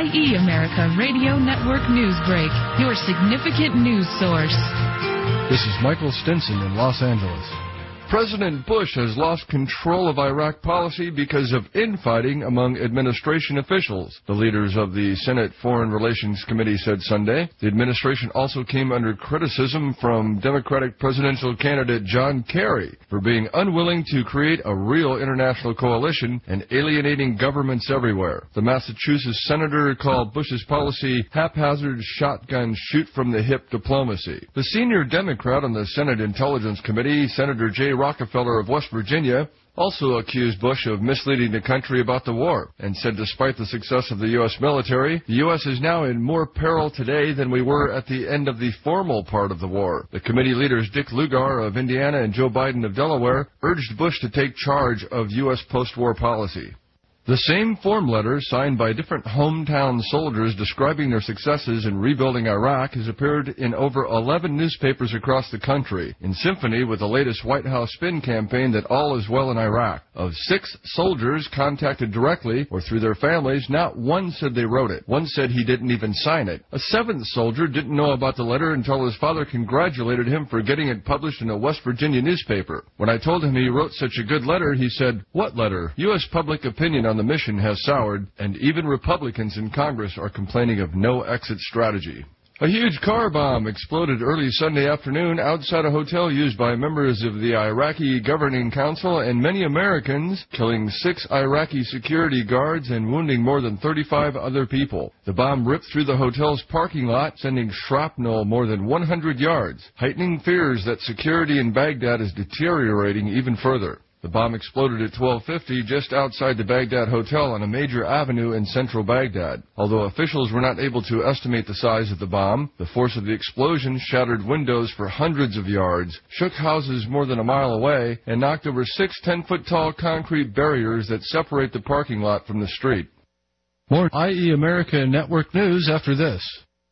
IE America Radio Network News Break, your significant news source. This is Michael Stinson in Los Angeles. President Bush has lost control of Iraq policy because of infighting among administration officials, the leaders of the Senate Foreign Relations Committee said Sunday. The administration also came under criticism from Democratic presidential candidate John Kerry for being unwilling to create a real international coalition and alienating governments everywhere. The Massachusetts senator called Bush's policy haphazard shotgun shoot-from-the-hip diplomacy. The senior Democrat on the Senate Intelligence Committee, Senator Jay Rockefeller of West Virginia, also accused Bush of misleading the country about the war and said despite the success of the U.S. military, the U.S. is now in more peril today than we were at the end of the formal part of the war. The committee leaders Dick Lugar of Indiana and Joe Biden of Delaware urged Bush to take charge of U.S. post-war policy. The same form letter signed by different hometown soldiers describing their successes in rebuilding Iraq has appeared in over 11 newspapers across the country, in symphony with the latest White House spin campaign that all is well in Iraq. Of 6 soldiers contacted directly or through their families, not one said they wrote it. One said he didn't even sign it. A 7th soldier didn't know about the letter until his father congratulated him for getting it published in a West Virginia newspaper. When I told him he wrote such a good letter, he said, "What letter? U.S. public opinion on the mission has soured, and even Republicans in Congress are complaining of no exit strategy." A huge car bomb exploded early Sunday afternoon outside a hotel used by members of the Iraqi Governing Council and many Americans, killing 6 Iraqi security guards and wounding more than 35 other people. The bomb ripped through the hotel's parking lot, sending shrapnel more than 100 yards, heightening fears that security in Baghdad is deteriorating even further. The bomb exploded at 12:50 just outside the Baghdad Hotel on a major avenue in central Baghdad. Although officials were not able to estimate the size of the bomb, the force of the explosion shattered windows for hundreds of yards, shook houses more than a mile away, and knocked over 6 10-foot-tall concrete barriers that separate the parking lot from the street. More IE America Network news after this.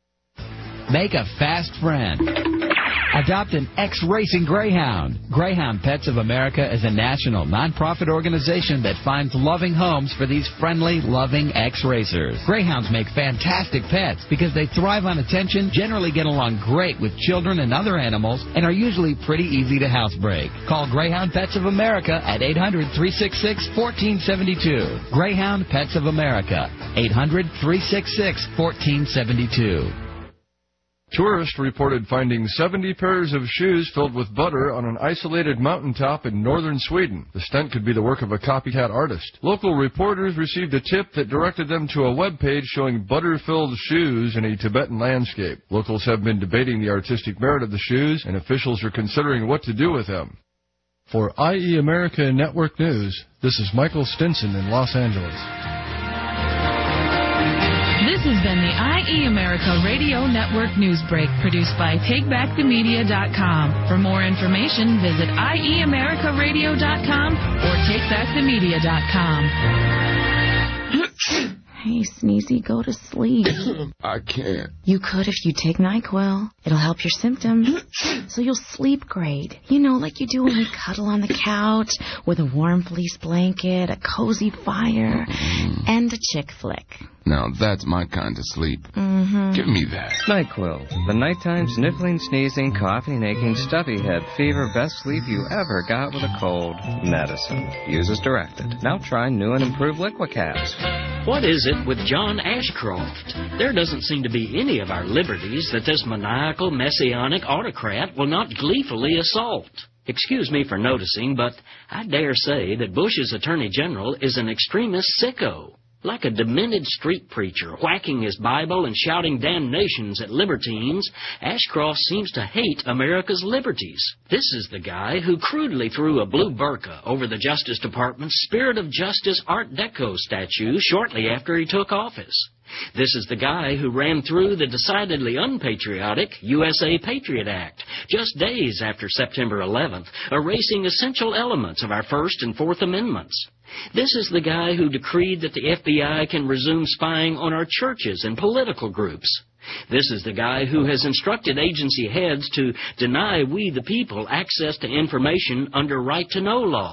Make a fast friend. Adopt an ex-racing greyhound. Greyhound Pets of America is a national nonprofit organization that finds loving homes for these friendly, loving ex-racers. Greyhounds make fantastic pets because they thrive on attention, generally get along great with children and other animals, and are usually pretty easy to housebreak. Call Greyhound Pets of America at 800-366-1472. Greyhound Pets of America, 800-366-1472. Tourists reported finding 70 pairs of shoes filled with butter on an isolated mountaintop in northern Sweden. The stunt could be the work of a copycat artist. Local reporters received a tip that directed them to a web page showing butter-filled shoes in a Tibetan landscape. Locals have been debating the artistic merit of the shoes, and officials are considering what to do with them. For IE America Network News, this is Michael Stinson in Los Angeles. This has been the IE America Radio Network News Break, produced by TakeBackTheMedia.com. For more information, visit IEAmericaRadio.com or TakeBackTheMedia.com. Hey, Sneezy, go to sleep. I can't. You could if you take NyQuil. It'll help your symptoms, so you'll sleep great. You know, like you do when we cuddle on the couch with a warm fleece blanket, a cozy fire, and a chick flick. Now that's my kind of sleep. Give me that. NyQuil, the nighttime sniffling, sneezing, coughing, aching, stuffy head, fever, best sleep you ever got with a cold. Medicine. Use as directed. Now try new and improved Liquicaps. What is it with John Ashcroft? There doesn't seem to be any of our liberties that this maniacal, messianic autocrat will not gleefully assault. Excuse me for noticing, but I dare say that Bush's Attorney General is an extremist sicko. Like a demented street preacher whacking his Bible and shouting damnations at libertines, Ashcroft seems to hate America's liberties. This is the guy who crudely threw a blue burqa over the Justice Department's Spirit of Justice Art Deco statue shortly after he took office. This is the guy who ran through the decidedly unpatriotic USA Patriot Act just days after September 11th, erasing essential elements of our First and Fourth Amendments. This is the guy who decreed that the FBI can resume spying on our churches and political groups. This is the guy who has instructed agency heads to deny we the people access to information under right-to-know laws.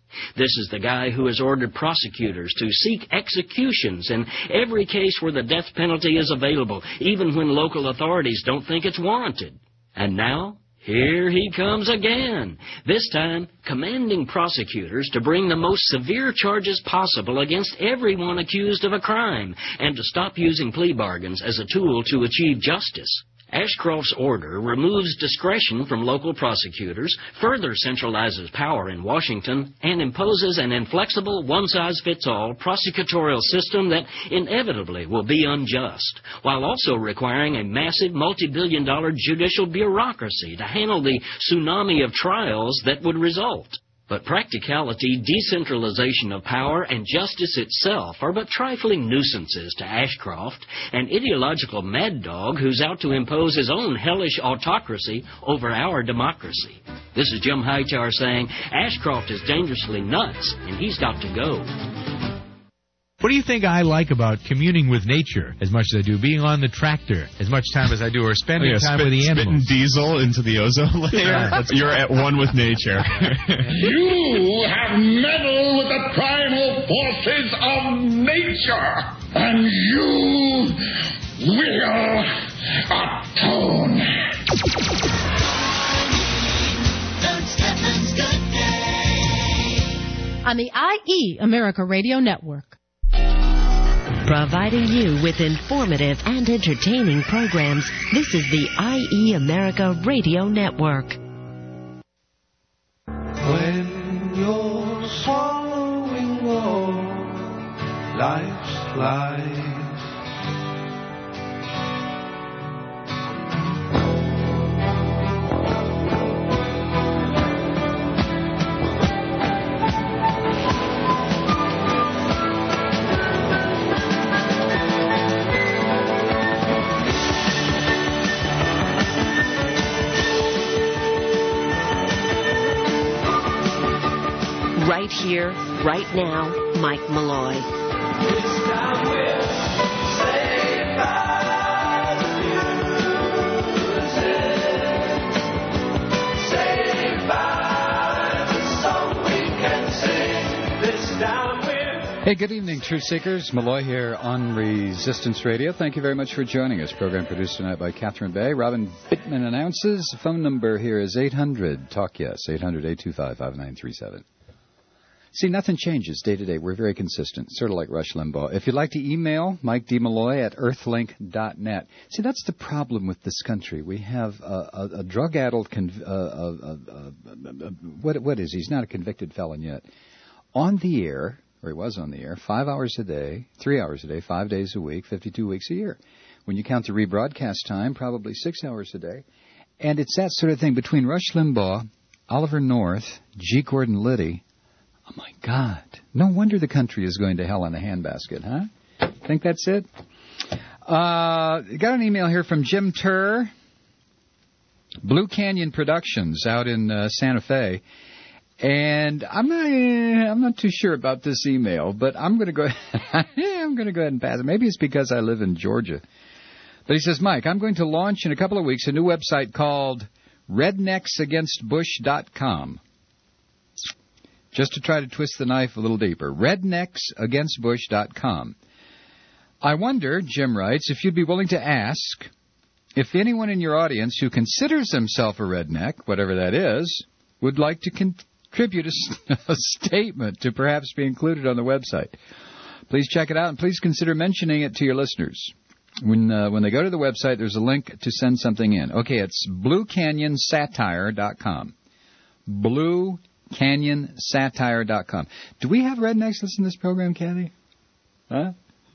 This is the guy who has ordered prosecutors to seek executions in every case where the death penalty is available, even when local authorities don't think it's warranted. And now, here he comes again, this time commanding prosecutors to bring the most severe charges possible against everyone accused of a crime and to stop using plea bargains as a tool to achieve justice. Ashcroft's order removes discretion from local prosecutors, further centralizes power in Washington, and imposes an inflexible, one-size-fits-all prosecutorial system that inevitably will be unjust, while also requiring a massive multi-billion-dollar judicial bureaucracy to handle the tsunami of trials that would result. But practicality, decentralization of power, and justice itself are but trifling nuisances to Ashcroft, an ideological mad dog who's out to impose his own hellish autocracy over our democracy. This is Jim Hightower saying Ashcroft is dangerously nuts, and he's got to go. What do you think I like about communing with nature as much as I do being on the tractor, as much time as I do, or spending time with the animals? Spitting diesel into the ozone layer? You're at one with nature. You have meddled with the primal forces of nature, and you will atone. On the IE America Radio Network. Providing you with informative and entertaining programs, this is the IE America Radio Network. When you're swallowing all life's lies, Right here, right now, Mike Malloy. Hey, good evening, Truth Seekers. Malloy here on Resistance Radio. Thank you very much for joining us. Program produced tonight by Catherine Bay. Robin Bittman announces. The phone number here is 800-TALK-YES, 800-825-5937. See, nothing changes day to day. We're very consistent, sort of like Rush Limbaugh. If you'd like to email, Mike D. Malloy at earthlink.net. See, that's the problem with this country. We have a drug-addled, what is he? He's not a convicted felon yet. On the air, or he was on the air, 5 hours a day, 3 hours a day, 5 days a week, 52 weeks a year. When you count the rebroadcast time, probably 6 hours a day. And it's that sort of thing between Rush Limbaugh, Oliver North, G. Gordon Liddy. Oh, my God. No wonder the country is going to hell in a handbasket, huh? Think that's it? Got an email here from Jim Turr, Blue Canyon Productions out in Santa Fe. And I'm not too sure about this email, but I'm going to go ahead and pass it. Maybe it's because I live in Georgia. But he says, Mike, I'm going to launch in a couple of weeks a new website called rednecksagainstbush.com. Just to try to twist the knife a little deeper. rednecksagainstbush.com. I wonder, Jim writes, if you'd be willing to ask if anyone in your audience who considers himself a redneck, whatever that is, would like to contribute a statement to perhaps be included on the website. Please check it out, and please consider mentioning it to your listeners. When they go to the website, there's a link to send something in. Okay, it's bluecanyonsatire.com. bluecanyonsatire.com. Do we have rednecks listen to this program, Kathy? Huh?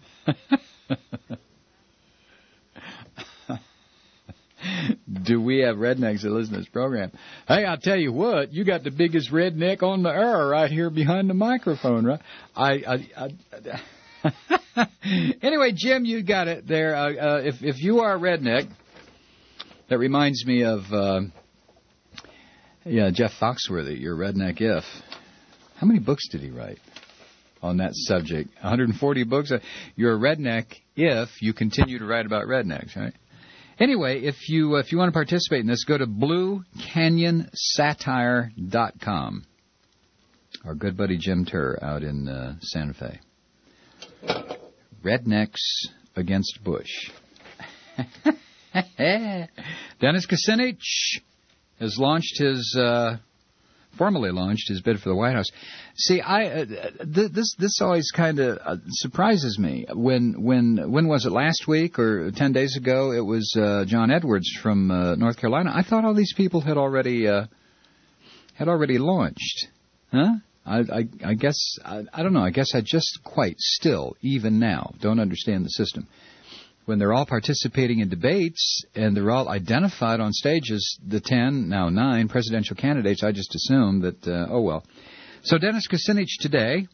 Do we have rednecks that listen to this program? Hey, I'll tell you what, you got the biggest redneck on the air right here behind the microphone, right? Anyway, Jim, you got it there. If you are a redneck, that reminds me of Jeff Foxworthy, your redneck if. How many books did he write on that subject? 140 books. You're a redneck if you continue to write about rednecks, right? Anyway, if you want to participate in this, go to bluecanyonsatire.com. Our good buddy Jim Turr out in Santa Fe. Rednecks against Bush. Dennis Kucinich has formally launched his bid for the White House. See, this always kind of surprises me. When was it, last week or 10 days ago? It was John Edwards from North Carolina. I thought all these people had already launched. Huh? I guess I don't know. I guess I just quite still, even now, don't understand the system. When they're all participating in debates and they're all identified on stage as the 10, now 9 presidential candidates, I just assume that, oh well. So Dennis Kucinich today,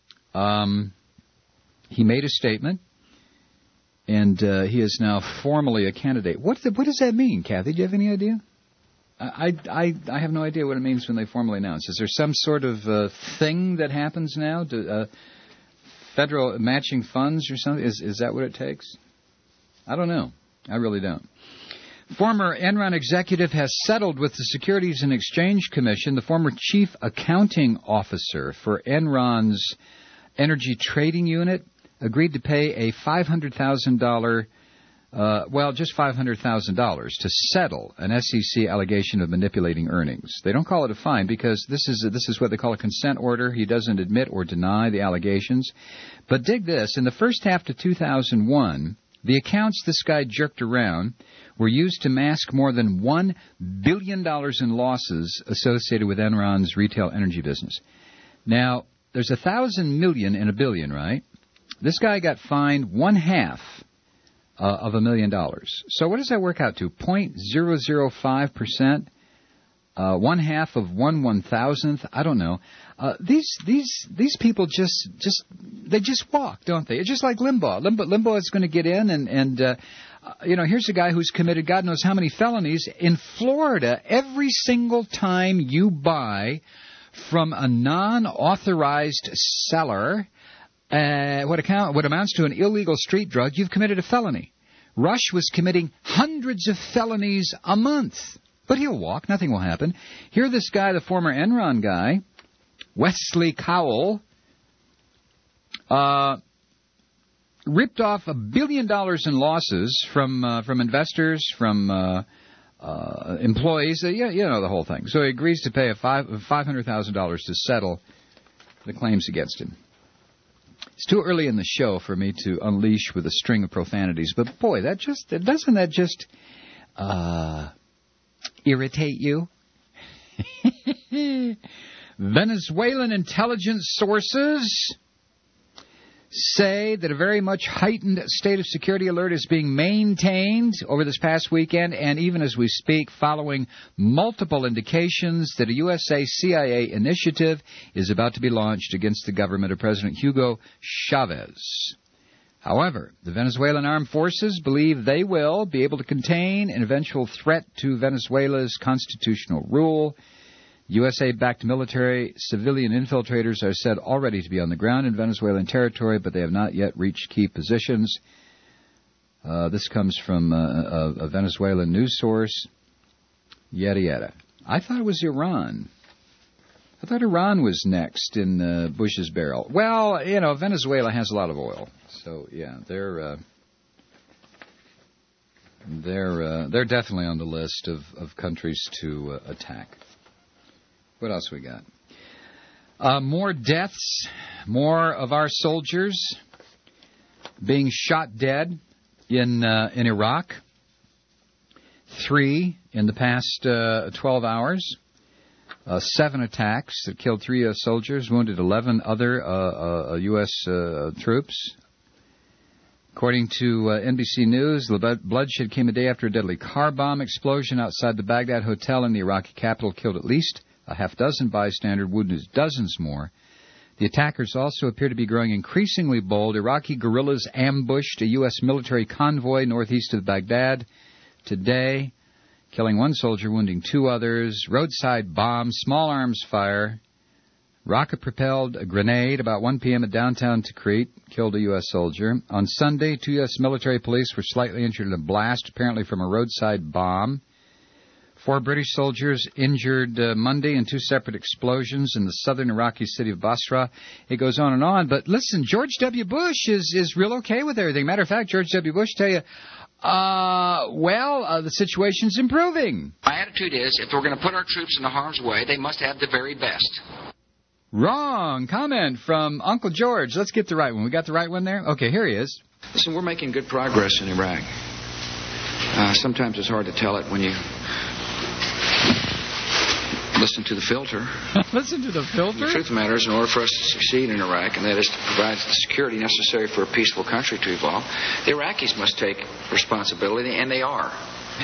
he made a statement, and he is now formally a candidate. What does that mean, Kathy? Do you have any idea? I have no idea what it means when they formally announce. Is there some sort of thing that happens now? Federal matching funds or something? Is that what it takes? I don't know. I really don't. Former Enron executive has settled with the Securities and Exchange Commission. The former chief accounting officer for Enron's energy trading unit agreed to pay a $500,000, just $500,000 to settle an SEC allegation of manipulating earnings. They don't call it a fine because this is what they call a consent order. He doesn't admit or deny the allegations. But dig this. In the first half of 2001, the accounts this guy jerked around were used to mask more than $1 billion in losses associated with Enron's retail energy business. Now, there's 1,000 million in a billion, right? This guy got fined 1/2 of $1 million. So what does that work out to? 0.005%? 1/2 of 1/1000th? I don't know. These people just walk, don't they? It's just like Limbaugh. Limbaugh is going to get in and here's a guy who's committed God knows how many felonies. In Florida, every single time you buy from a non-authorized seller what amounts to an illegal street drug, you've committed a felony. Rush was committing hundreds of felonies a month. But he'll walk. Nothing will happen. Here this guy, the former Enron guy, Wesley Cowell, ripped off $1 billion in losses from investors, from employees. You know the whole thing. So he agrees to pay $500,000 to settle the claims against him. It's too early in the show for me to unleash with a string of profanities, but boy, doesn't that just irritate you? Venezuelan intelligence sources say that a very much heightened state of security alert is being maintained over this past weekend, and even as we speak, following multiple indications that a USA-CIA initiative is about to be launched against the government of President Hugo Chavez. However, the Venezuelan armed forces believe they will be able to contain an eventual threat to Venezuela's constitutional rule. USA-backed military civilian infiltrators are said already to be on the ground in Venezuelan territory, but they have not yet reached key positions. This comes from a Venezuelan news source. Yada, yada. I thought it was Iran. I thought Iran was next in Bush's barrel. Well, Venezuela has a lot of oil. So, yeah, they're definitely on the list of countries to attack. What else we got? More deaths, more of our soldiers being shot dead in Iraq. 3 in the past 12 hours. 7 attacks that killed 3 U.S. soldiers, wounded 11 other U.S. troops. According to NBC News, the bloodshed came a day after a deadly car bomb explosion outside the Baghdad hotel in the Iraqi capital killed at least a half-dozen bystanders, wounded dozens more. The attackers also appear to be growing increasingly bold. Iraqi guerrillas ambushed a U.S. military convoy northeast of Baghdad today, killing 1 soldier, wounding 2 others. Roadside bombs, small arms fire, rocket-propelled grenade about 1 p.m. at downtown Tikrit killed a U.S. soldier. On Sunday, 2 U.S. military police were slightly injured in a blast, apparently from a roadside bomb. 4 British soldiers injured Monday in 2 separate explosions in the southern Iraqi city of Basra. It goes on and on. But listen, George W. Bush is real okay with everything. Matter of fact, George W. Bush tell you, the situation's improving. My attitude is, if we're going to put our troops into harm's way, they must have the very best. Wrong comment from Uncle George. Let's get the right one. We got the right one there? Okay, here he is. Listen, we're making good progress in Iraq. Sometimes it's hard to tell it when you listen to the filter. Listen to the filter? The truth of the matter is, in order for us to succeed in Iraq, and that is to provide the security necessary for a peaceful country to evolve, the Iraqis must take responsibility, and they are.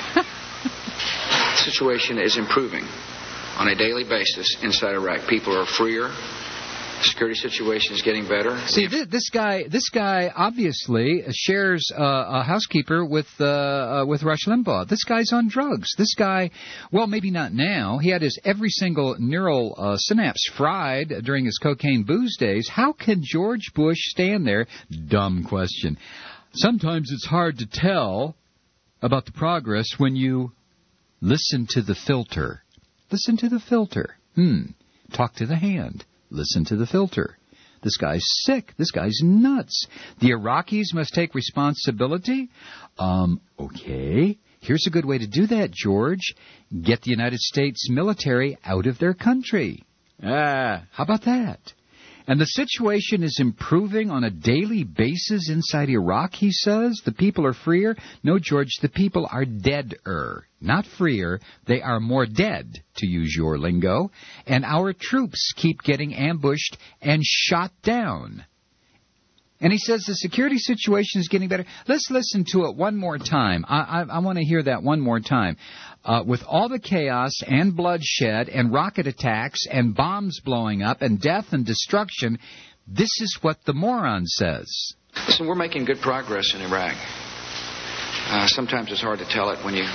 The situation is improving on a daily basis inside Iraq. People are freer. The security situation is getting better. See, this guy obviously shares a housekeeper with Rush Limbaugh. This guy's on drugs. This guy, well, maybe not now. He had his every single neural synapse fried during his cocaine booze days. How can George Bush stand there? Dumb question. Sometimes it's hard to tell about the progress when you listen to the filter. Listen to the filter. Talk to the hand. Listen to the filter. This guy's sick. This guy's nuts. The Iraqis must take responsibility? Okay. Here's a good way to do that, George. Get the United States military out of their country. How about that? And the situation is improving on a daily basis inside Iraq, he says. The people are freer. No, George, the people are deader. Not freer. They are more dead, to use your lingo. And our troops keep getting ambushed and shot down. And he says the security situation is getting better. Let's listen to it one more time. I want to hear that one more time. With all the chaos and bloodshed and rocket attacks and bombs blowing up and death and destruction, this is what the moron says. Listen, we're making good progress in Iraq. Sometimes it's hard to tell it when you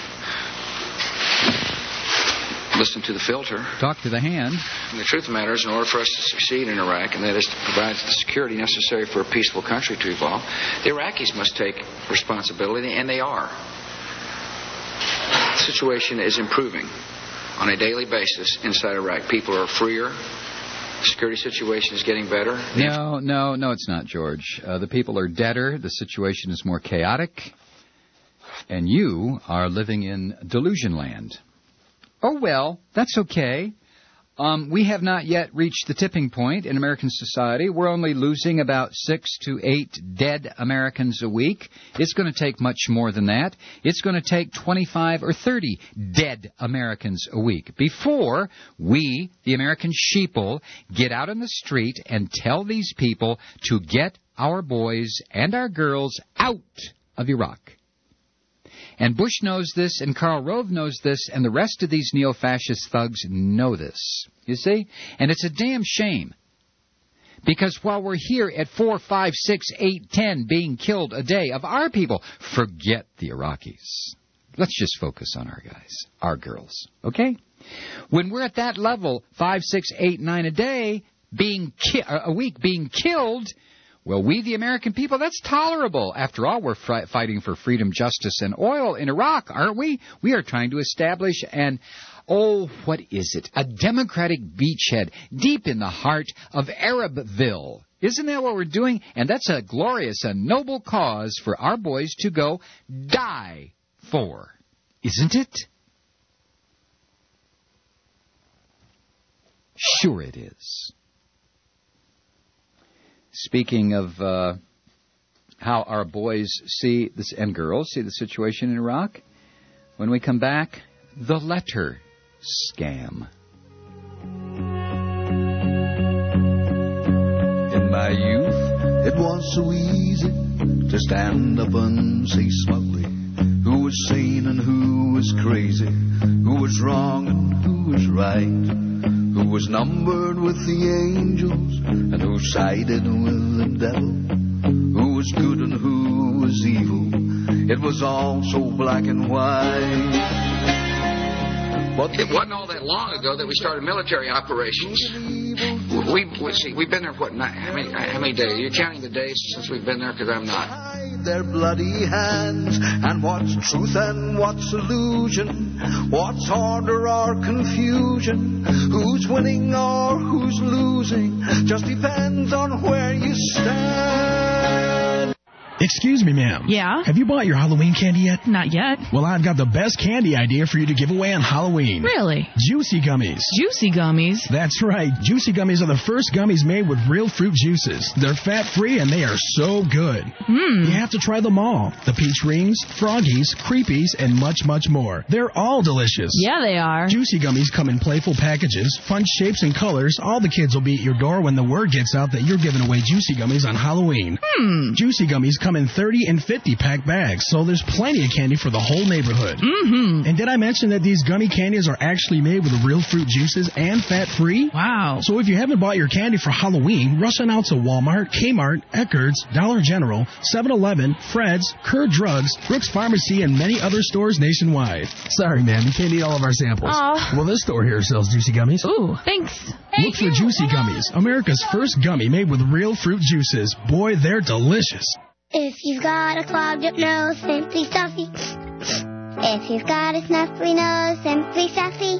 listen to the filter. Talk to the hand. And the truth of the matter is, in order for us to succeed in Iraq, and that is to provide the security necessary for a peaceful country to evolve, the Iraqis must take responsibility, and they are. The situation is improving on a daily basis inside Iraq. People are freer. The security situation is getting better. No, it's not, George. The people are deader. The situation is more chaotic. And you are living in delusion land. Oh, well, that's okay. We have not yet reached the tipping point in American society. We're only losing about 6 to 8 dead Americans a week. It's going to take much more than that. It's going to take 25 or 30 dead Americans a week before we, the American sheeple, get out on the street and tell these people to get our boys and our girls out of Iraq. And Bush knows this, and Karl Rove knows this, and the rest of these neo-fascist thugs know this. You see? And it's a damn shame. Because while we're here at 4, 5, 6, 8, 10 being killed a day of our people, forget the Iraqis. Let's just focus on our guys, our girls. Okay? When we're at that level, 5, 6, 8, 9 a day, a week being killed, well, we, the American people, that's tolerable. After all, we're fighting for freedom, justice, and oil in Iraq, aren't we? We are trying to establish what is it? A democratic beachhead deep in the heart of Arabville. Isn't that what we're doing? And that's a glorious and noble cause for our boys to go die for. Isn't it? Sure it is. Speaking of how our boys see this and girls see the situation in Iraq, when we come back, the letter scam. In my youth, it was so easy to stand up and say smugly who was sane and who was crazy, who was wrong and who was right, who was numbered with the angels and who sided with the devil, who was good and who was evil. It was all so black and white. But it wasn't all that long ago that we started military operations. We've been there, how many days? You're counting the days since we've been there, because I'm not. their bloody hands. And what's truth and what's illusion? What's order or confusion? Who's winning or who's losing? Just depends on where you stand. Excuse me, ma'am. Yeah? Have you bought your Halloween candy yet? Not yet. Well, I've got the best candy idea for you to give away on Halloween. Really? Juicy Gummies. Juicy Gummies? That's right. Juicy Gummies are the first gummies made with real fruit juices. They're fat-free and they are so good. You have to try them all. The Peach Rings, Froggies, Creepies, and much, much more. They're all delicious. Yeah, they are. Juicy Gummies come in playful packages, fun shapes and colors. All the kids will be at your door when the word gets out that you're giving away Juicy Gummies on Halloween. Juicy Gummies come in 30 and 50-pack bags, so there's plenty of candy for the whole neighborhood. And did I mention that these gummy candies are actually made with real fruit juices and fat-free? Wow. So if you haven't bought your candy for Halloween, rush on out to Walmart, Kmart, Eckerd's, Dollar General, 7-Eleven, Fred's, Kerr Drugs, Brooks Pharmacy, and many other stores nationwide. Sorry, ma'am, you can't eat all of our samples. Well, this store here sells Juicy Gummies. Ooh, thanks. Look for Juicy Gummies, America's first gummy made with real fruit juices. Boy, they're delicious. If you've got a clogged up nose, Simply Stuffy. If you've got a snuffly nose, Simply Stuffy.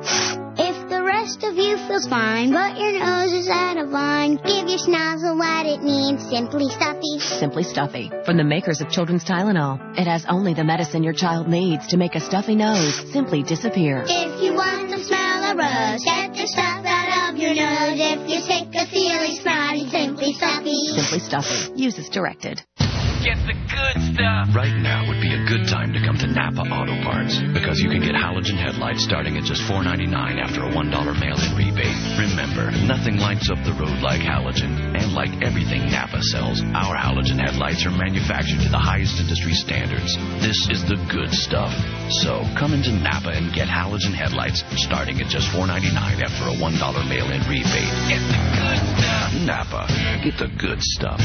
If the rest of you feels fine, but your nose is out of line, give your snozzle what it needs, Simply Stuffy. Simply Stuffy, from the makers of Children's Tylenol. It has only the medicine your child needs to make a stuffy nose simply disappear. If you want to smell a rose, get the stuff out of your nose. If you're sick of feeling snotty, Simply Stuffy. Simply Stuffy. Use as directed. Get the good stuff. Right now would be a good time to come to Napa Auto Parts because you can get halogen headlights starting at just $4.99 after a $1 mail-in rebate. Remember, nothing lights up the road like halogen. And like everything Napa sells, our halogen headlights are manufactured to the highest industry standards. This is the good stuff. So come into Napa and get halogen headlights starting at just $4.99 after a $1 mail-in rebate. Get the good stuff. Napa. Get the good stuff.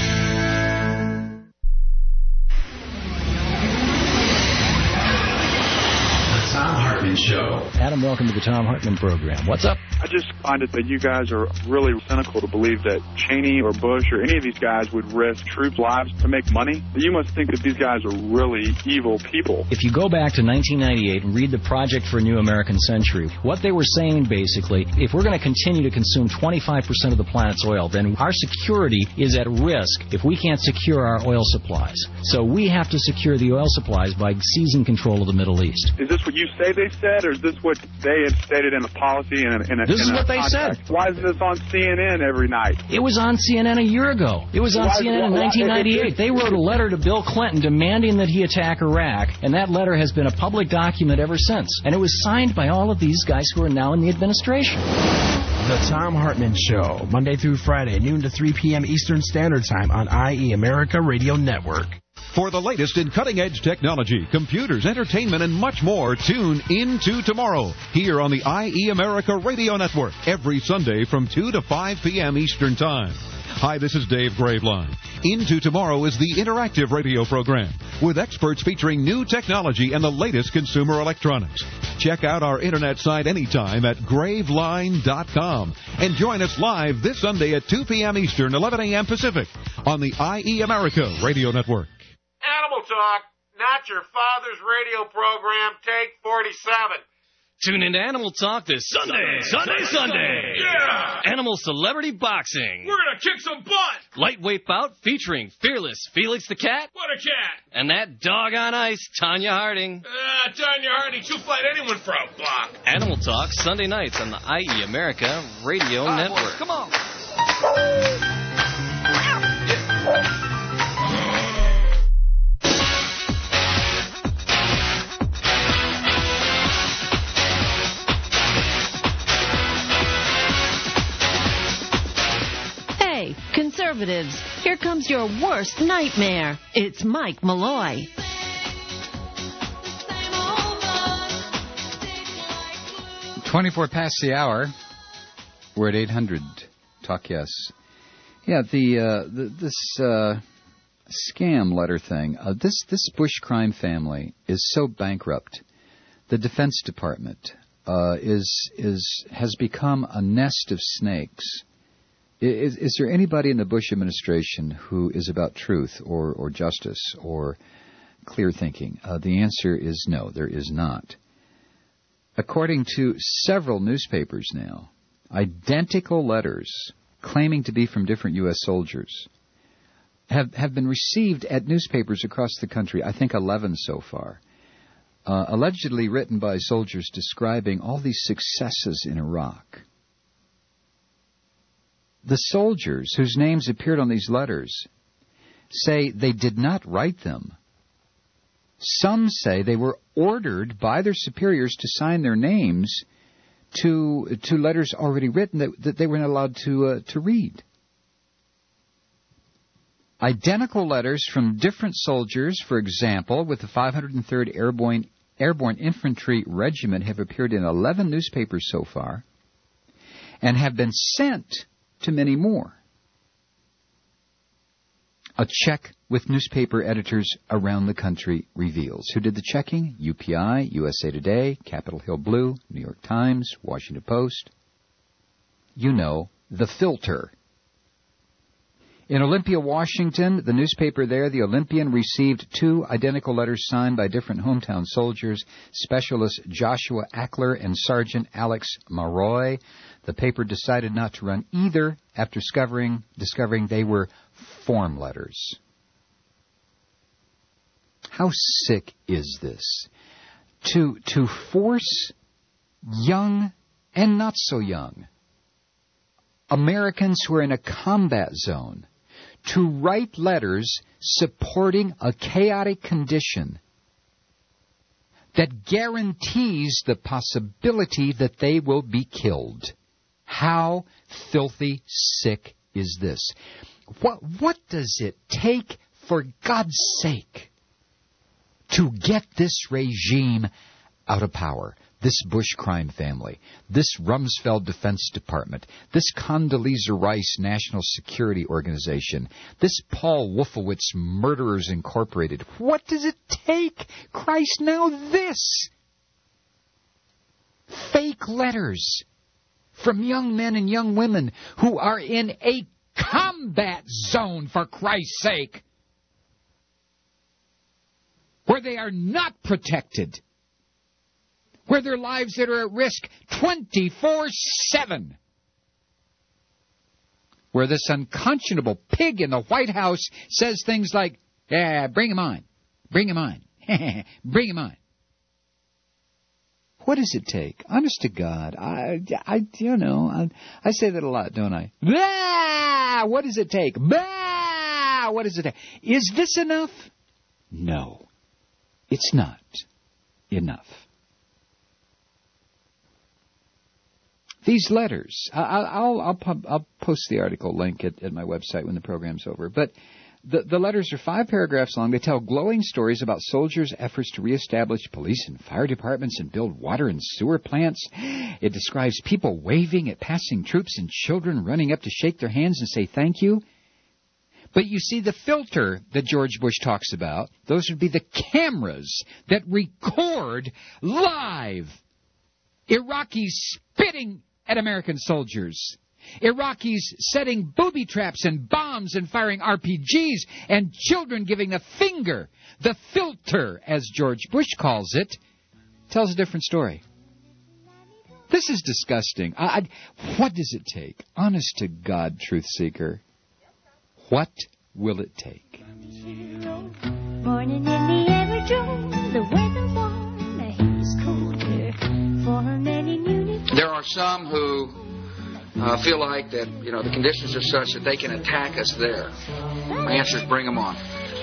Tom Hartman Show. Adam, welcome to the Tom Hartman program. What's up? I just find it that you guys are really cynical to believe that Cheney or Bush or any of these guys would risk troops' lives to make money. You must think that these guys are really evil people. If you go back to 1998 and read the Project for a New American Century, what they were saying basically, if we're going to continue to consume 25% of the planet's oil, then our security is at risk if we can't secure our oil supplies. So we have to secure the oil supplies by seizing control of the Middle East. Is this what you say they said, or is this what they had stated in a policy? This is what they said. Why is this on CNN every night? It was on CNN a year ago. It was on CNN in 1998. They wrote a letter to Bill Clinton demanding that he attack Iraq, and that letter has been a public document ever since. And it was signed by all of these guys who are now in the administration. The Tom Hartman Show, Monday through Friday, noon to 3 p.m. Eastern Standard Time on IE America Radio Network. For the latest in cutting-edge technology, computers, entertainment, and much more, tune into tomorrow here on the IE America Radio Network every Sunday from 2 to 5 p.m. Eastern Time. Hi, this is Dave Graveline. Into Tomorrow is the interactive radio program with experts featuring new technology and the latest consumer electronics. Check out our internet site anytime at graveline.com and join us live this Sunday at 2 p.m. Eastern, 11 a.m. Pacific on the IE America Radio Network. Animal Talk, not your father's radio program, take 47. Tune into Animal Talk this Sunday. Yeah! Animal Celebrity Boxing. We're gonna kick some butt! Lightweight bout featuring fearless Felix the Cat. What a cat! And that dog on ice, Tanya Harding. Tanya Harding, she'll fight anyone for a buck. Animal Talk, Sunday nights on the IE America Radio Network. Boys, come on. Conservatives, here comes your worst nightmare. It's Mike Malloy. 24 past the hour. We're at 800. Talk yes. Yeah, this scam letter thing. This Bush crime family is so bankrupt. The Defense Department has become a nest of snakes. Is there anybody in the Bush administration who is about truth or justice or clear thinking? The answer is no, there is not. According to several newspapers now, identical letters claiming to be from different U.S. soldiers have been received at newspapers across the country, I think 11 so far, allegedly written by soldiers describing all these successes in Iraq. The soldiers whose names appeared on these letters say they did not write them. Some say they were ordered by their superiors to sign their names to letters already written that they were not allowed to read. Identical letters from different soldiers, for example, with the 503rd Airborne Infantry Regiment, have appeared in 11 newspapers so far and have been sent to many more. A check with newspaper editors around the country reveals. Who did the checking? UPI, USA Today, Capitol Hill Blue, New York Times, Washington Post. You know, the filter. In Olympia, Washington, the newspaper there, The Olympian, received 2 identical letters signed by different hometown soldiers, Specialist Joshua Ackler and Sergeant Alex Maroy. The paper decided not to run either after discovering they were form letters. How sick is this? To force young and not so young Americans who are in a combat zone to write letters supporting a chaotic condition that guarantees the possibility that they will be killed. How filthy sick is this? What does it take, for God's sake, to get this regime out of power? This Bush crime family, this Rumsfeld Defense Department, this Condoleezza Rice National Security Organization, this Paul Wolfowitz Murderers Incorporated. What does it take? Christ, now this! Fake letters from young men and young women who are in a combat zone, for Christ's sake, where they are not protected, where their lives that are at risk 24/7, where this unconscionable pig in the White House says things like, "Yeah, bring him on, bring him on, bring him on." What does it take? Honest to God, I say that a lot, don't I? Bah! What does it take? Bah! What does it take? Is this enough? No, it's not enough. These letters, I'll post the article link at my website when the program's over. But the letters are 5 paragraphs long. They tell glowing stories about soldiers' efforts to reestablish police and fire departments and build water and sewer plants. It describes people waving at passing troops and children running up to shake their hands and say thank you. But you see, the filter that George Bush talks about, those would be the cameras that record live Iraqis spitting at American soldiers, Iraqis setting booby traps and bombs and firing RPGs, and children giving the finger. The filter, as George Bush calls it, tells a different story. This is disgusting. What does it take? Honest to God, truth seeker. What will it take? Morning in the aerodrome, the weather warm, the heat is colder. For many There are some who feel like that, the conditions are such that they can attack us there. My answer is bring them on.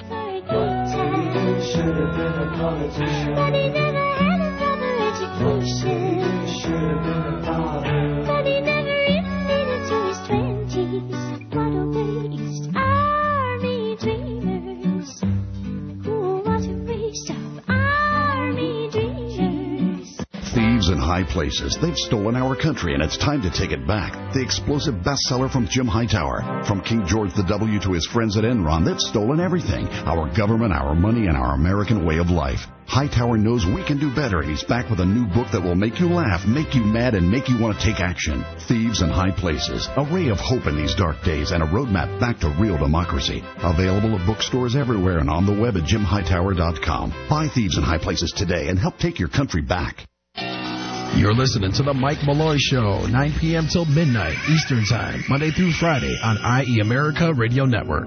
Should have been a politician. But he never had a proper education. Should have been a father. But he never even made it to his 20s. Model-based army dreamers. Oh, what a waste of army dreamers. Thieves in high places. They've stolen our country, and it's time to take it back. The explosive bestseller from Jim Hightower. From King George W. to his friends at Enron, they've stolen everything. Our government, our money, and our American way of life. Hightower knows we can do better, and he's back with a new book that will make you laugh, make you mad, and make you want to take action. Thieves in High Places, a ray of hope in these dark days, and a roadmap back to real democracy. Available at bookstores everywhere and on the web at JimHightower.com. Buy Thieves in High Places today and help take your country back. You're listening to The Mike Malloy Show, 9 p.m. till midnight Eastern Time, Monday through Friday on IE America Radio Network.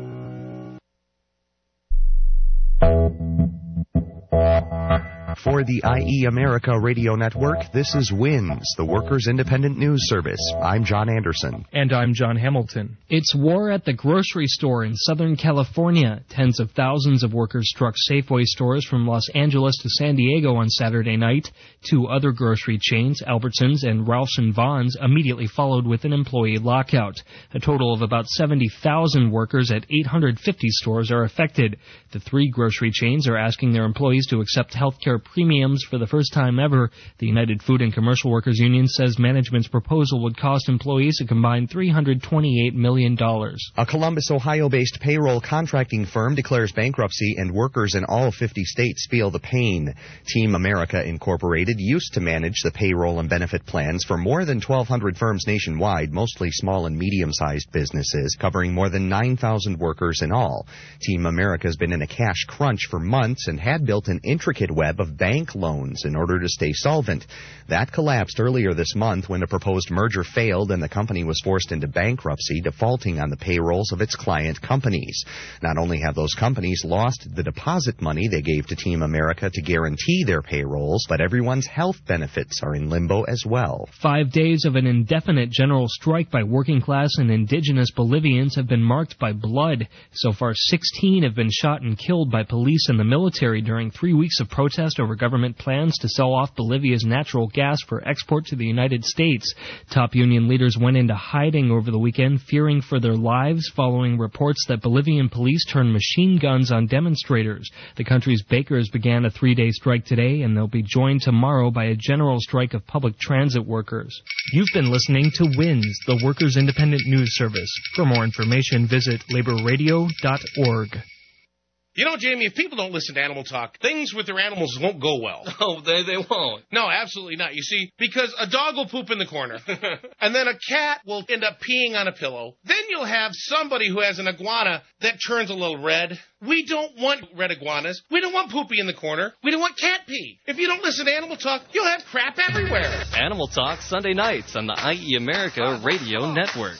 For the IE America Radio Network, this is WINS, the Workers' Independent News Service. I'm John Anderson. And I'm John Hamilton. It's war at the grocery store in Southern California. Tens of thousands of workers struck Safeway stores from Los Angeles to San Diego on Saturday night. Two other grocery chains, Albertsons and Ralphs and Vons, immediately followed with an employee lockout. A total of about 70,000 workers at 850 stores are affected. The three grocery chains are asking their employees to accept health care premiums for the first time ever. The United Food and Commercial Workers Union says management's proposal would cost employees a combined $328 million. A Columbus, Ohio-based payroll contracting firm declares bankruptcy, and workers in all 50 states feel the pain. Team America Incorporated used to manage the payroll and benefit plans for more than 1,200 firms nationwide, mostly small and medium-sized businesses, covering more than 9,000 workers in all. Team America has been in a cash crunch for months and had built an intricate web of bank loans in order to stay solvent. That collapsed earlier this month when a proposed merger failed and the company was forced into bankruptcy, defaulting on the payrolls of its client companies. Not only have those companies lost the deposit money they gave to Team America to guarantee their payrolls, but everyone's health benefits are in limbo as well. 5 days of an indefinite general strike by working class and indigenous Bolivians have been marked by blood. So far, 16 have been shot and killed by police and the military during 3 weeks of protest over government plans to sell off Bolivia's natural gas for export to the United States. Top union leaders went into hiding over the weekend, fearing for their lives following reports that Bolivian police turned machine guns on demonstrators. The country's bakers began a 3-day strike today, and they'll be joined tomorrow by a general strike of public transit workers. You've been listening to WINS, the Workers' Independent News Service. For more information, visit laborradio.org. You know, Jamie, if people don't listen to Animal Talk, things with their animals won't go well. Oh, they won't. No, absolutely not. You see, because a dog will poop in the corner, and then a cat will end up peeing on a pillow. Then you'll have somebody who has an iguana that turns a little red. We don't want red iguanas. We don't want poopy in the corner. We don't want cat pee. If you don't listen to Animal Talk, you'll have crap everywhere. Animal Talk, Sunday nights on the IE America Radio Network.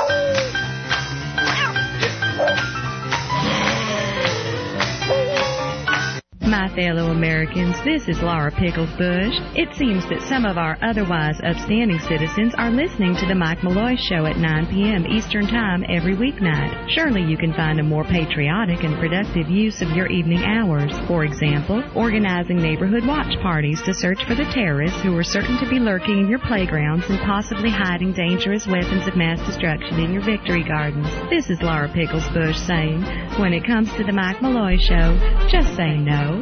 My fellow Americans, this is Laura Pickles Bush. It seems that some of our otherwise upstanding citizens are listening to the Mike Malloy Show at 9 p.m. Eastern Time every weeknight. Surely you can find a more patriotic and productive use of your evening hours. For example, organizing neighborhood watch parties to search for the terrorists who are certain to be lurking in your playgrounds and possibly hiding dangerous weapons of mass destruction in your victory gardens. This is Laura Pickles Bush saying, when it comes to the Mike Malloy Show, just say no.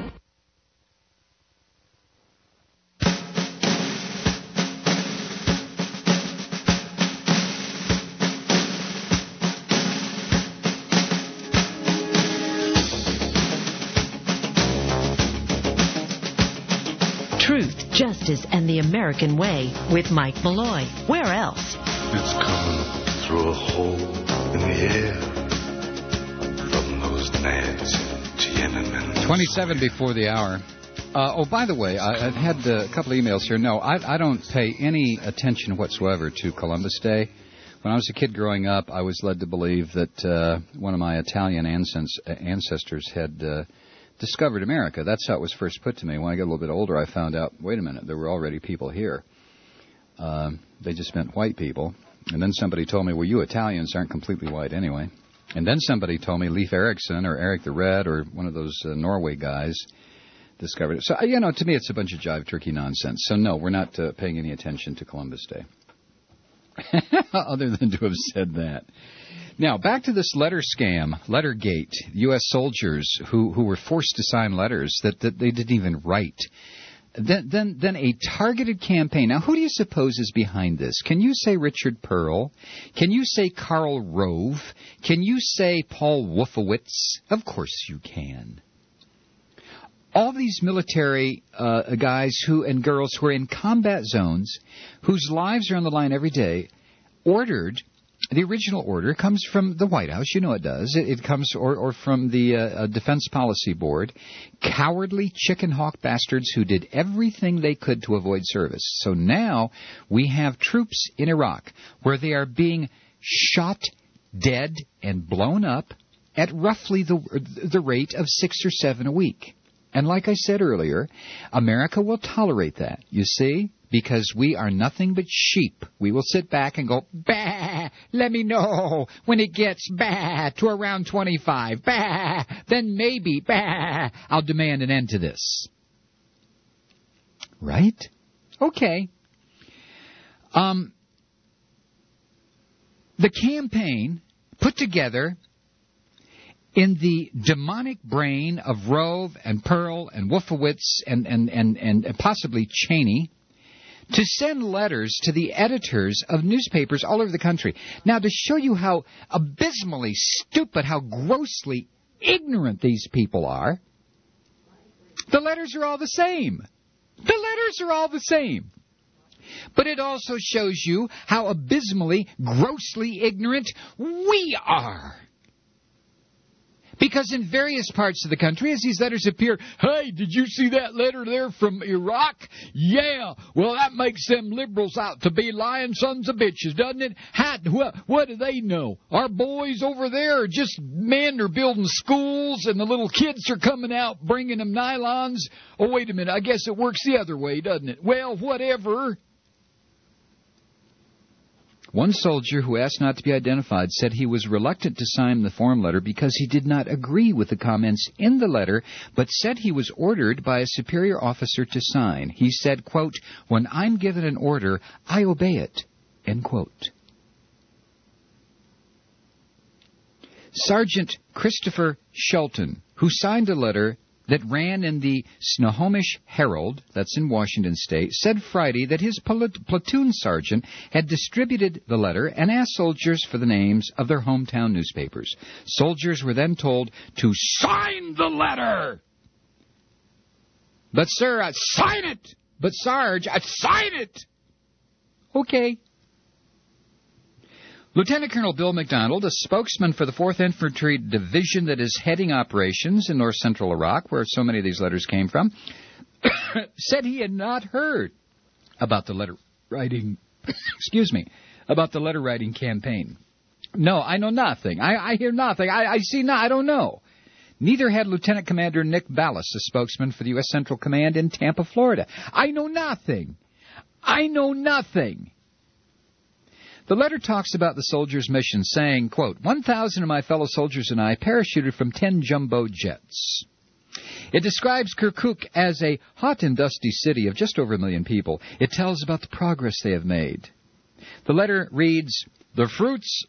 Truth, Justice, and the American Way with Mike Malloy. Where else? It's coming through a hole in the air from those nads in Tiananmen. 27 before the hour. Oh, by the way, I've had a couple of emails here. No, I don't pay any attention whatsoever to Columbus Day. When I was a kid growing up, I was led to believe that one of my Italian ancestors had discovered America. That's how it was first put to me. When I got a little bit older, I found out, wait a minute, there were already people here. They just meant white people. And then somebody told me, well, you Italians aren't completely white anyway. And then somebody told me Leif Erikson or Eric the Red or one of those Norway guys discovered it. So, to me, it's a bunch of jive turkey nonsense. So, no, we're not paying any attention to Columbus Day. Other than to have said that. Now, back to this letter scam, Lettergate, U.S. soldiers who were forced to sign letters that they didn't even write. Then a targeted campaign. Now, who do you suppose is behind this? Can you say Richard Pearl? Can you say Karl Rove? Can you say Paul Wolfowitz? Of course you can. all these military guys and girls who are in combat zones, whose lives are on the line every day, the original order comes from the White House. You know it does. It comes or from the Defense Policy Board. Cowardly chicken hawk bastards who did everything they could to avoid service. So now we have troops in Iraq where they are being shot dead and blown up at roughly the rate of 6 or 7 a week. And like I said earlier, America will tolerate that, you see, because we are nothing but sheep. We will sit back and go, bah, let me know when it gets, bah, to around 25, bah, then maybe, bah, I'll demand an end to this. Right? Okay. The campaign put together in the demonic brain of Rove and Pearl and Wolfowitz and possibly Cheney to send letters to the editors of newspapers all over the country. Now, to show you how abysmally stupid, how grossly ignorant these people are, the letters are all the same. The letters are all the same. But it also shows you how abysmally, grossly ignorant we are. Because in various parts of the country, as these letters appear, hey, did you see that letter there from Iraq? Yeah, well, that makes them liberals out to be lying sons of bitches, doesn't it? What do they know? Our boys over there are just men are building schools, and the little kids are coming out bringing them nylons. Oh, wait a minute, I guess it works the other way, doesn't it? Well, whatever. One soldier who asked not to be identified said he was reluctant to sign the form letter because he did not agree with the comments in the letter, but said he was ordered by a superior officer to sign. He said, quote, when I'm given an order, I obey it, end quote. Sergeant Christopher Shelton, who signed a letter that ran in the Snohomish Herald, that's in Washington State, said Friday that his platoon sergeant had distributed the letter and asked soldiers for the names of their hometown newspapers. Soldiers were then told to sign the letter. But, sir, sign it. But, Sarge, sign it. Okay. Lieutenant Colonel Bill McDonald, a spokesman for the 4th Infantry Division that is heading operations in north-central Iraq, where so many of these letters came from, said he had not heard about the letter-writing, about the letter-writing campaign. No, I know nothing. I hear nothing. I see I don't know. Neither had Lieutenant Commander Nick Ballas, a spokesman for the U.S. Central Command in Tampa, Florida. I know nothing. I know nothing. The letter talks about the soldiers' mission, saying, quote, 1,000 of my fellow soldiers and I parachuted from 10 jumbo jets. It describes Kirkuk as a hot and dusty city of just over 1 million people. It tells about the progress they have made. The letter reads, The fruits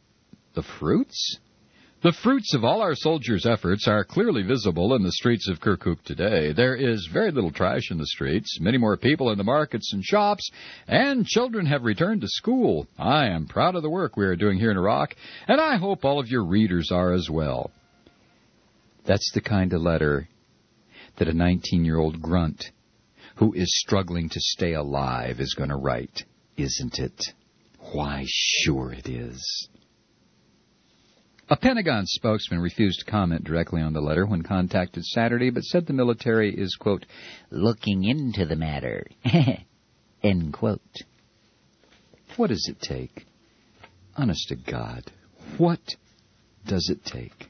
of all our soldiers' efforts are clearly visible in the streets of Kirkuk today. There is very little trash in the streets, many more people in the markets and shops, and children have returned to school. I am proud of the work we are doing here in Iraq, and I hope all of your readers are as well. That's the kind of letter that a 19-year-old grunt who is struggling to stay alive is going to write, isn't it? Why, sure it is. A Pentagon spokesman refused to comment directly on the letter when contacted Saturday, but said the military is, quote, looking into the matter, end quote. What does it take? Honest to God, what does it take?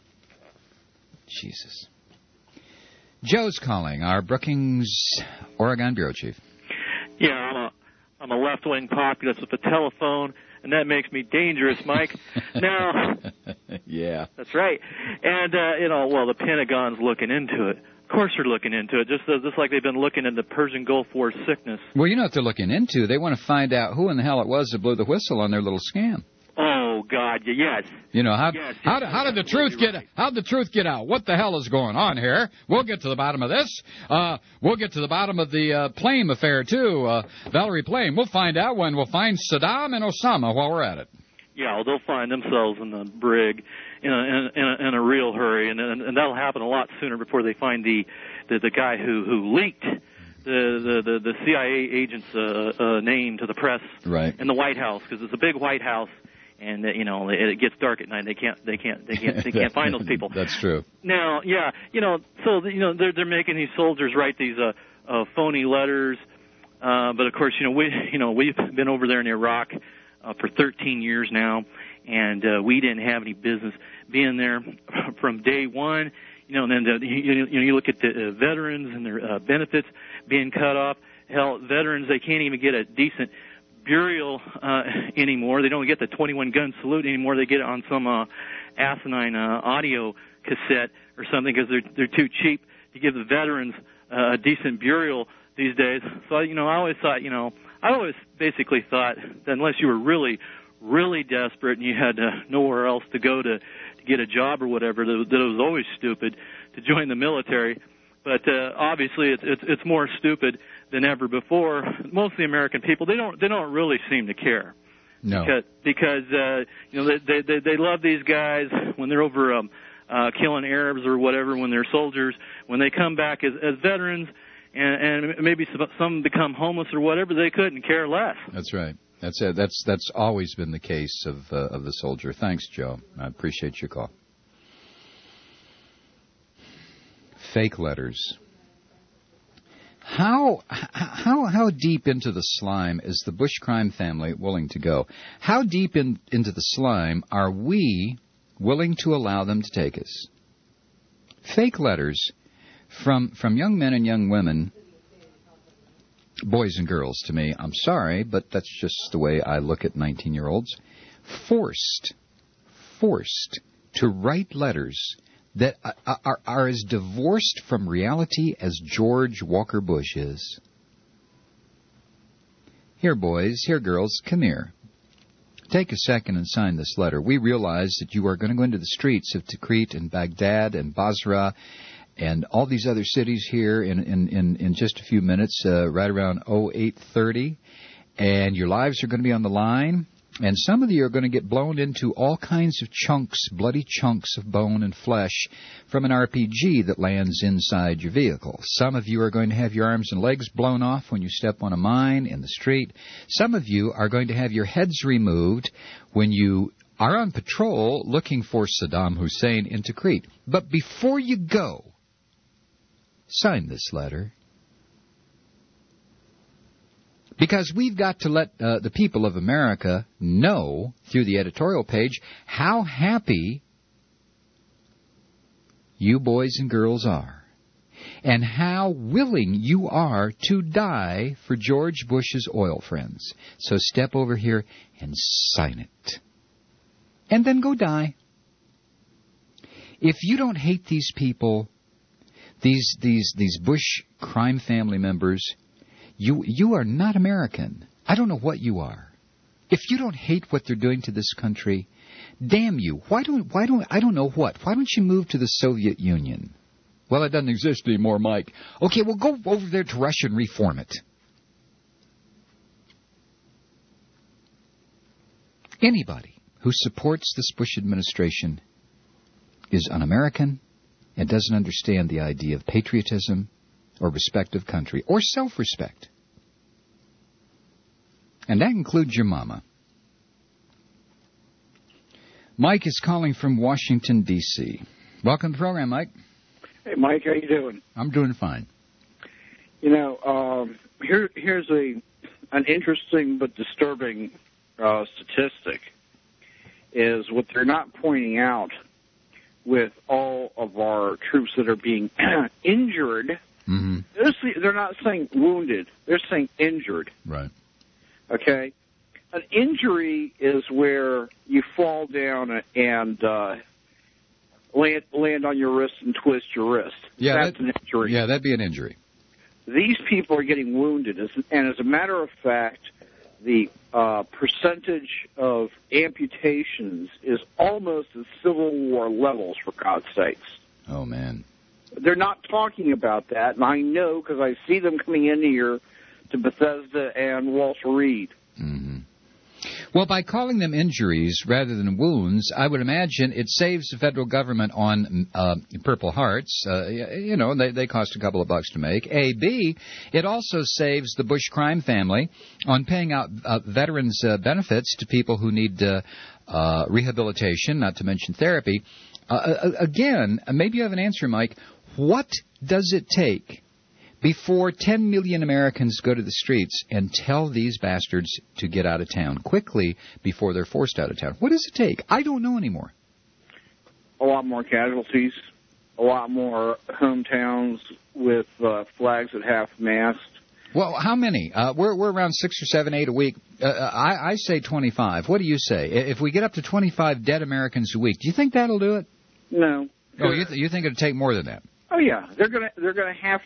Jesus. Joe's calling, our Brookings, Oregon bureau chief. Yeah, I'm a left-wing populist with a telephone, and that makes me dangerous, Mike. Now, yeah, that's right. And the Pentagon's looking into it. Of course, they're looking into it, just like they've been looking into the Persian Gulf War sickness. Well, you know what they're looking into? They want to find out who in the hell it was that blew the whistle on their little scam. Oh God, yes. You know how did the truth get out? What the hell is going on here? We'll get to the bottom of this. We'll get to the bottom of the Plame affair too, Valerie Plame. We'll find out when we'll find Saddam and Osama while we're at it. Yeah, well, they'll find themselves in the brig in a real hurry, and that'll happen a lot sooner before they find the the guy who leaked the CIA agent's name to the press in the White House, because it's a big White House, and it gets dark at night. They can't find those people. That's true. Now, so they're making these soldiers write these phony letters, but of course, we've been over there in Iraq for 13 years now, and we didn't have any business being there from day one. And then you look at the veterans and their benefits being cut off. Hell, veterans, they can't even get a decent burial anymore. They don't get the 21-gun salute anymore. They get it on some asinine audio cassette or something, because they're too cheap to give the veterans a decent burial these days. So I always basically thought that unless you were really, really desperate and you had nowhere else to go to get a job or whatever, that it was always stupid to join the military. But obviously, it's more stupid than ever before. Most of the American people, they don't really seem to care. No. Because they love these guys when they're over killing Arabs or whatever, when they're soldiers. When they come back as veterans, and maybe some become homeless or whatever, they couldn't care less. That's right. That's it. That's always been the case of the soldier. Thanks, Joe. I appreciate your call. Fake letters. How deep into the slime is the Bush crime family willing to go? How deep into the slime are we willing to allow them to take us? Fake letters from young men and young women, boys and girls to me. I'm sorry, but that's just the way I look at 19-year-olds. Forced to write letters that are as divorced from reality as George Walker Bush is. Here, boys, here, girls, come here. Take a second and sign this letter. We realize that you are going to go into the streets of Tikrit and Baghdad and Basra and all these other cities here in just a few minutes, right around 08:30, and your lives are going to be on the line. And some of you are going to get blown into all kinds of chunks, bloody chunks of bone and flesh from an RPG that lands inside your vehicle. Some of you are going to have your arms and legs blown off when you step on a mine in the street. Some of you are going to have your heads removed when you are on patrol looking for Saddam Hussein in Tikrit. But before you go, sign this letter. Because we've got to let the people of America know through the editorial page how happy you boys and girls are, and how willing you are to die for George Bush's oil friends. So step over here and sign it. And then go die. If you don't hate these people, these Bush crime family members, you are not American. I don't know what you are. If you don't hate what they're doing to this country, damn you. I don't know what. Why don't you move to the Soviet Union? Well, it doesn't exist anymore, Mike. Okay, well, go over there to Russia and reform it. Anybody who supports this Bush administration is un-American and doesn't understand the idea of patriotism or respect of country, or self-respect. And that includes your mama. Mike is calling from Washington, D.C. Welcome to the program, Mike. Hey, Mike, how you doing? I'm doing fine. Here's an interesting but disturbing statistic, is what they're not pointing out with all of our troops that are being injured. Mm-hmm. They're not saying wounded. They're saying injured. Right. Okay? An injury is where you fall down and land on your wrist and twist your wrist. Yeah, that's an injury. Yeah, that'd be an injury. These people are getting wounded. And as a matter of fact, the percentage of amputations is almost at Civil War levels, for God's sakes. Oh, man. They're not talking about that, and I know because I see them coming in here to Bethesda and Walter Reed. Mm-hmm. Well, by calling them injuries rather than wounds, I would imagine it saves the federal government on Purple Hearts. They cost a couple of bucks to make. A. B. It also saves the Bush crime family on paying out veterans' benefits to people who need rehabilitation, not to mention therapy. Again, maybe you have an answer, Mike. What does it take before 10 million Americans go to the streets and tell these bastards to get out of town quickly before they're forced out of town? What does it take? I don't know anymore. A lot more casualties, a lot more hometowns with flags at half-mast. Well, how many? We're around 6 or 7, 8 a week. I say 25. What do you say? If we get up to 25 dead Americans a week, do you think that'll do it? No. Oh, you think it'll take more than that? Oh yeah, they're going to have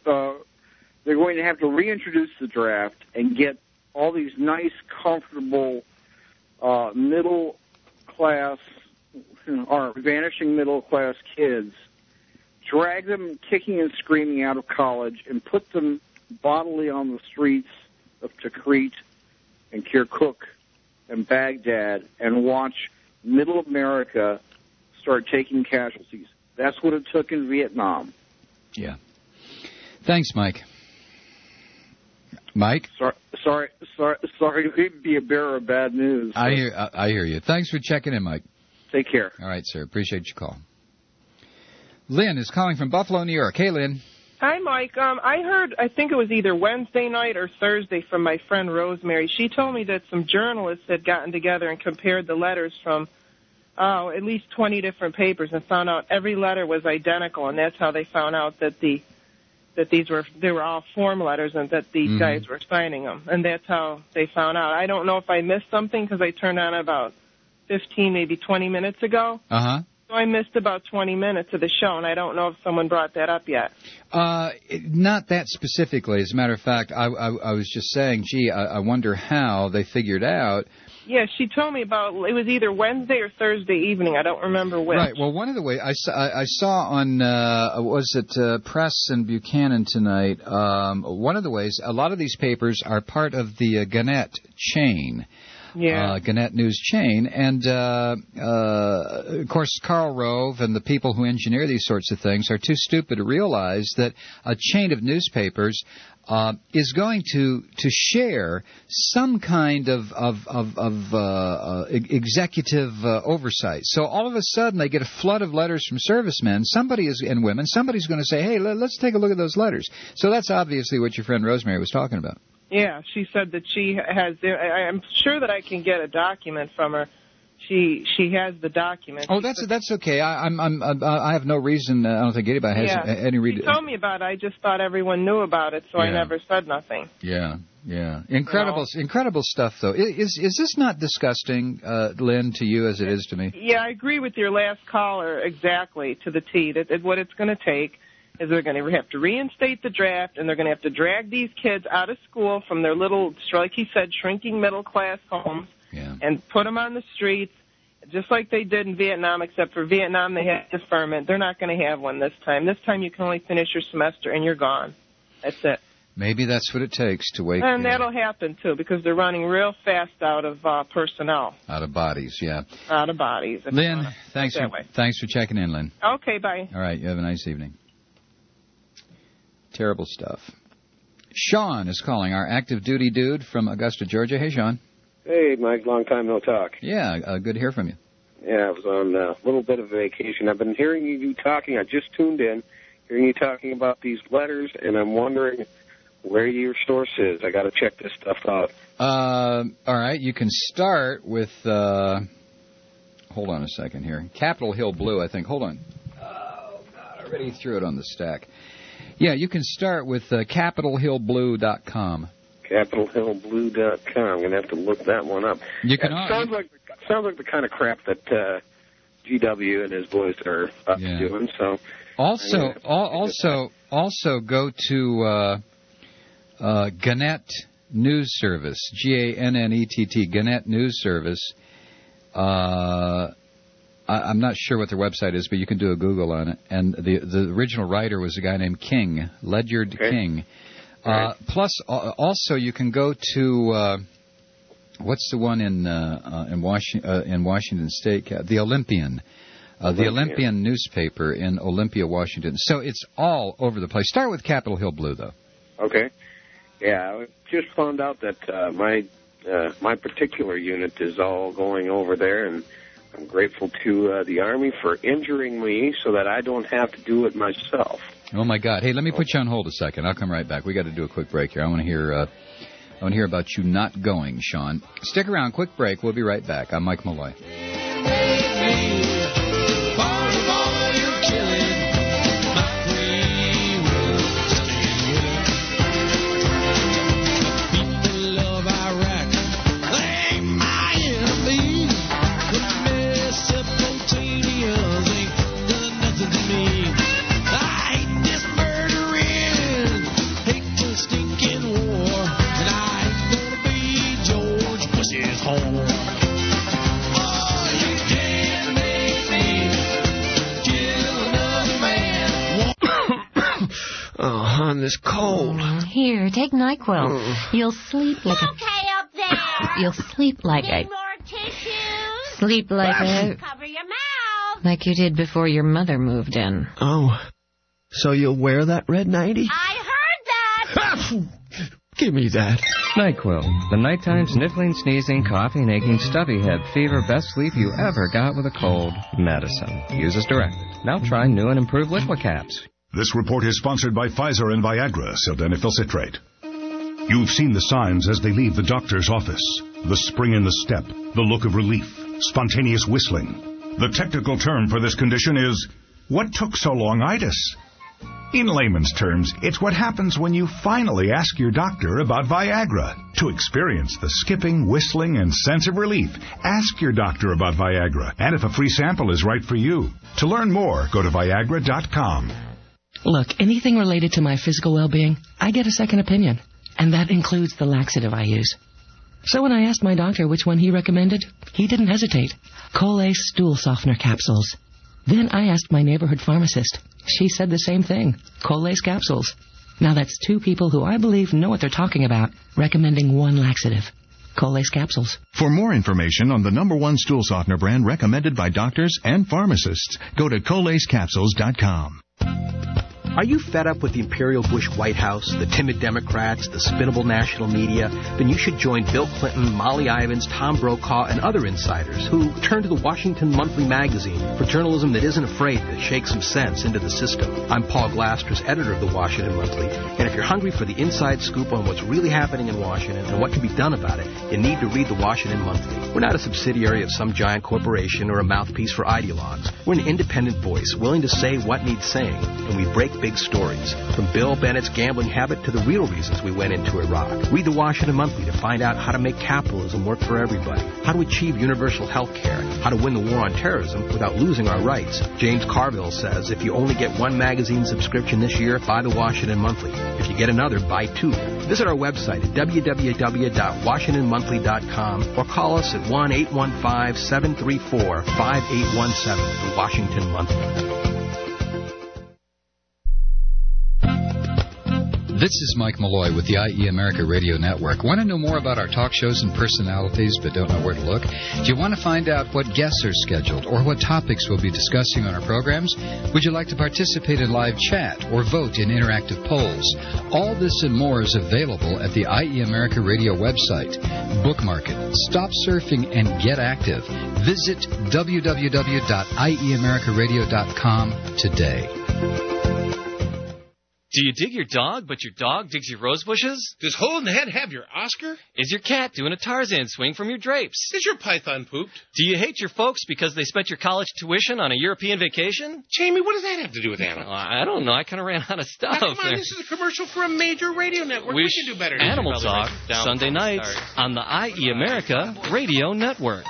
to reintroduce the draft and get all these nice, comfortable middle class or vanishing middle class kids, drag them kicking and screaming out of college, and put them bodily on the streets of Tikrit and Kirkuk and Baghdad, and watch Middle America start taking casualties. That's what it took in Vietnam. Yeah. Thanks, Mike. Mike? Sorry to be a bearer of bad news. I hear you. Thanks for checking in, Mike. Take care. All right, sir. Appreciate your call. Lynn is calling from Buffalo, New York. Hey, Lynn. Hi, Mike. I heard, I think it was either Wednesday night or Thursday from my friend Rosemary. She told me that some journalists had gotten together and compared the letters from at least 20 different papers and found out every letter was identical, and that's how they found out that they were all form letters and that these guys were signing them, and that's how they found out. I don't know if I missed something because I turned on about 15, maybe 20 minutes ago. Uh-huh. So I missed about 20 minutes of the show, and I don't know if someone brought that up yet. Not that specifically. As a matter of fact, I was just saying, I wonder how they figured out. Yeah, she told me about, it was either Wednesday or Thursday evening. I don't remember which. Right. Well, one of the ways I saw on, was it Press and Buchanan tonight, one of the ways, a lot of these papers are part of the Gannett chain. Yeah. Gannett News chain. And, of course, Karl Rove and the people who engineer these sorts of things are too stupid to realize that a chain of newspapers is going to share some kind of executive oversight. So all of a sudden they get a flood of letters from servicemen, and women. Somebody's going to say, hey, let's take a look at those letters. So that's obviously what your friend Rosemary was talking about. Yeah, she said that she has. I'm sure that I can get a document from her. She has the document. Oh, that's okay. I have no reason. I don't think anybody has any reason. She told me about it. I just thought everyone knew about it, so I never said nothing. Yeah. Incredible stuff, though. Is this not disgusting, Lynn, to you as it is to me? Yeah, I agree with your last caller exactly to the T. That what it's going to take is they're going to have to reinstate the draft, and they're going to have to drag these kids out of school from their little, like he said, shrinking middle-class homes and put them on the streets, just like they did in Vietnam, except for Vietnam they had deferment. They're not going to have one this time. This time you can only finish your semester, and you're gone. That's it. Maybe that's what it takes to wake. And that'll happen, too, because they're running real fast out of personnel. Out of bodies, yeah. Out of bodies. Lynn, thanks for checking in, Lynn. Okay, bye. All right, you have a nice evening. Terrible stuff. Sean is calling, our active duty dude from Augusta, Georgia. Hey, Sean. Hey, Mike. Long time no talk. Yeah, good to hear from you. Yeah, I was on a little bit of vacation. I've been hearing you talking. I just tuned in, hearing you talking about these letters, and I'm wondering where your source is. I got to check this stuff out. All right, you can start with, hold on a second here. Capitol Hill Blue, I think. Hold on. Oh, God, I already threw it on the stack. Yeah, you can start with CapitolHillBlue.com. CapitolHillBlue.com. I'm going to have to look that one up. You can. Sounds like the kind of crap that GW and his boys are doing. So also go to Gannett News Service, Gannett, Gannett News Service. I'm not sure what their website is, but you can do a Google on it. And the original writer was a guy named King, Ledyard King. Plus, also you can go to what's the one in Washington State? The Olympian. The Olympian newspaper in Olympia, Washington. So it's all over the place. Start with Capitol Hill Blue, though. Okay. Yeah, I just found out that my particular unit is all going over there, and I'm grateful to the Army for injuring me so that I don't have to do it myself. Oh my God! Hey, let me put you on hold a second. I'll come right back. We got to do a quick break here. I want to hear about you not going, Sean. Stick around. Quick break. We'll be right back. I'm Mike Malloy. This cold. Here, take NyQuil. You'll sleep like okay up there. You'll sleep like Need more tissues. Sleep like Cover your mouth. like you did before your mother moved in. Oh, so you'll wear that red nightie? I heard that. Give me that. NyQuil, the nighttime sniffling, sneezing, coughing, aching, stuffy head, fever, best sleep you ever got with a cold. Medicine. Use as directed. Now try new and improved Liquicaps. This report is sponsored by Pfizer and Viagra, sildenafil citrate. You've seen the signs as they leave the doctor's office. The spring in the step, the look of relief, spontaneous whistling. The technical term for this condition is, what took so long-itis? In layman's terms, it's what happens when you finally ask your doctor about Viagra. To experience the skipping, whistling, and sense of relief, ask your doctor about Viagra, and if a free sample is right for you. To learn more, go to Viagra.com. Look, anything related to my physical well-being, I get a second opinion, and that includes the laxative I use. So when I asked my doctor which one he recommended, he didn't hesitate. Colace Stool Softener Capsules. Then I asked my neighborhood pharmacist. She said the same thing, Colace Capsules. Now that's two people who I believe know what they're talking about, recommending one laxative. Colace Capsules. For more information on the #1 stool softener brand recommended by doctors and pharmacists, go to colacecapsules.com. Are you fed up with the Imperial Bush White House, the timid Democrats, the spinnable national media? Then you should join Bill Clinton, Molly Ivins, Tom Brokaw, and other insiders who turn to the Washington Monthly magazine for journalism that isn't afraid to shake some sense into the system. I'm Paul Glasters, editor of the Washington Monthly, and if you're hungry for the inside scoop on what's really happening in Washington and what can be done about it, you need to read the Washington Monthly. We're not a subsidiary of some giant corporation or a mouthpiece for ideologues. We're an independent voice willing to say what needs saying, and we break big stories, from Bill Bennett's gambling habit to the real reasons we went into Iraq. Read the Washington Monthly to find out how to make capitalism work for everybody, how to achieve universal health care, how to win the war on terrorism without losing our rights. James Carville says if you only get one magazine subscription this year, buy the Washington Monthly. If you get another, buy two. Visit our website at www.washingtonmonthly.com or call us at 1-815-734-5817, the Washington Monthly. This is Mike Malloy with the IE America Radio Network. Want to know more about our talk shows and personalities but don't know where to look? Do you want to find out what guests are scheduled or what topics we'll be discussing on our programs? Would you like to participate in live chat or vote in interactive polls? All this and more is available at the IE America Radio website. Bookmark it, stop surfing, and get active. Visit www.ieamericaradio.com today. Do you dig your dog, but your dog digs your rose bushes? Does Hole in the Head have your Oscar? Is your cat doing a Tarzan swing from your drapes? Is your python pooped? Do you hate your folks because they spent your college tuition on a European vacation? Jamie, what does that have to do with animals? I don't know. I kind of ran out of stuff. Now, come on, this is a commercial for a major radio network. We can do better. Animal Talk, Sunday nights on the IE America Radio Network.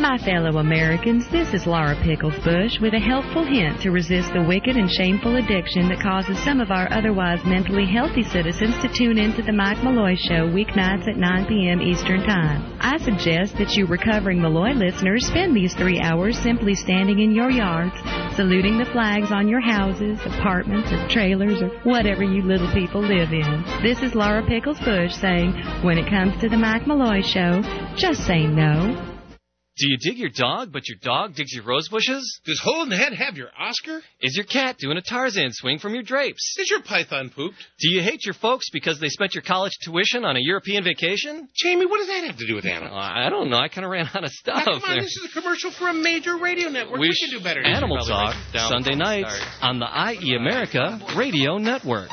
My fellow Americans, this is Laura Pickles Bush with a helpful hint to resist the wicked and shameful addiction that causes some of our otherwise mentally healthy citizens to tune into the Mike Malloy Show weeknights at 9 p.m. Eastern Time. I suggest that you recovering Malloy listeners spend these 3 hours simply standing in your yards, saluting the flags on your houses, apartments, or trailers, or whatever you little people live in. This is Laura Pickles Bush saying, when it comes to the Mike Malloy Show, just say no. Do you dig your dog, but your dog digs your rose bushes? Does Hole in the Head have your Oscar? Is your cat doing a Tarzan swing from your drapes? Is your python pooped? Do you hate your folks because they spent your college tuition on a European vacation? Jamie, what does that have to do with animals? I don't know. I kind of ran out of stuff. Now, come on, this is a commercial for a major radio network. We can do better. Animal Talk, Sunday nights on the IE America Radio Network.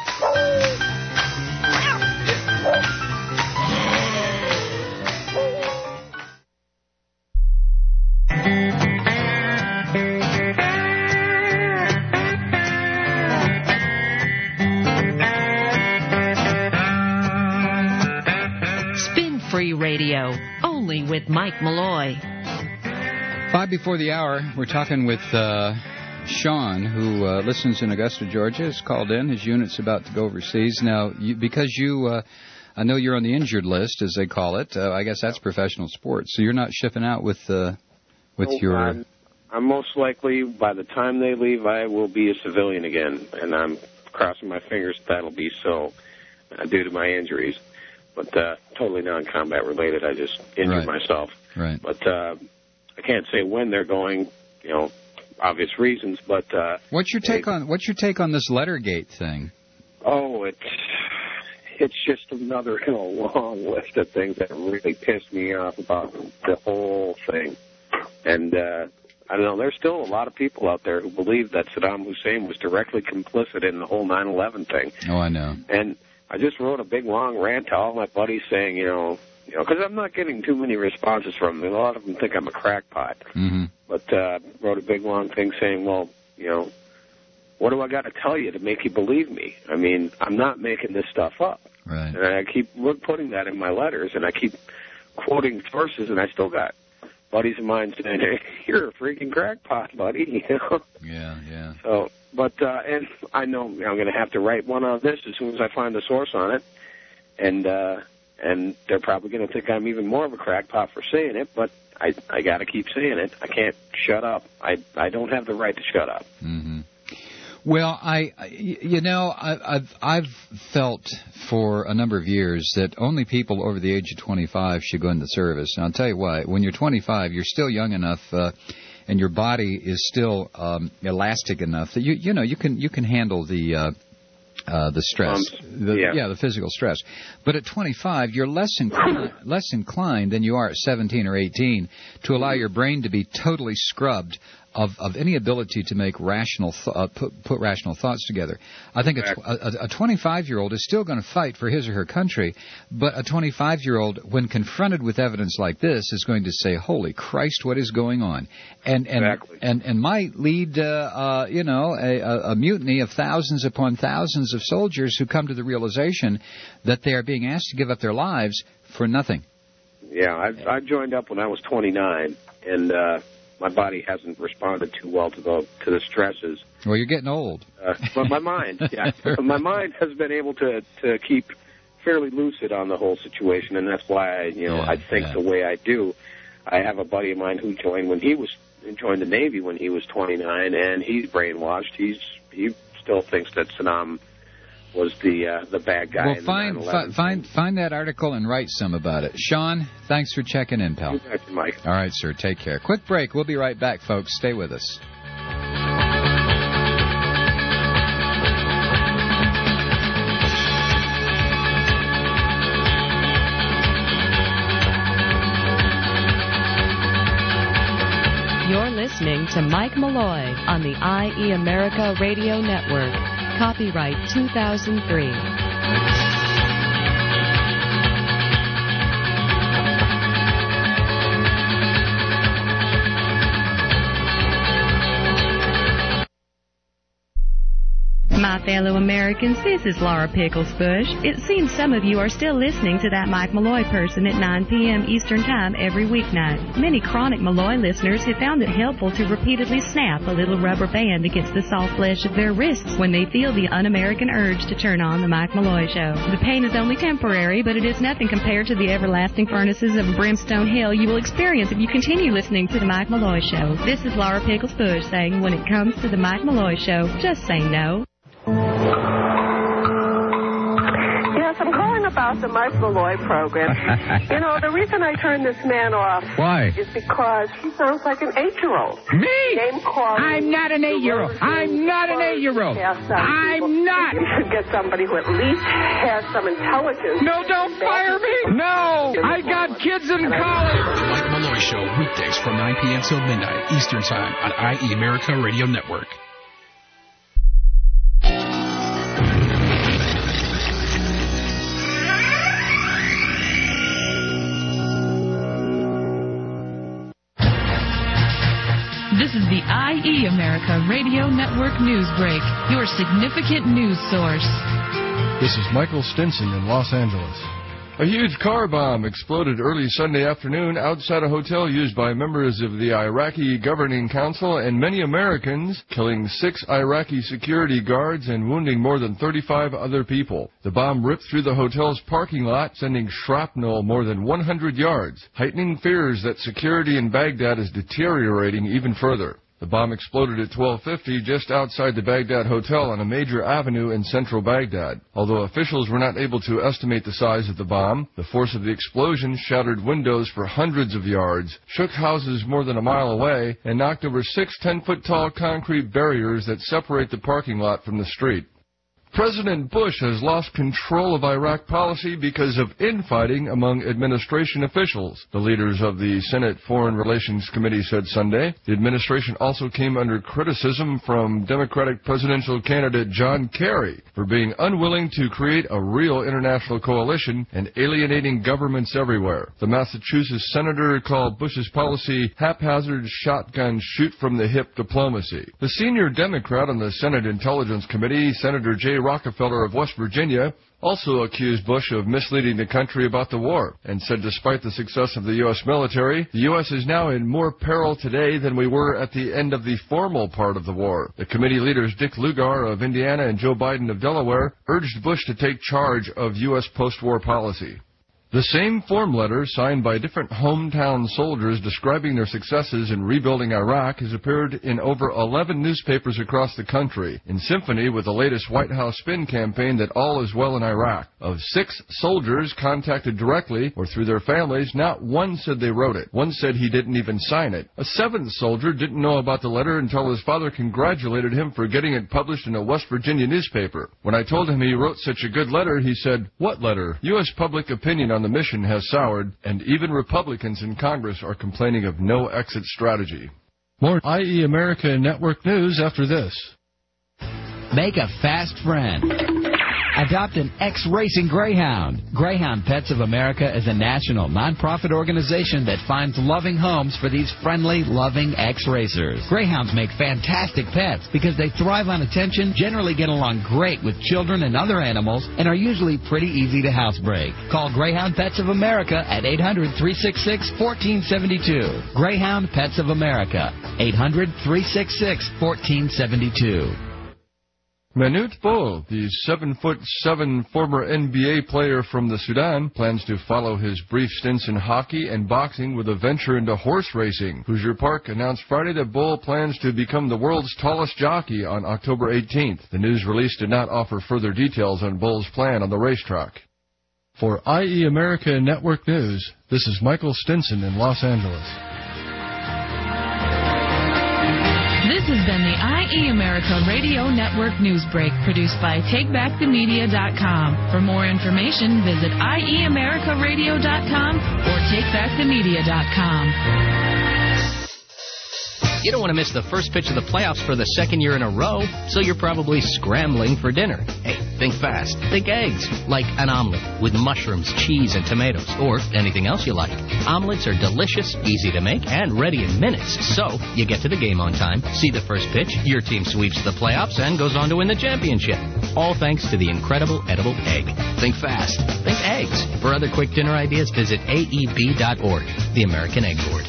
Free radio, only with Mike Malloy. 5 before the hour, we're talking with Sean, who listens in Augusta, Georgia, has called in. His unit's about to go overseas. Now, because I know you're on the injured list, as they call it. I guess that's professional sports. So you're not shipping out with your... I'm most likely, by the time they leave, I will be a civilian again. And I'm crossing my fingers that'll be so due to my injuries. But totally non-combat related. I just injured myself. Right. But I can't say when they're going, obvious reasons. But what's your take on this Lettergate thing? Oh, it's just another in a long list of things that really pissed me off about the whole thing. And I don't know. There's still a lot of people out there who believe that Saddam Hussein was directly complicit in the whole 9/11 thing. Oh, I know. And I just wrote a big, long rant to all my buddies saying, because I'm not getting too many responses from them. A lot of them think I'm a crackpot. Mm-hmm. But wrote a big, long thing saying, well, what do I got to tell you to make you believe me? I mean, I'm not making this stuff up. Right. And I keep putting that in my letters, and I keep quoting sources, and I still got buddies of mine saying, hey, you're a freaking crackpot, buddy. Yeah. So... But, and I know I'm going to have to write one on this as soon as I find the source on it. And they're probably going to think I'm even more of a crackpot for saying it, but I got to keep saying it. I can't shut up. I don't have the right to shut up. Mm-hmm. Well, I've felt for a number of years that only people over the age of 25 should go into the service. And I'll tell you why. When you're 25, you're still young enough, and your body is still elastic enough that you can handle the stress, the physical stress. But at 25, you're less inclined than you are at 17 or 18 to allow your brain to be totally scrubbed of any ability to make put rational thoughts together. I think a 25-year-old is still going to fight for his or her country, but a 25-year-old, when confronted with evidence like this, is going to say, "Holy Christ, what is going on?" And might lead, a mutiny of thousands upon thousands of soldiers who come to the realization that they are being asked to give up their lives for nothing. Yeah, I joined up when I was 29, and my body hasn't responded too well to the stresses. Well, you're getting old. But my mind, my mind has been able to keep fairly lucid on the whole situation, and that's why I think the way I do. I have a buddy of mine who joined the Navy when he was 29, and he's brainwashed. He still thinks that Saddam was the bad guy. Well, find that article and write some about it. Sean, thanks for checking in, pal. Thank you, Mike. All right, sir. Take care. Quick break. We'll be right back, folks. Stay with us. You're listening to Mike Malloy on the IE America Radio Network. Copyright 2003. My fellow Americans, this is Laura Pickles Bush. It seems some of you are still listening to that Mike Malloy person at 9 p.m. Eastern Time every weeknight. Many chronic Malloy listeners have found it helpful to repeatedly snap a little rubber band against the soft flesh of their wrists when they feel the un-American urge to turn on the Mike Malloy Show. The pain is only temporary, but it is nothing compared to the everlasting furnaces of brimstone hell you will experience if you continue listening to the Mike Malloy Show. This is Laura Pickles Bush saying, when it comes to the Mike Malloy Show, just say no. Yes, I'm calling about the Mike Malloy program. You know, the reason I turned this man off is because he sounds like an 8-year-old. Me? Name calling. I'm not an 8-year-old. I'm not an 8-year-old. I'm not. You should get somebody who at least has some intelligence. No, don't fire me. No, I got kids in college. The Mike Malloy Show, weekdays from 9 p.m. till midnight Eastern Time on IE America Radio Network. This is the IE America Radio Network News Break, your significant news source. This is Michael Stinson in Los Angeles. A huge car bomb exploded early Sunday afternoon outside a hotel used by members of the Iraqi Governing Council and many Americans, killing 6 Iraqi security guards and wounding more than 35 other people. The bomb ripped through the hotel's parking lot, sending shrapnel more than 100 yards, heightening fears that security in Baghdad is deteriorating even further. The bomb exploded at 12:50 just outside the Baghdad Hotel on a major avenue in central Baghdad. Although officials were not able to estimate the size of the bomb, the force of the explosion shattered windows for hundreds of yards, shook houses more than a mile away, and knocked over 6 10-foot-tall concrete barriers that separate the parking lot from the street. President Bush has lost control of Iraq policy because of infighting among administration officials, the leaders of the Senate Foreign Relations Committee said Sunday. The administration also came under criticism from Democratic presidential candidate John Kerry for being unwilling to create a real international coalition and alienating governments everywhere. The Massachusetts senator called Bush's policy haphazard shotgun shoot-from-the-hip diplomacy. The senior Democrat on the Senate Intelligence Committee, Senator Jay Rockefeller of West Virginia, also accused Bush of misleading the country about the war and said despite the success of the U.S. military, the U.S. is now in more peril today than we were at the end of the formal part of the war. The committee leaders Dick Lugar of Indiana and Joe Biden of Delaware urged Bush to take charge of U.S. post-war policy. The same form letter signed by different hometown soldiers describing their successes in rebuilding Iraq has appeared in over 11 newspapers across the country, in symphony with the latest White House spin campaign that all is well in Iraq. Of 6 soldiers contacted directly or through their families, not one said they wrote it. One said he didn't even sign it. A 7th soldier didn't know about the letter until his father congratulated him for getting it published in a West Virginia newspaper. When I told him he wrote such a good letter, he said, "What letter? U.S. public opinion on the mission has soured, and even Republicans in Congress are complaining of no exit strategy." More IE America Network news after this. Make a fast friend. Adopt an ex-racing Greyhound. Greyhound Pets of America is a national, non-profit organization that finds loving homes for these friendly, loving ex-racers. Greyhounds make fantastic pets because they thrive on attention, generally get along great with children and other animals, and are usually pretty easy to housebreak. Call Greyhound Pets of America at 800-366-1472. Greyhound Pets of America, 800-366-1472. Manute Bol, the 7'7" former NBA player from the Sudan, plans to follow his brief stints in hockey and boxing with a venture into horse racing. Hoosier Park announced Friday that Bol plans to become the world's tallest jockey on October 18th. The news release did not offer further details on Bol's plan on the racetrack. For IE America Network News, this is Michael Stinson in Los Angeles. This has been the IE America Radio Network News Break, produced by TakeBackTheMedia.com. For more information, visit IEAmericaRadio.com or TakeBackTheMedia.com. You don't want to miss the first pitch of the playoffs for the second year in a row, so you're probably scrambling for dinner. Hey, think fast. Think eggs, like an omelet with mushrooms, cheese, and tomatoes, or anything else you like. Omelets are delicious, easy to make, and ready in minutes, so you get to the game on time, see the first pitch, your team sweeps the playoffs, and goes on to win the championship. All thanks to the incredible edible egg. Think fast. Think eggs. For other quick dinner ideas, visit aeb.org, the American Egg Board.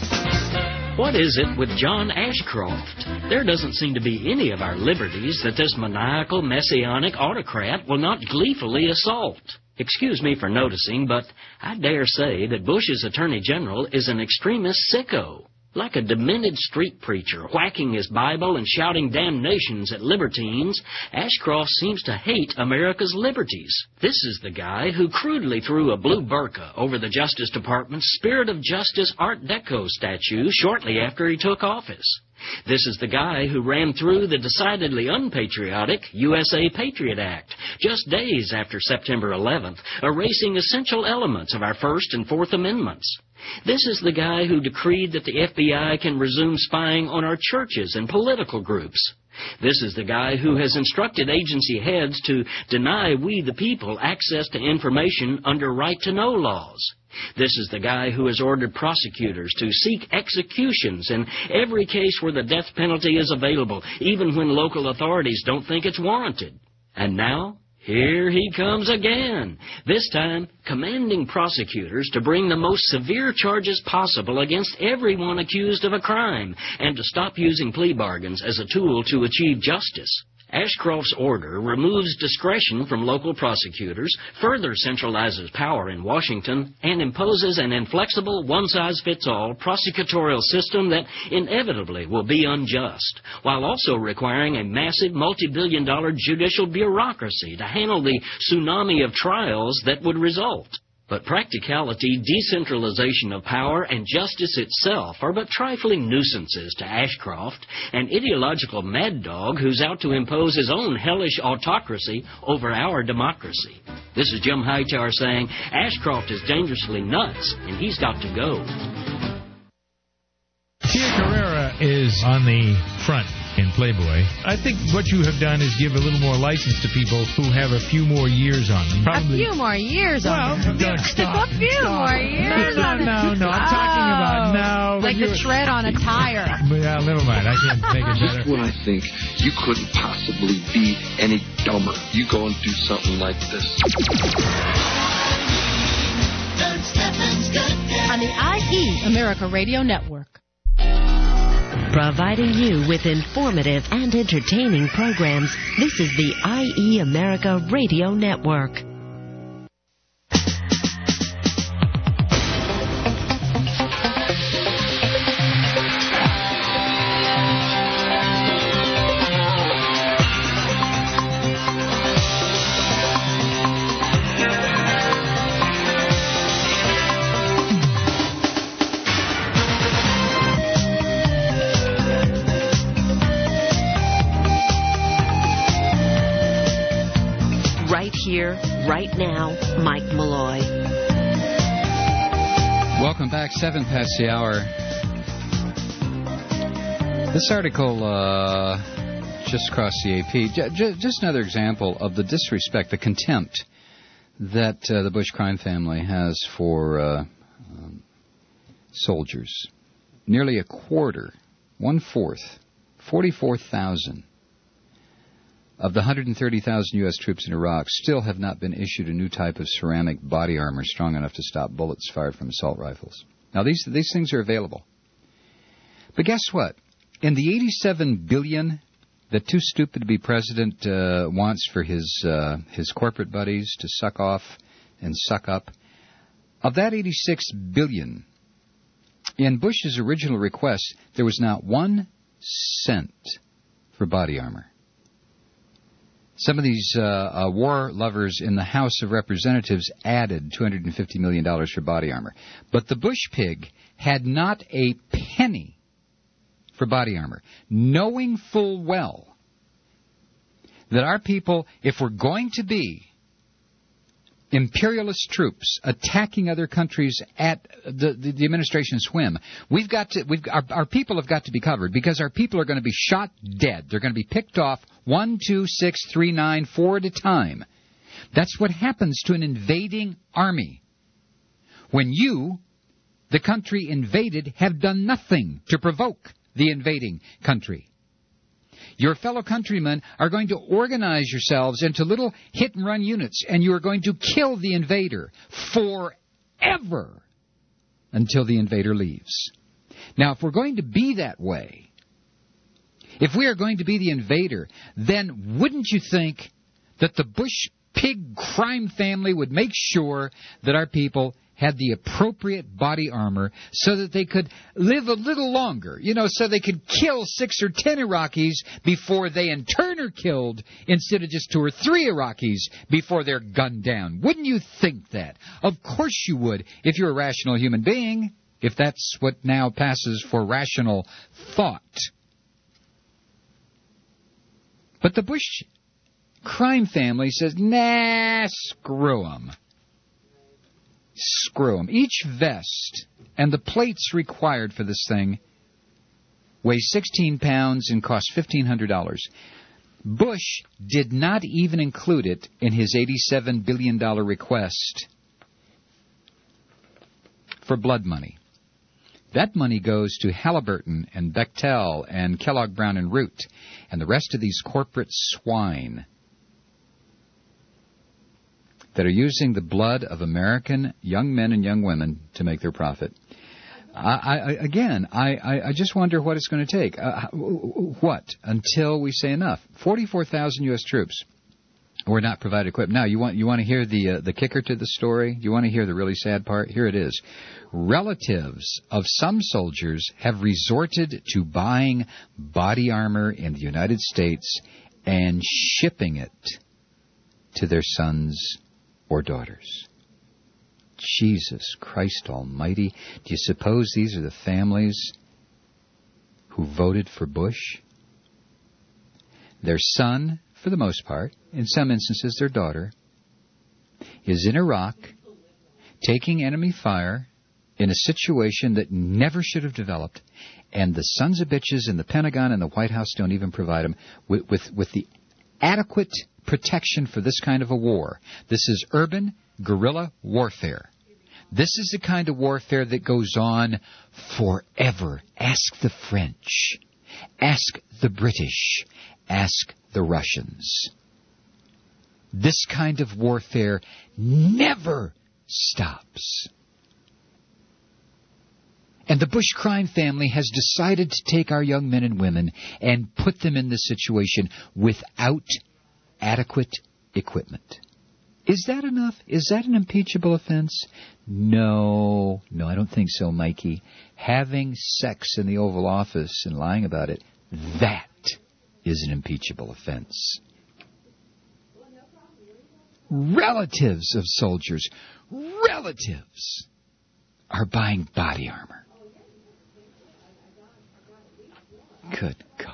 What is it with John Ashcroft? There doesn't seem to be any of our liberties that this maniacal, messianic autocrat will not gleefully assault. Excuse me for noticing, but I dare say that Bush's Attorney General is an extremist sicko. Like a demented street preacher, whacking his Bible and shouting damnations at libertines, Ashcroft seems to hate America's liberties. This is the guy who crudely threw a blue burqa over the Justice Department's Spirit of Justice Art Deco statue shortly after he took office. This is the guy who ran through the decidedly unpatriotic USA Patriot Act just days after September 11th, erasing essential elements of our First and Fourth Amendments. This is the guy who decreed that the FBI can resume spying on our churches and political groups. This is the guy who has instructed agency heads to deny we the people access to information under right-to-know laws. This is the guy who has ordered prosecutors to seek executions in every case where the death penalty is available, even when local authorities don't think it's warranted. And now, here he comes again, this time commanding prosecutors to bring the most severe charges possible against everyone accused of a crime and to stop using plea bargains as a tool to achieve justice. Ashcroft's order removes discretion from local prosecutors, further centralizes power in Washington, and imposes an inflexible, one-size-fits-all prosecutorial system that inevitably will be unjust, while also requiring a massive multi-billion-dollar judicial bureaucracy to handle the tsunami of trials that would result. But practicality, decentralization of power, and justice itself are but trifling nuisances to Ashcroft, an ideological mad dog who's out to impose his own hellish autocracy over our democracy. This is Jim Hightower saying Ashcroft is dangerously nuts, and he's got to go. Tia Carrera is on the front in Playboy. I think what you have done is give a little more license to people who have a few more years on them. Probably. A few more years on them? Stop. A few more years on them? No, I'm talking about now. Like the tread on a tire. Yeah, never mind. I can't make it better. Just when I think you couldn't possibly be any dumber, you go and do something like this. On the IE America Radio Network. Providing you with informative and entertaining programs, this is the IE America Radio Network. Here, right now, Mike Malloy. Welcome back, 7 past the hour. This article just crossed the AP. Just another example of the disrespect, the contempt that the Bush crime family has for soldiers. Nearly a quarter, 1/4, 44,000 of the 130,000 U.S. troops in Iraq still have not been issued a new type of ceramic body armor strong enough to stop bullets fired from assault rifles. Now, these things are available. But guess what? In the $87 billion that Too Stupid to Be President wants for his corporate buddies to suck off and suck up, of that $86 billion, in Bush's original request, there was not 1 cent for body armor. Some of these war lovers in the House of Representatives added $250 million for body armor. But the Bush pig had not a penny for body armor, knowing full well that our people, if we're going to be imperialist troops attacking other countries at the administration's whim. Our people have got to be covered because our people are going to be shot dead. They're going to be picked off 1, 2, 6, 3, 9, 4 at a time. That's what happens to an invading army. When you, the country invaded, have done nothing to provoke the invading country. Your fellow countrymen are going to organize yourselves into little hit-and-run units, and you are going to kill the invader forever until the invader leaves. Now, if we're going to be that way, if we are going to be the invader, then wouldn't you think that the Bush pig crime family would make sure that our people had the appropriate body armor so that they could live a little longer, so they could kill 6 or 10 Iraqis before they in turn are killed instead of just 2 or 3 Iraqis before they're gunned down. Wouldn't you think that? Of course you would if you're a rational human being, if that's what now passes for rational thought. But the Bush crime family says, nah, screw them. Screw them. Each vest and the plates required for this thing weighs 16 pounds and costs $1,500. Bush did not even include it in his $87 billion request for blood money. That money goes to Halliburton and Bechtel and Kellogg Brown and Root and the rest of these corporate swine that are using the blood of American young men and young women to make their profit. I just wonder what it's going to take. What? Until we say enough. 44,000 U.S. troops were not provided equipment. Now, you want to hear the kicker to the story? You want to hear the really sad part? Here it is. Relatives of some soldiers have resorted to buying body armor in the United States and shipping it to their sons or daughters. Jesus Christ Almighty. Do you suppose these are the families who voted for Bush? Their son, for the most part, in some instances their daughter, is in Iraq taking enemy fire in a situation that never should have developed, and the sons of bitches in the Pentagon and the White House don't even provide them with the adequate protection for this kind of a war. This is urban guerrilla warfare. This is the kind of warfare that goes on forever. Ask the French. Ask the British. Ask the Russians. This kind of warfare never stops. And the Bush crime family has decided to take our young men and women and put them in this situation without adequate equipment. Is that enough? Is that an impeachable offense? No, I don't think so, Mikey. Having sex in the Oval Office and lying about it, that is an impeachable offense. Relatives of soldiers, relatives, are buying body armor. Good God.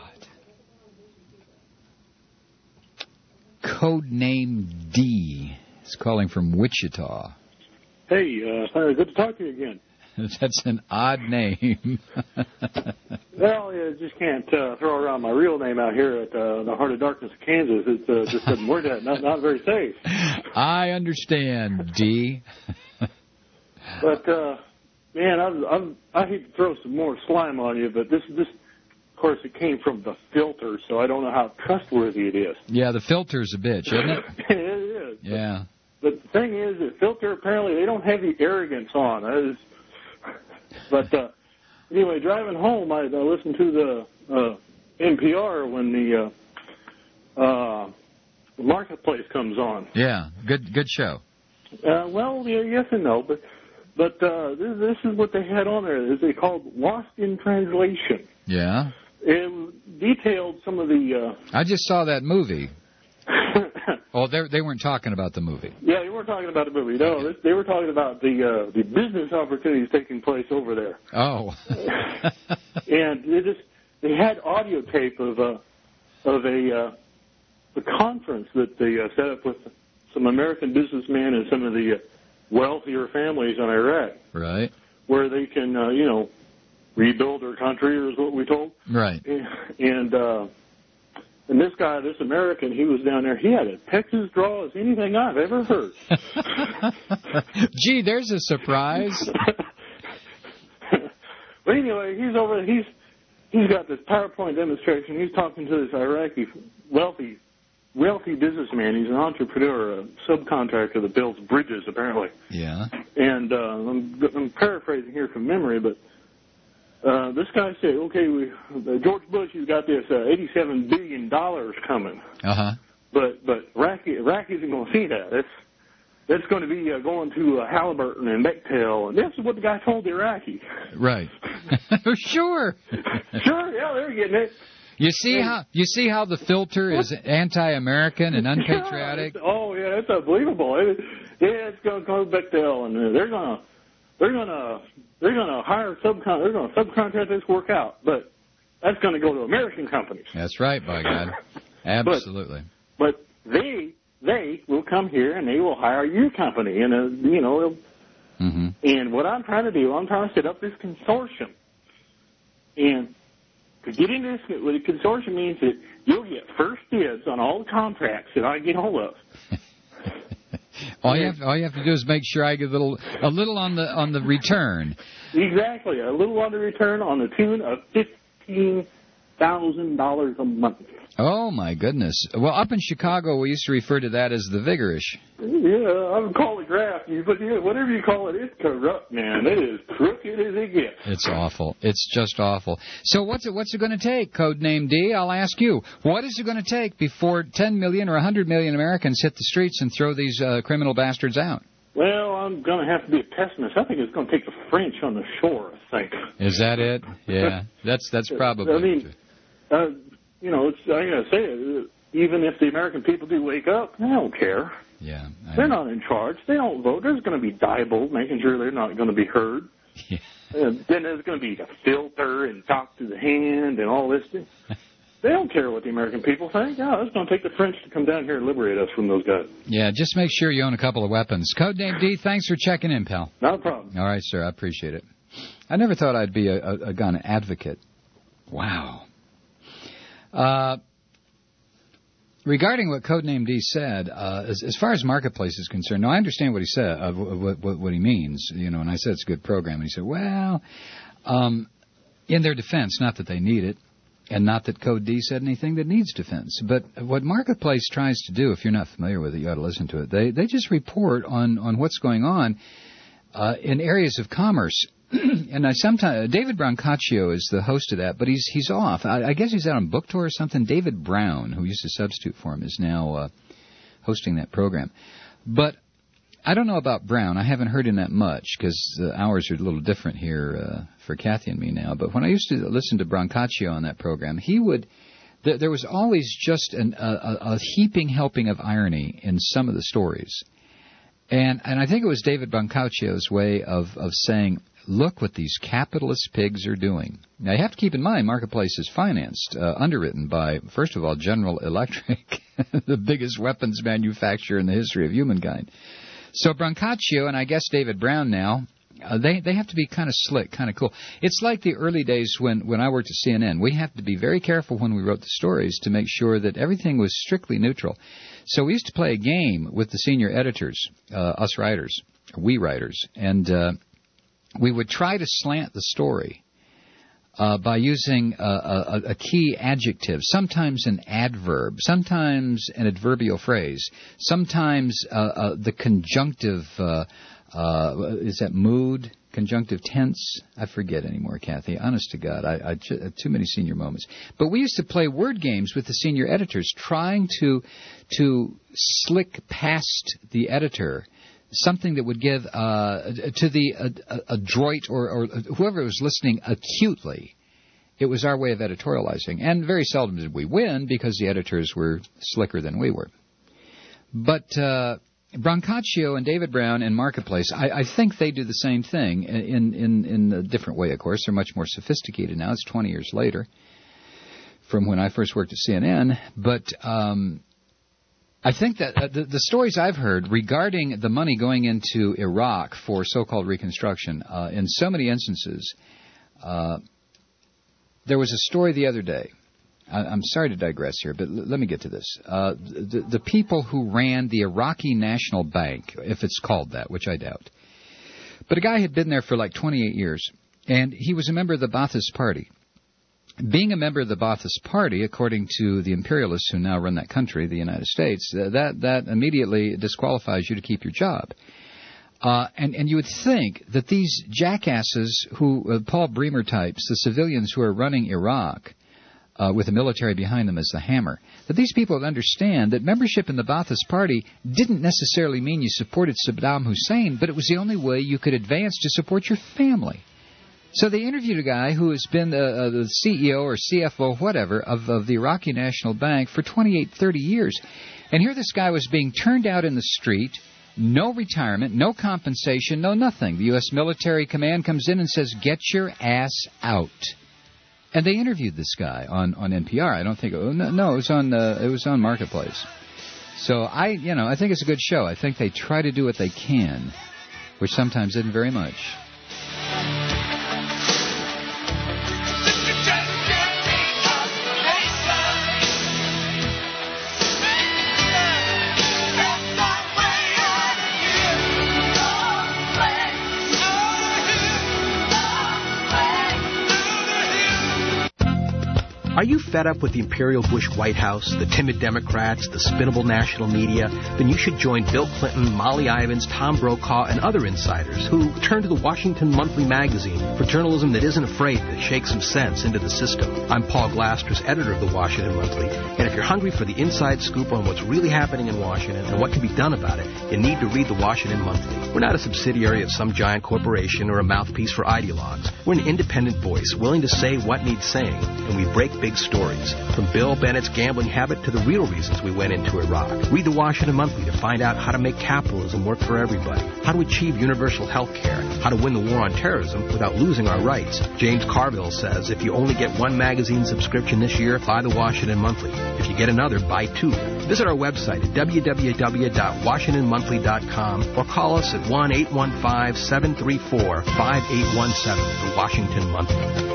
Code name D is calling from Wichita. Hey, good to talk to you again. That's an odd name. Well, you just can't throw around my real name out here at the heart of darkness of Kansas. It just doesn't work. Not very safe. I understand, D. But man, I hate to throw some more slime on you, but this. Of course, it came from the filter, so I don't know how trustworthy it is. Yeah, the filter's a bitch, isn't it? It is. Yeah. But the thing is, the filter, apparently, they don't have the arrogance on. But anyway, driving home, I listened to the NPR when the Marketplace comes on. Yeah, good show. Well, yeah, yes and no, but this is what they had on there. They called Lost in Translation. Yeah. It detailed some of the... I just saw that movie. Oh, they weren't talking about the movie. Yeah, they weren't talking about the movie. No, they were talking about the business opportunities taking place over there. Oh. And they had audio tape of a conference that they set up with some American businessmen and some of the wealthier families in Iraq. Right. Where they can, rebuild their country, is what we told. Right. And this guy, this American, he was down there. He had a Texas draw as anything I've ever heard. Gee, there's a surprise. But anyway, he's over. He's got this PowerPoint demonstration. He's talking to this Iraqi wealthy businessman. He's an entrepreneur, a subcontractor that builds bridges, apparently. Yeah. And I'm paraphrasing here from memory, but this guy said, okay, George Bush has got this $87 billion coming. Uh-huh. But Iraq isn't going to see that. That's going to be going to Halliburton and Bechtel. And this is what the guy told the Iraqis. Right. Sure. Sure, yeah, they're getting it. You see how the filter is anti-American and unpatriotic? Yeah, it's unbelievable. It's going to go to Bechtel, and they're going to hire they're going to subcontract this work out, but that's going to go to American companies. That's right, by God. Absolutely. But they will come here and they will hire your company, and mm-hmm. And what I'm trying to do, I'm trying to set up this consortium, and to get into this, what a consortium means that you'll get first dibs on all the contracts that I get hold of. All you have to do is make sure I get a little on the return. Exactly, a little on the return on the tune of $15,000 a month. Oh my goodness! Well, up in Chicago, we used to refer to that as the vigorish. Yeah, I would call it graft, but whatever you call it, it's corrupt, man. It is crooked as it gets. It's awful. It's just awful. So what's it going to take, Codename D? I'll ask you. What is it going to take before 10 million or 100 million Americans hit the streets and throw these criminal bastards out? Well, I'm going to have to be a pessimist. I think it's going to take the French on the shore, I think. Is that it? Yeah, that's probably. I mean, I got to say it. Even if the American people do wake up, they don't care. Yeah, they're not in charge. They don't vote. There's going to be Diebold making sure they're not going to be heard. Yeah. And then there's going to be the filter and talk to the hand and all this. They don't care what the American people think. Yeah, it's going to take the French to come down here and liberate us from those guys. Yeah, just make sure you own a couple of weapons. Codename D, thanks for checking in, pal. Not a problem. All right, sir, I appreciate it. I never thought I'd be a gun advocate. Wow. Regarding what Codename D said, as far as Marketplace is concerned, now I understand what he said, what he means, and I said it's a good program. And he said, well, in their defense, not that they need it, and not that Code D said anything that needs defense, but what Marketplace tries to do, if you're not familiar with it, you ought to listen to it. They just report on what's going on in areas of commerce. And sometimes David Brancaccio is the host of that, but he's off. I guess he's out on book tour or something. David Brown, who used to substitute for him, is now hosting that program. But I don't know about Brown. I haven't heard him that much because the hours are a little different here for Kathy and me now. But when I used to listen to Brancaccio on that program, he would. There was always just a heaping helping of irony in some of the stories, and I think it was David Brancaccio's way of saying, look what these capitalist pigs are doing. Now, you have to keep in mind, Marketplace is financed, underwritten by, first of all, General Electric, the biggest weapons manufacturer in the history of humankind. So Brancaccio, and I guess David Brown now, they have to be kind of slick, kind of cool. It's like the early days when I worked at CNN. We had to be very careful when we wrote the stories to make sure that everything was strictly neutral. So we used to play a game with the senior editors, us writers, we writers, and we would try to slant the story by using a key adjective, sometimes an adverb, sometimes an adverbial phrase, sometimes the conjunctive, is that mood, conjunctive tense? I forget anymore, Kathy. Honest to God, I too many senior moments. But we used to play word games with the senior editors, trying to slick past the editor something that would give to the adroit or whoever was listening acutely. It was our way of editorializing. And very seldom did we win because the editors were slicker than we were. But Brancaccio and David Brown and Marketplace, I think they do the same thing in a different way, of course. They're much more sophisticated now. It's 20 years later from when I first worked at CNN. But I think that the stories I've heard regarding the money going into Iraq for so-called reconstruction, in so many instances, there was a story the other day. I'm sorry to digress here, but let me get to this. The people who ran the Iraqi National Bank, if it's called that, which I doubt, but a guy had been there for like 28 years, and he was a member of the Ba'athist Party. Being a member of the Ba'athist Party, according to the imperialists who now run that country, the United States, that immediately disqualifies you to keep your job. And you would think that these jackasses who, Paul Bremer types, the civilians who are running Iraq, with the military behind them as the hammer, that these people would understand that membership in the Ba'athist Party didn't necessarily mean you supported Saddam Hussein, but it was the only way you could advance to support your family. So they interviewed a guy who has been the CEO or CFO, whatever, of the Iraqi National Bank for 28, 30 years. And here this guy was being turned out in the street, no retirement, no compensation, no nothing. The U.S. military command comes in and says, get your ass out. And they interviewed this guy on NPR. I don't think it was on Marketplace. So I think it's a good show. I think they try to do what they can, which sometimes isn't very much. Are you fed up with the Imperial Bush White House, the timid Democrats, the spinnable national media? Then you should join Bill Clinton, Molly Ivins, Tom Brokaw, and other insiders who turn to the Washington Monthly magazine for journalism that isn't afraid to shake some sense into the system. I'm Paul Glasters, editor of the Washington Monthly, and if you're hungry for the inside scoop on what's really happening in Washington and what can be done about it, you need to read the Washington Monthly. We're not a subsidiary of some giant corporation or a mouthpiece for ideologues. We're an independent voice willing to say what needs saying, and we break big stories, from Bill Bennett's gambling habit to the real reasons we went into Iraq. Read the Washington Monthly to find out how to make capitalism work for everybody, how to achieve universal health care, how to win the war on terrorism without losing our rights. James Carville says if you only get one magazine subscription this year, buy the Washington Monthly. If you get another, buy two. Visit our website at www.washingtonmonthly.com or call us at 1-815-734-5817, the Washington Monthly.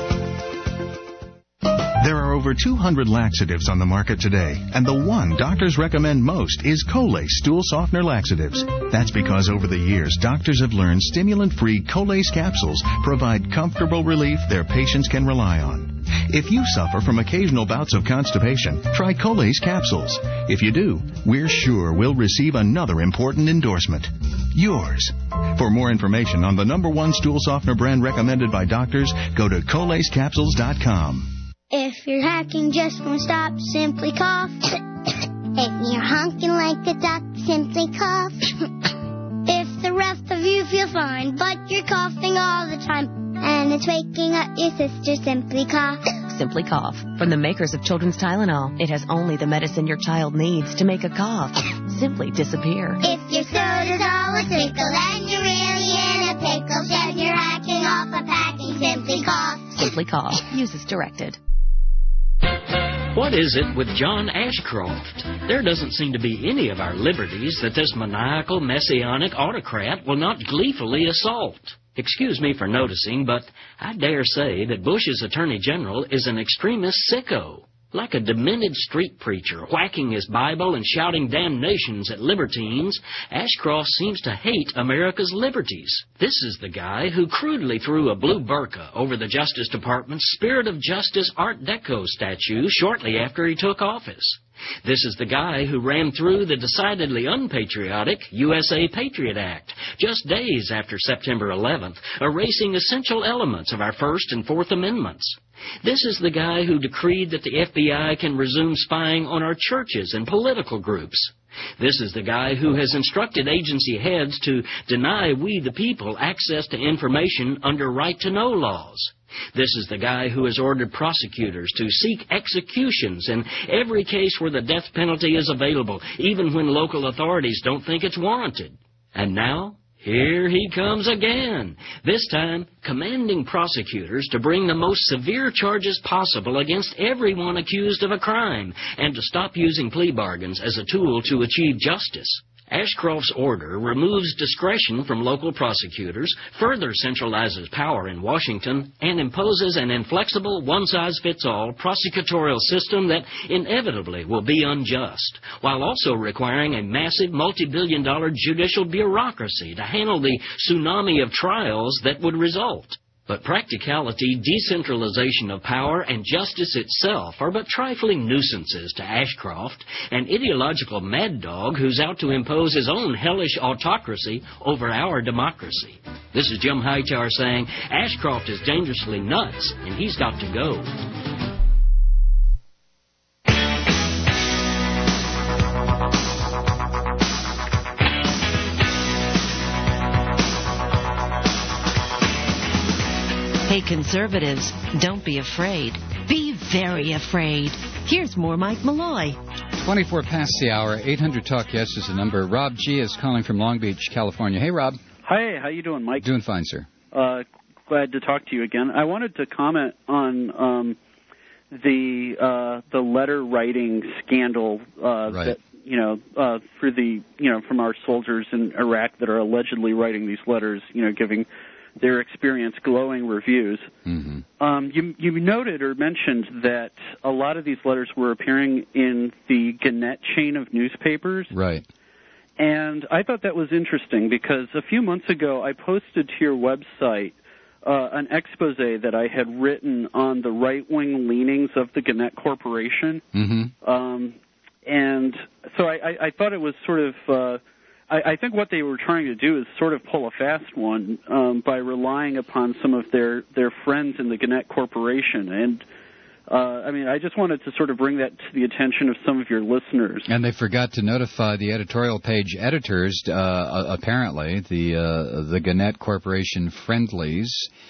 There are over 200 laxatives on the market today, and the one doctors recommend most is Colace Stool Softener Laxatives. That's because over the years, doctors have learned stimulant-free Colace capsules provide comfortable relief their patients can rely on. If you suffer from occasional bouts of constipation, try Colace capsules. If you do, we're sure we'll receive another important endorsement. Yours. For more information on the #1 stool softener brand recommended by doctors, go to ColaceCapsules.com. If your hacking just won't stop, simply cough. If you're honking like a duck, simply cough. If the rest of you feel fine, but you're coughing all the time, and it's waking up your sister, simply cough. Simply Cough. From the makers of children's Tylenol, it has only the medicine your child needs to make a cough simply disappear. If your soda's all a tickle and you're really in a pickle, and you're hacking off a packing, simply cough. Simply Cough. Use as directed. What is it with John Ashcroft? There doesn't seem to be any of our liberties that this maniacal, messianic autocrat will not gleefully assault. Excuse me for noticing, but I dare say that Bush's Attorney General is an extremist sicko. Like a demented street preacher whacking his Bible and shouting damnations at libertines, Ashcroft seems to hate America's liberties. This is the guy who crudely threw a blue burqa over the Justice Department's Spirit of Justice Art Deco statue shortly after he took office. This is the guy who ran through the decidedly unpatriotic USA Patriot Act just days after September 11th, erasing essential elements of our First and Fourth Amendments. This is the guy who decreed that the FBI can resume spying on our churches and political groups. This is the guy who has instructed agency heads to deny we the people access to information under right-to-know laws. This is the guy who has ordered prosecutors to seek executions in every case where the death penalty is available, even when local authorities don't think it's warranted. And now, Here he comes again, this time commanding prosecutors to bring the most severe charges possible against everyone accused of a crime and to stop using plea bargains as a tool to achieve justice. Ashcroft's order removes discretion from local prosecutors, further centralizes power in Washington, and imposes an inflexible, one-size-fits-all prosecutorial system that inevitably will be unjust, while also requiring a massive multi-billion-dollar judicial bureaucracy to handle the tsunami of trials that would result. But practicality, decentralization of power, and justice itself are but trifling nuisances to Ashcroft, an ideological mad dog who's out to impose his own hellish autocracy over our democracy. This is Jim Hightower saying Ashcroft is dangerously nuts, and he's got to go. Hey, conservatives, don't be afraid. Be very afraid. Here's more Mike Malloy. 24 past the hour. 800-TALK-YES is the number. Rob G. is calling from Long Beach, California. Hey, Rob. Hi, how you doing, Mike? Doing fine, sir. Glad to talk to you again. I wanted to comment on the letter writing scandal that for the from our soldiers in Iraq that are allegedly writing these letters, giving their experience glowing reviews. Mm-hmm. You noted or mentioned that a lot of these letters were appearing in the Gannett chain of newspapers. Right. And I thought that was interesting because a few months ago I posted to your website an expose that I had written on the right-wing leanings of the Gannett Corporation. Mm-hmm. And so I thought it was sort of... I think what they were trying to do is sort of pull a fast one by relying upon some of their friends in the Gannett Corporation. And, I just wanted to sort of bring that to the attention of some of your listeners. And they forgot to notify the editorial page editors, apparently, the Gannett Corporation friendlies,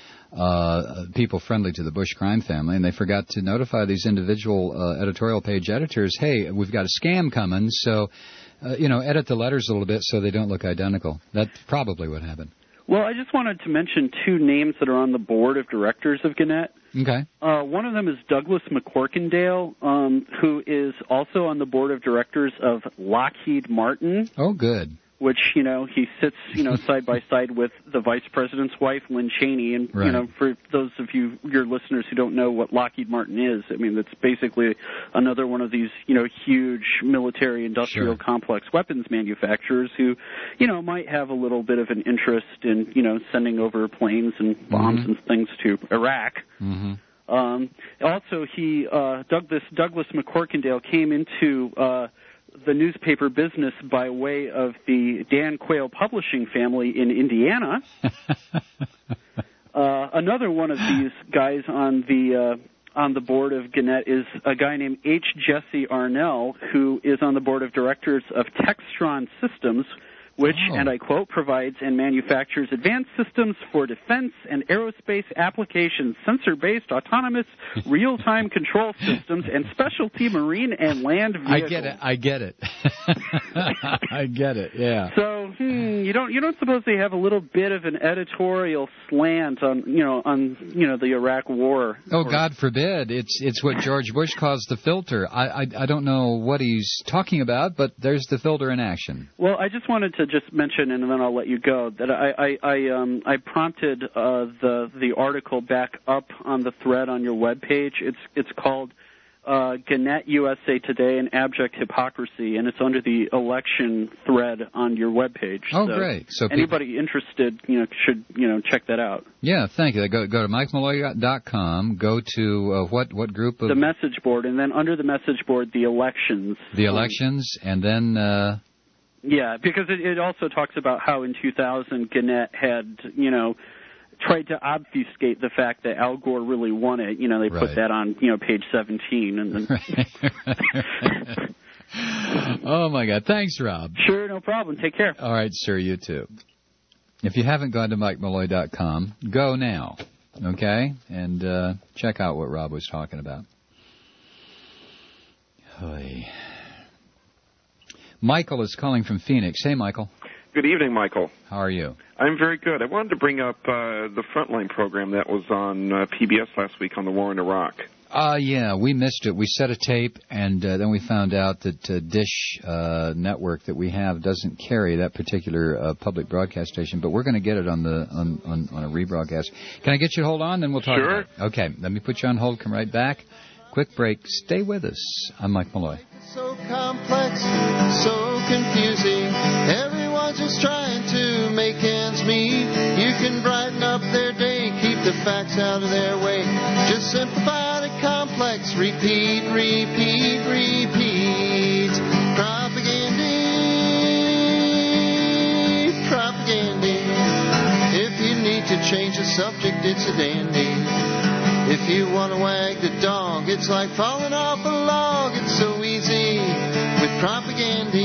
people friendly to the Bush crime family, and they forgot to notify these individual editorial page editors, hey, we've got a scam coming, so... edit the letters a little bit so they don't look identical. That's probably what happened. Well, I just wanted to mention two names that are on the board of directors of Gannett. Okay. One of them is Douglas McCorkindale, who is also on the board of directors of Lockheed Martin. Oh, good. Which, he sits, side by side with the vice president's wife, Lynn Cheney. And, right. For those of your listeners who don't know what Lockheed Martin is, it's basically another one of these, huge military industrial complex weapons manufacturers who, might have a little bit of an interest in, sending over planes and bombs and things to Iraq. Mm-hmm. Also, Douglas McCorkindale came into the newspaper business by way of the Dan Quayle Publishing family in Indiana. Another one of these guys on the board of Gannett is a guy named H. Jesse Arnell, who is on the board of directors of Textron Systems, which, and I quote, provides and manufactures advanced systems for defense and aerospace applications, sensor-based, autonomous, real-time control systems, and specialty marine and land vehicles. I get it. I get it, yeah. So, you don't suppose they have a little bit of an editorial slant on the Iraq War? Oh, God forbid. It's what George Bush calls the filter. I don't know what he's talking about, but there's the filter in action. Well, I just wanted to just mention, and then I'll let you go, that I prompted the article back up on the thread on your webpage. It's called Gannett USA Today and Abject Hypocrisy, and it's under the election thread on your webpage. Oh, so great! So anybody interested, should check that out. Yeah, thank you. Go to MikeMalloy.com. Go to what group of the message board, and then under the message board, the elections. The elections, and then. Yeah, because it also talks about how in 2000 Gannett had, tried to obfuscate the fact that Al Gore really won it. They put that on, page 17. And then Oh, my God. Thanks, Rob. Sure, no problem. Take care. All right, sir, you too. If you haven't gone to MikeMalloy.com, go now, okay? And check out what Rob was talking about. Michael is calling from Phoenix. Hey, Michael. Good evening, Michael. How are you? I'm very good. I wanted to bring up the Frontline program that was on PBS last week on the war in Iraq. Yeah, we missed it. We set a tape, and then we found out that Dish network that we have doesn't carry that particular public broadcast station, but we're going to get it on a rebroadcast. Can I get you to hold on, then we'll talk Sure. about it? Okay, let me put you on hold. Come right back. Quick break. Stay with us. I'm Mike Malloy. So complex, so confusing. Everyone's just trying to make ends meet. You can brighten up their day, keep the facts out of their way. Just simplify the complex. Repeat, repeat, repeat. Propaganda, propaganda. If you need to change the subject, it's a dandy. If you want to wag the dog, it's like falling off a log. It's so easy with propaganda.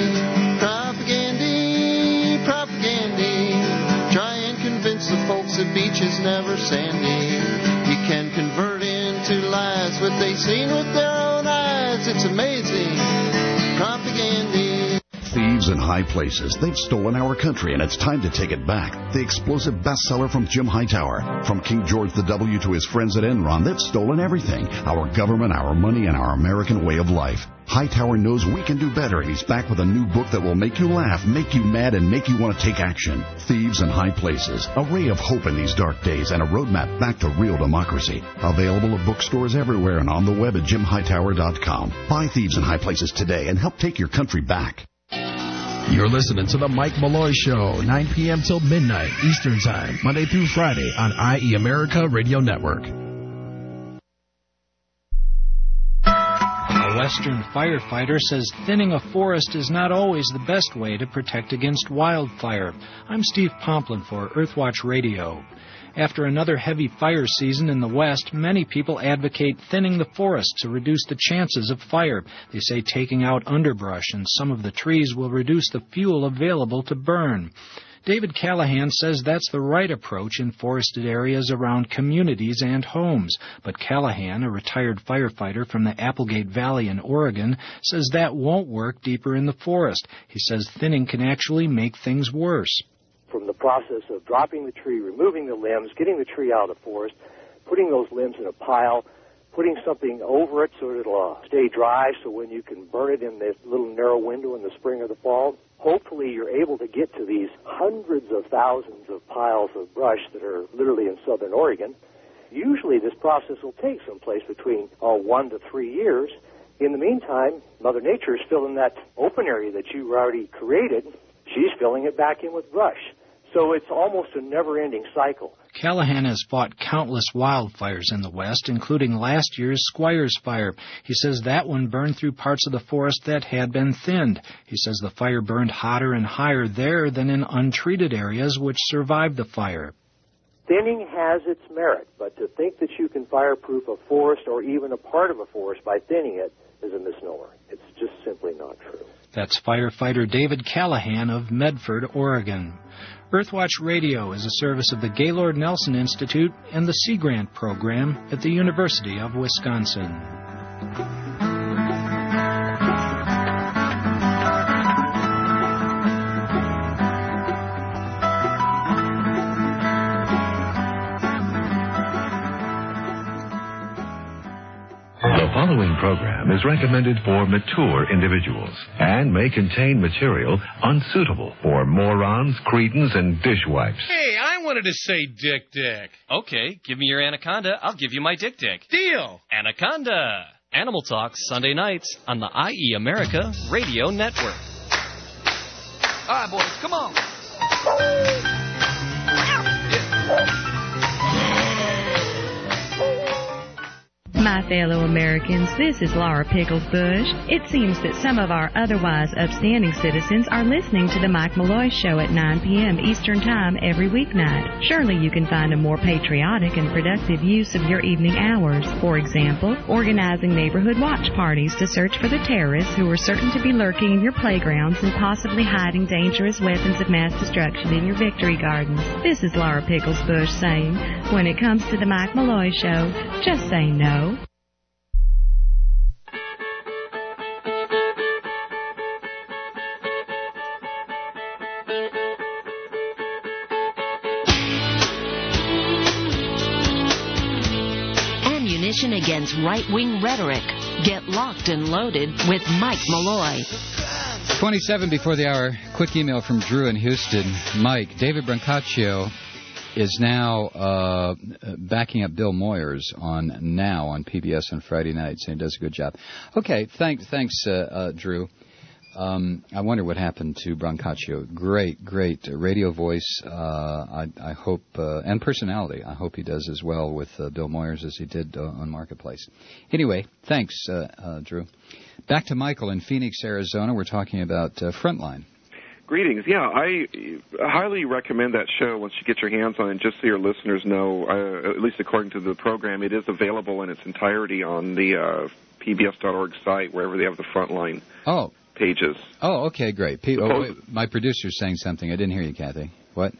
Propaganda, propaganda. Try and convince the folks the beach is never sandy. You can convert into lies what they've seen with their own eyes. It's amazing. Propaganda. Thieves in high places. They've stolen our country, and it's time to take it back. The explosive bestseller from Jim Hightower. From King George W. to his friends at Enron, they've stolen everything. Our government, our money, and our American way of life. Hightower knows we can do better, and he's back with a new book that will make you laugh, make you mad, and make you want to take action. Thieves in High Places. A ray of hope in these dark days and a roadmap back to real democracy. Available at bookstores everywhere and on the web at jimhightower.com. Buy Thieves in High Places today and help take your country back. You're listening to the Mike Malloy Show, 9 p.m. till midnight Eastern Time, Monday through Friday on IE America Radio Network. A Western firefighter says thinning a forest is not always the best way to protect against wildfire. I'm Steve Pomplin for Earthwatch Radio. After another heavy fire season in the West, many people advocate thinning the forest to reduce the chances of fire. They say taking out underbrush and some of the trees will reduce the fuel available to burn. David Callahan says that's the right approach in forested areas around communities and homes. But Callahan, a retired firefighter from the Applegate Valley in Oregon, says that won't work deeper in the forest. He says thinning can actually make things worse. From the process of dropping the tree, removing the limbs, getting the tree out of the forest, putting those limbs in a pile, putting something over it so it'll stay dry so when you can burn it in this little narrow window in the spring or the fall, hopefully you're able to get to these hundreds of thousands of piles of brush that are literally in southern Oregon. Usually this process will take someplace between 1 to 3 years. In the meantime, Mother Nature is filling that open area that you already created. She's filling it back in with brush. So it's almost a never-ending cycle. Callahan has fought countless wildfires in the West, including last year's Squires Fire. He says that one burned through parts of the forest that had been thinned. He says the fire burned hotter and higher there than in untreated areas which survived the fire. Thinning has its merit, but to think that you can fireproof a forest or even a part of a forest by thinning it is a misnomer. It's just simply not true. That's firefighter David Callahan of Medford, Oregon. Earthwatch Radio is a service of the Gaylord Nelson Institute and the Sea Grant Program at the University of Wisconsin. The following program is recommended for mature individuals and may contain material unsuitable for morons, cretins, and dishwipes. Hey, I wanted to say Dick Dick. Okay, give me your anaconda. I'll give you my Dick Dick. Deal. Anaconda. Animal Talk, Sunday nights on the IE America Radio Network. All right, boys, come on. My fellow Americans, this is Laura Pickles Bush. It seems that some of our otherwise upstanding citizens are listening to the Mike Malloy Show at 9 p.m. Eastern Time every weeknight. Surely you can find a more patriotic and productive use of your evening hours. For example, organizing neighborhood watch parties to search for the terrorists who are certain to be lurking in your playgrounds and possibly hiding dangerous weapons of mass destruction in your victory gardens. This is Laura Pickles Bush saying, when it comes to the Mike Malloy Show, just say no. Ammunition against right-wing rhetoric. Get locked and loaded with Mike Malloy. 27 before the hour. Quick email from Drew in Houston. Mike, David Brancaccio is now backing up Bill Moyers on PBS on Friday nights, and he does a good job. Okay, thanks, Drew. I wonder what happened to Brancaccio. Great radio voice. I hope, and personality. I hope he does as well with Bill Moyers as he did on Marketplace. Anyway, thanks, Drew. Back to Michael in Phoenix, Arizona. We're talking about Frontline. Greetings. Yeah, I highly recommend that show once you get your hands on it, just so your listeners know, at least according to the program, it is available in its entirety on the PBS.org site, wherever they have the Frontline pages. Oh, okay, great. My producer's saying something. I didn't hear you, Kathy. What?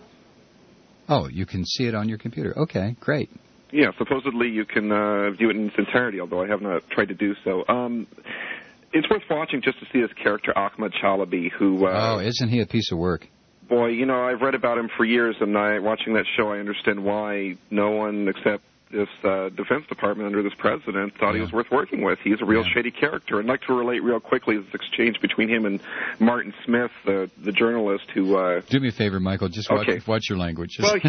Oh, you can see it on your computer. Okay, great. Yeah, supposedly you can view it in its entirety, although I have not tried to do so. It's worth watching just to see his character, Ahmad Chalabi, who... isn't he a piece of work? Boy, I've read about him for years, and watching that show, I understand why no one except this Defense Department under this president thought he was worth working with. He's a real shady character. I'd like to relate real quickly this exchange between him and Martin Smith, the journalist who... Do me a favor, Michael. Just watch your language. Well,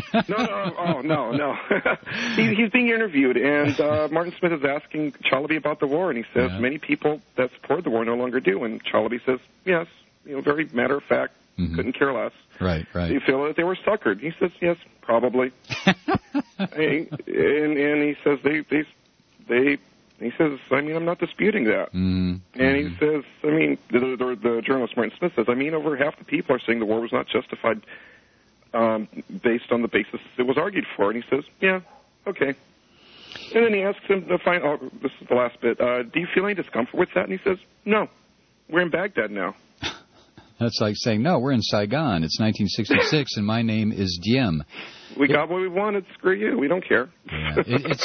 no. He's being interviewed, and Martin Smith is asking Chalabi about the war, and he says many people that support the war no longer do. And Chalabi says, yes, very matter of fact, couldn't care less. Right. Do you feel that they were suckered? He says, yes, probably. and he says he says, I'm not disputing that. And he says, the journalist Martin Smith says, over half the people are saying the war was not justified based on the basis it was argued for. And he says, yeah, okay. And then he asks him to find, this is the last bit, do you feel any discomfort with that? And he says, no, we're in Baghdad now. That's like saying, no, we're in Saigon. It's 1966, and my name is Diem. We got what we wanted. Screw you. We don't care. Yeah.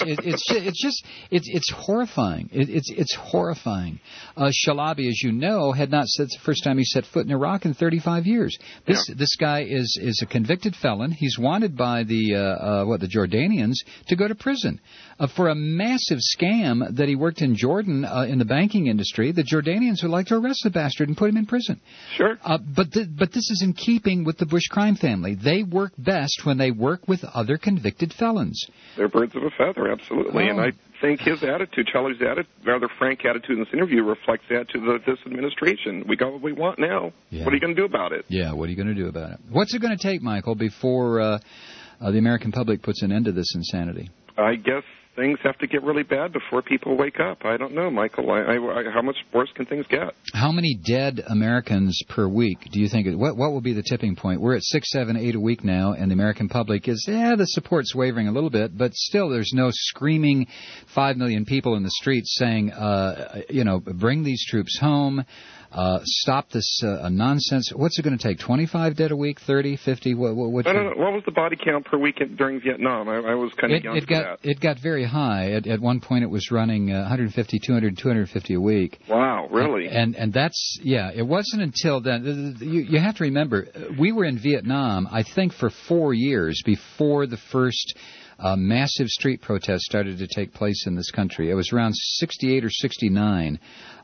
It's horrifying. It's horrifying. Chalabi, as you know, had not said the first time he set foot in Iraq in 35 years. This guy is a convicted felon. He's wanted by the Jordanians to go to prison for a massive scam that he worked in Jordan in the banking industry. The Jordanians would like to arrest the bastard and put him in prison. Sure. But this is in keeping with the Bush crime family. They work best when they work with other convicted felons. They're birds of a feather, absolutely. Well, and I think his attitude, Chalabi's rather frank attitude in this interview, reflects the attitude of this administration. We got what we want now. Yeah. What are you going to do about it? Yeah, what are you going to do about it? What's it going to take, Michael, before the American public puts an end to this insanity? I guess things have to get really bad before people wake up. I don't know, Michael. How much worse can things get? How many dead Americans per week do you think? What will be the tipping point? We're at 6, 7, 8 a week now, and the American public is, the support's wavering a little bit, but still there's no screaming 5 million people in the streets saying, bring these troops home. Stop this nonsense. What's it going to take? 25 dead a week? 30, 50? I don't know. What was the body count per week during Vietnam? I was kind of young for that. It got very high. At one point, it was running 150, 200, 250 a week. Wow, really? And that's, it wasn't until then. You have to remember, we were in Vietnam, I think, for 4 years before the first massive street protests started to take place in this country. It was around 68 or 69.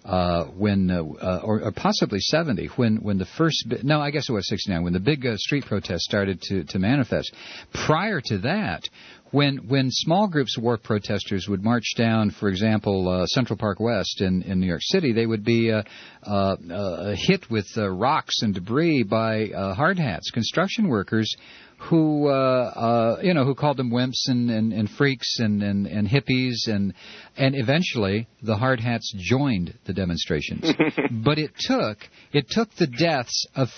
Or possibly 70, when the first, I guess it was 69, when the big street protests started to manifest. Prior to that, when small groups of war protesters would march down, for example, Central Park West in New York City, they would be hit with rocks and debris by hard hats, construction workers who called them wimps and freaks and hippies, and eventually the hard hats joined the demonstrations. But it took the deaths of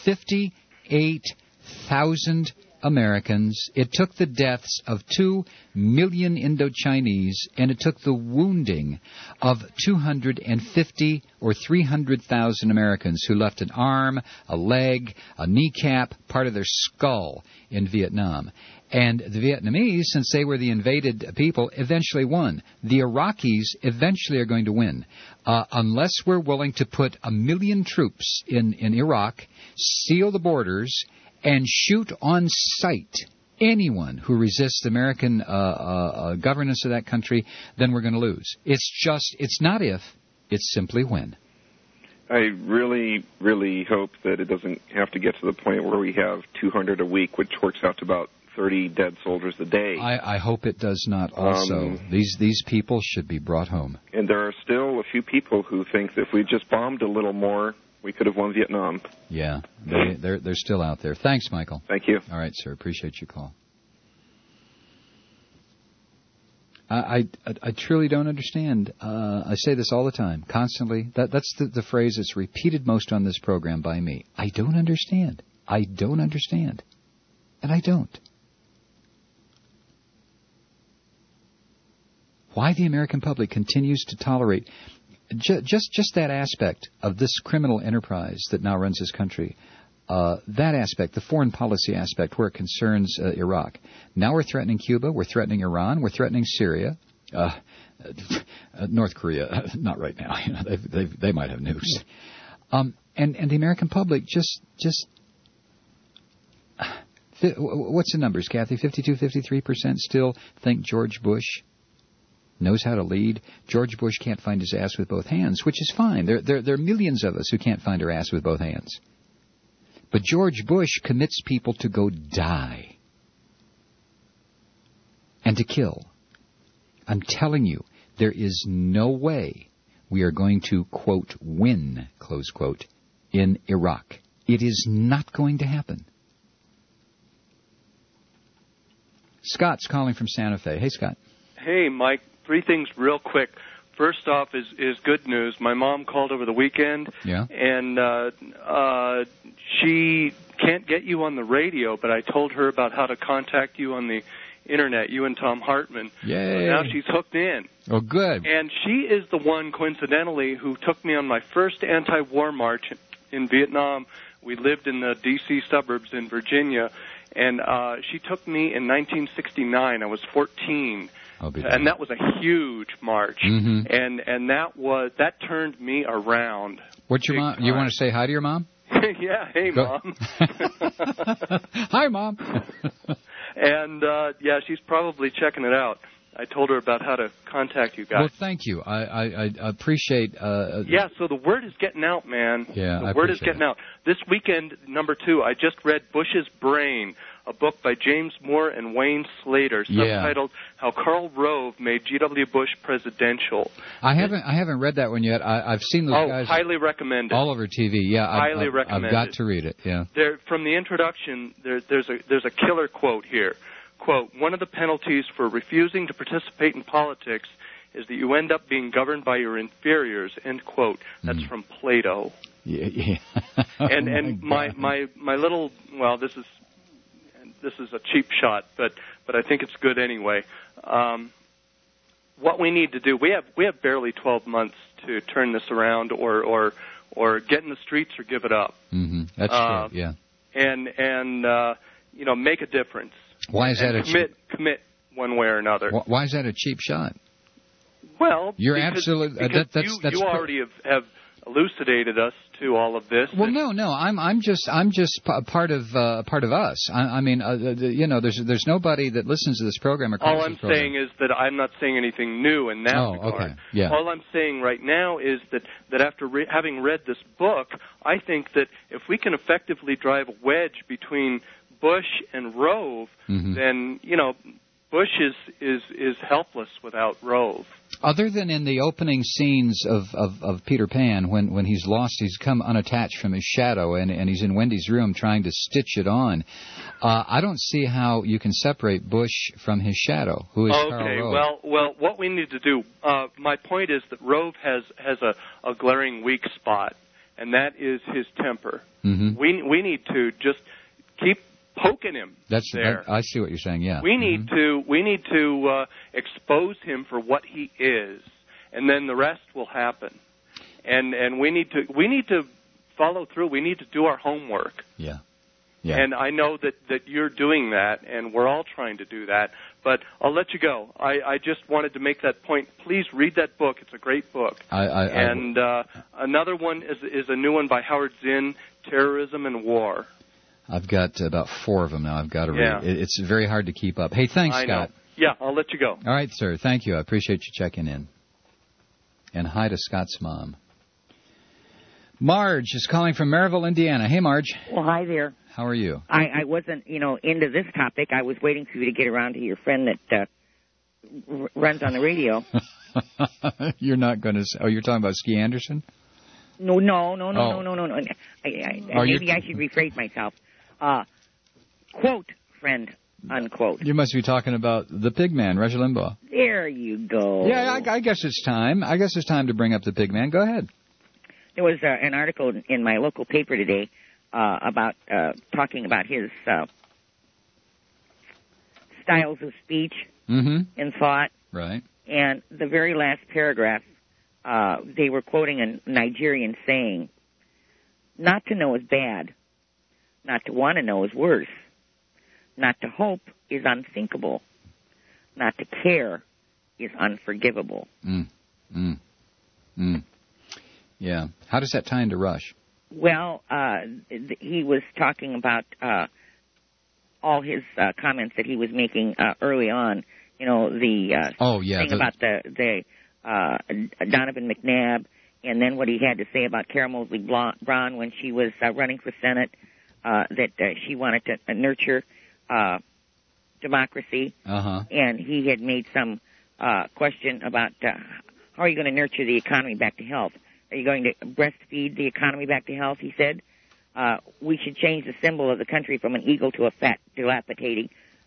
58,000 Americans, it took the deaths of 2 million Indochinese, and it took the wounding of 250 or 300,000 Americans who left an arm, a leg, a kneecap, part of their skull in Vietnam. And the Vietnamese, since they were the invaded people, eventually won. The Iraqis eventually are going to win. unless we're willing to put 1 million troops in Iraq, seal the borders, and shoot on sight anyone who resists American governance of that country, then we're going to lose. It's not if, it's simply when. I really, really hope that it doesn't have to get to the point where we have 200 a week, which works out to about 30 dead soldiers a day. I hope it does not also. These people should be brought home. And there are still a few people who think that if we just bombed a little more, we could have won Vietnam. Yeah, they're still out there. Thanks, Michael. Thank you. All right, sir. Appreciate your call. I truly don't understand. I say this all the time, constantly. That's the phrase that's repeated most on this program by me. I don't understand. I don't understand. And I don't. Why the American public continues to tolerate just that aspect of this criminal enterprise that now runs this country, that aspect, the foreign policy aspect where it concerns Iraq. Now we're threatening Cuba, we're threatening Iran, we're threatening Syria, North Korea, not right now. You know, they might have nukes. And the American public just what's the numbers, Kathy? 52, 53% still think George Bush knows how to lead. George Bush can't find his ass with both hands, which is fine. There are millions of us who can't find our ass with both hands. But George Bush commits people to go die and to kill. I'm telling you, there is no way we are going to, quote, win, close quote, in Iraq. It is not going to happen. Scott's calling from Santa Fe. Hey, Scott. Hey, Mike. 3 things real quick. First off is good news. My mom called over the weekend, and she can't get you on the radio, but I told her about how to contact you on the Internet, you and Tom Hartman. Yay. So now she's hooked in. Oh, good. And she is the one, coincidentally, who took me on my first anti-war march in Vietnam. We lived in the D.C. suburbs in Virginia, and she took me in 1969. I was 14. And that was a huge march, and that turned me around. What's your mom? You want to say hi to your mom? Yeah, hey, Mom. Hi, Mom. And yeah, she's probably checking it out. I told her about how to contact you guys. Well, thank you. I appreciate. Yeah, so the word is getting out, man. Yeah, the word is getting out. This weekend, number 2, I just read Bush's Brain, a book by James Moore and Wayne Slater, subtitled "How Karl Rove Made G.W. Bush Presidential." I haven't read that one yet. I've seen those guys. Highly recommend it. All over TV. Yeah, highly recommend it. I've got to read it. Yeah. From the introduction, there's a killer quote here. Quote, "One of the penalties for refusing to participate in politics is that you end up being governed by your inferiors," end quote. That's from Plato. Yeah. And my little, well, this is a cheap shot, but I think it's good anyway. What we need to do, we have barely 12 months to turn this around, or get in the streets or give it up. That's true. Yeah. And make a difference. Why is that commit one way or another? Why is that a cheap shot? Well, you're absolutely. You already have elucidated us to all of this. Well, no, I'm just part of us. I mean, there's nobody that listens to this program. All I'm saying is that I'm not saying anything new in that regard. Okay. Yeah. All I'm saying right now is that after having read this book, I think that if we can effectively drive a wedge between Bush and Rove, then Bush is helpless without Rove. Other than in the opening scenes of Peter Pan, when he's lost, he's come unattached from his shadow, and he's in Wendy's room trying to stitch it on. I don't see how you can separate Bush from his shadow, who is Karl Rove. Well, what we need to do, my point is that Rove has a glaring weak spot, and that is his temper. We need to just keep poking him. I see what you're saying. Yeah. We need to expose him for what he is, and then the rest will happen. And we need to follow through. We need to do our homework. Yeah. Yeah. And I know that you're doing that, and we're all trying to do that. But I'll let you go. I just wanted to make that point. Please read that book. It's a great book. Another one is a new one by Howard Zinn, Terrorism and War. I've got about 4 of them now. I've got to read. It's very hard to keep up. Hey, thanks, I Scott. know. Yeah, I'll let you go. All right, sir. Thank you. I appreciate you checking in. And hi to Scott's mom. Marge is calling from Maryville, Indiana. Hey, Marge. Well, hi there. How are you? I wasn't, into this topic. I was waiting for you to get around to your friend that runs on the radio. You're not going to... Oh, you're talking about Ski Anderson? No. Maybe I should rephrase myself. Quote, friend, unquote. You must be talking about the pig man, Rush Limbaugh. There you go. Yeah, I guess it's time. I guess it's time to bring up the pig man. Go ahead. There was an article in my local paper today about talking about his styles of speech and thought. Right. And the very last paragraph, they were quoting a Nigerian saying, "Not to know is bad. Not to want to know is worse. Not to hope is unthinkable. Not to care is unforgivable." Yeah. How does that tie into Rush? Well, he was talking about all his comments that he was making early on. The thing about the Donovan McNabb, and then what he had to say about Carol Moseley Braun when she was running for Senate, that she wanted to nurture democracy. And he had made some question about how are you going to nurture the economy back to health? Are you going to breastfeed the economy back to health? He said, we should change the symbol of the country from an eagle to a fat, dilapidating,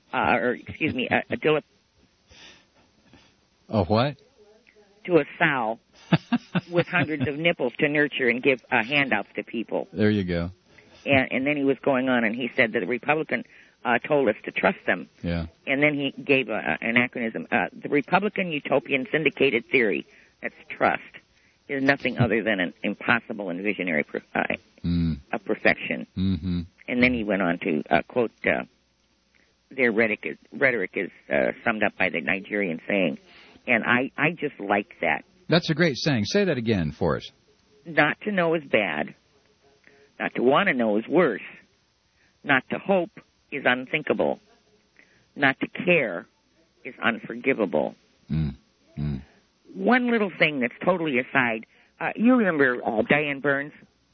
a what? To a sow with hundreds of nipples to nurture and give handouts to people. There you go. And then he was going on, and he said that the Republican told us to trust them. Yeah. And then he gave an anachronism. The Republican utopian syndicated theory, that's trust, is nothing other than an impossible and visionary of perfection. Mm-hmm. And then he went on to quote, their rhetoric is summed up by the Nigerian saying. And I just like that. That's a great saying. Say that again for us. Not to know is bad. Not to want to know is worse. Not to hope is unthinkable. Not to care is unforgivable. One little thing that's totally aside. You remember Diane Burns?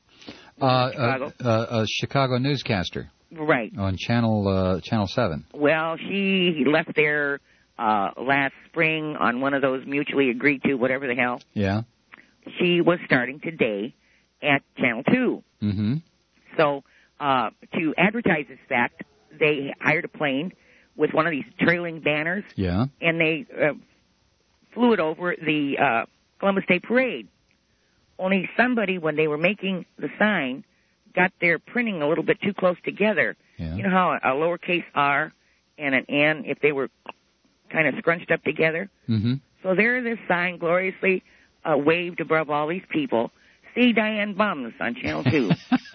A Chicago newscaster. Right. On Channel 7. Well, she left there last spring on one of those mutually agreed to, whatever the hell. Yeah. She was starting today at Channel 2. Mm-hmm. So to advertise this fact, they hired a plane with one of these trailing banners. Yeah. And they flew it over the Columbus Day Parade. Only somebody, when they were making the sign, got their printing a little bit too close together. Yeah. You know how a lowercase r and an n, if they were kind of scrunched up together? Mm-hmm. So there this sign gloriously waved above all these people. See Diane Bums on Channel 2.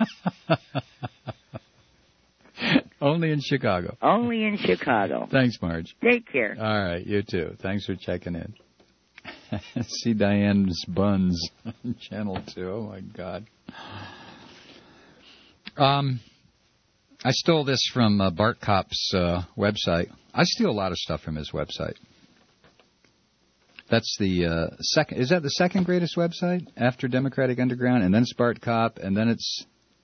Only in Chicago. Only in Chicago. Thanks, Marge. Take care. All right, you too. Thanks for checking in. See Diane's Buns on Channel 2. Oh, my God. I stole this from Bart Kopp's website. I steal a lot of stuff from his website. That's the second. Is that the second greatest website after Democratic Underground? And then it's Bart Kopp, and then it's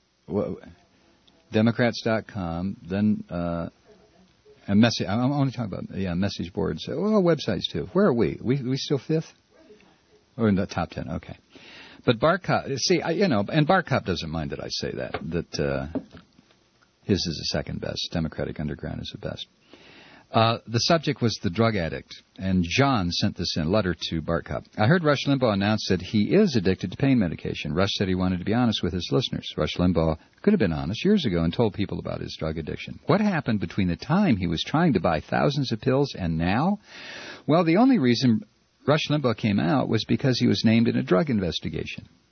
Democrats.com, then and message. I'm only talking about message boards. Well, websites too. Where are we? We still fifth? Or in the top 10? Okay. But Bart Kopp, see, and Bart Kopp doesn't mind that I say that his is the second best. Democratic Underground is the best. The subject was the drug addict, and John sent this in, letter to Bart Kopp. I heard Rush Limbaugh announce that he is addicted to pain medication. Rush said he wanted to be honest with his listeners. Rush Limbaugh could have been honest years ago and told people about his drug addiction. What happened between the time he was trying to buy thousands of pills and now? Well, the only reason Rush Limbaugh came out was because he was named in a drug investigation.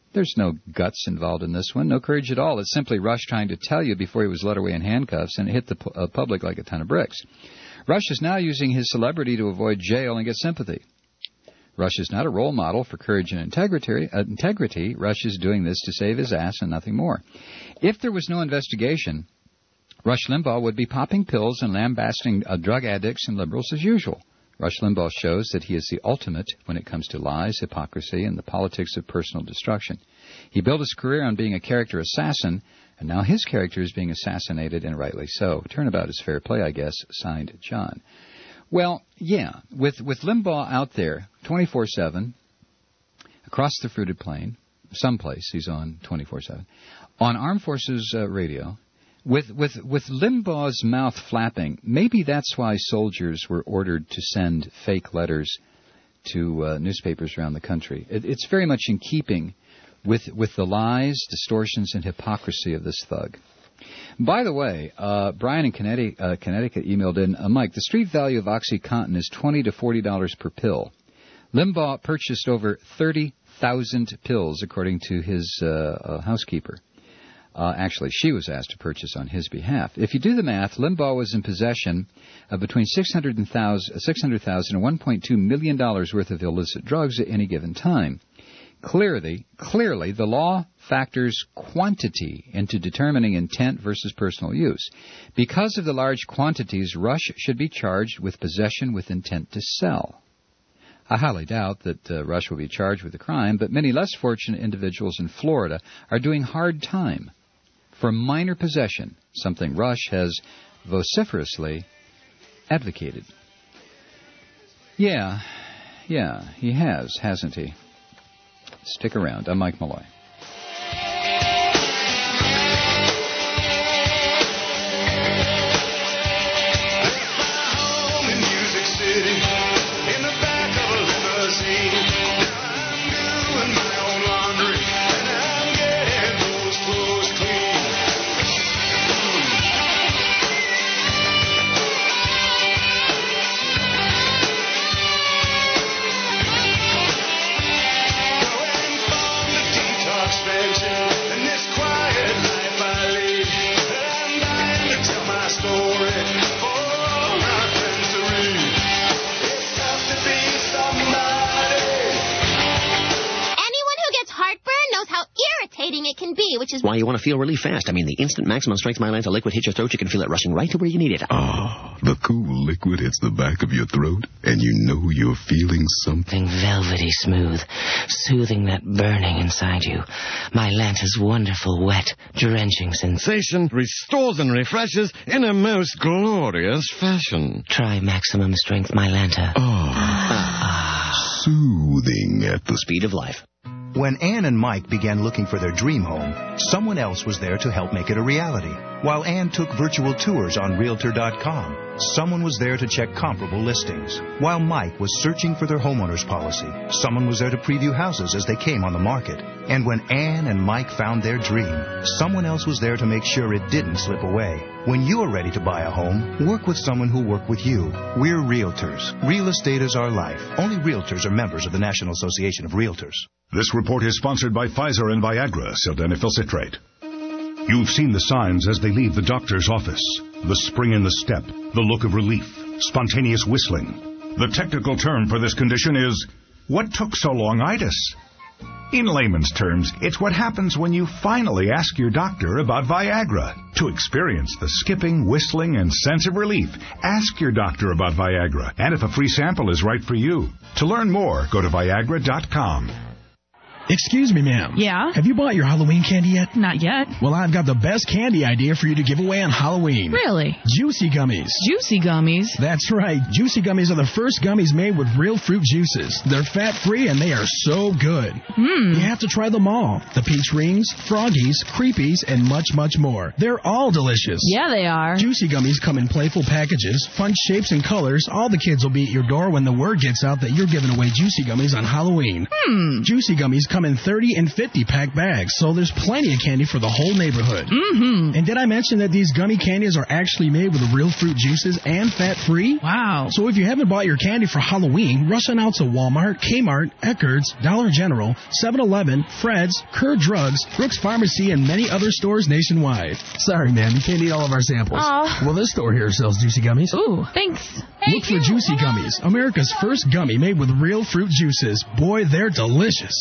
There's no guts involved in this one, no courage at all. It's simply Rush trying to tell you before he was led away in handcuffs, and it hit the public like a ton of bricks. Rush is now using his celebrity to avoid jail and get sympathy. Rush is not a role model for courage and integrity. Rush is doing this to save his ass and nothing more. If there was no investigation, Rush Limbaugh would be popping pills and lambasting drug addicts and liberals as usual. Rush Limbaugh shows that he is the ultimate when it comes to lies, hypocrisy, and the politics of personal destruction. He built his career on being a character assassin, and now his character is being assassinated, and rightly so. Turnabout is fair play, I guess. Signed, John. Well, yeah, with Limbaugh out there 24/7, across the fruited plain, someplace he's on 24/7, on Armed Forces Radio, with Limbaugh's mouth flapping, maybe that's why soldiers were ordered to send fake letters to newspapers around the country. It's very much in keeping with the lies, distortions, and hypocrisy of this thug. By the way, Brian in Connecticut emailed in, Mike, the street value of OxyContin is $20 to $40 per pill. Limbaugh purchased over 30,000 pills, according to his housekeeper. Actually, she was asked to purchase on his behalf. If you do the math, Limbaugh was in possession of between $600,000 and $1.2 million worth of illicit drugs at any given time. Clearly, the law factors quantity into determining intent versus personal use. Because of the large quantities, Rush should be charged with possession with intent to sell. I highly doubt that Rush will be charged with a crime, but many less fortunate individuals in Florida are doing hard time for minor possession, something Rush has vociferously advocated. Yeah, he has, hasn't he? Stick around. I'm Mike Malloy. It can be, which is why you want to feel really fast. I mean, the instant Maximum Strength Mylanta liquid hits your throat, you can feel it rushing right to where you need it. Ah, the cool liquid hits the back of your throat, and you know you're feeling something velvety smooth, soothing that burning inside you. Mylanta's wonderful, wet, drenching sensation restores and refreshes in a most glorious fashion. Try Maximum Strength Mylanta. Soothing at the speed of life. When Ann and Mike began looking for their dream home, someone else was there to help make it a reality. While Ann took virtual tours on Realtor.com, someone was there to check comparable listings. While Mike was searching for their homeowner's policy, someone was there to preview houses as they came on the market. And when Ann and Mike found their dream, someone else was there to make sure it didn't slip away. When you are ready to buy a home, work with someone who'll work with you. We're Realtors. Real estate is our life. Only Realtors are members of the National Association of Realtors. This report is sponsored by Pfizer and Viagra, sildenafil citrate. You've seen the signs as they leave the doctor's office. The spring in the step, the look of relief, spontaneous whistling. The technical term for this condition is, what took so long-itis? In layman's terms, it's what happens when you finally ask your doctor about Viagra. To experience the skipping, whistling, and sense of relief, ask your doctor about Viagra, and if a free sample is right for you. To learn more, go to Viagra.com. Excuse me, ma'am. Yeah? Have you bought your Halloween candy yet? Not yet. Well, I've got the best candy idea for you to give away on Halloween. Really? Juicy Gummies. Juicy Gummies? That's right. Juicy Gummies are the first gummies made with real fruit juices. They're fat-free and they are so good. You have to try them all. The Peach Rings, Froggies, Creepies, and much, much more. They're all delicious. Yeah, they are. Juicy Gummies come in playful packages, fun shapes and colors. All the kids will be at your door when the word gets out that you're giving away Juicy Gummies on Halloween. Juicy Gummies come come in 30 and 50-pack bags, so there's plenty of candy for the whole neighborhood. Mm-hmm. And did I mention that these gummy candies are actually made with real fruit juices and fat-free? Wow. So if you haven't bought your candy for Halloween, rush on out to Walmart, Kmart, Eckerd's, Dollar General, 7-Eleven, Fred's, Kerr Drugs, Brooks Pharmacy, and many other stores nationwide. Sorry, ma'am, you can't eat all of our samples. Aw. Well, this store here sells Juicy Gummies. Ooh, thanks. Look for Juicy Gummies, America's first gummy made with real fruit juices. Boy, they're delicious.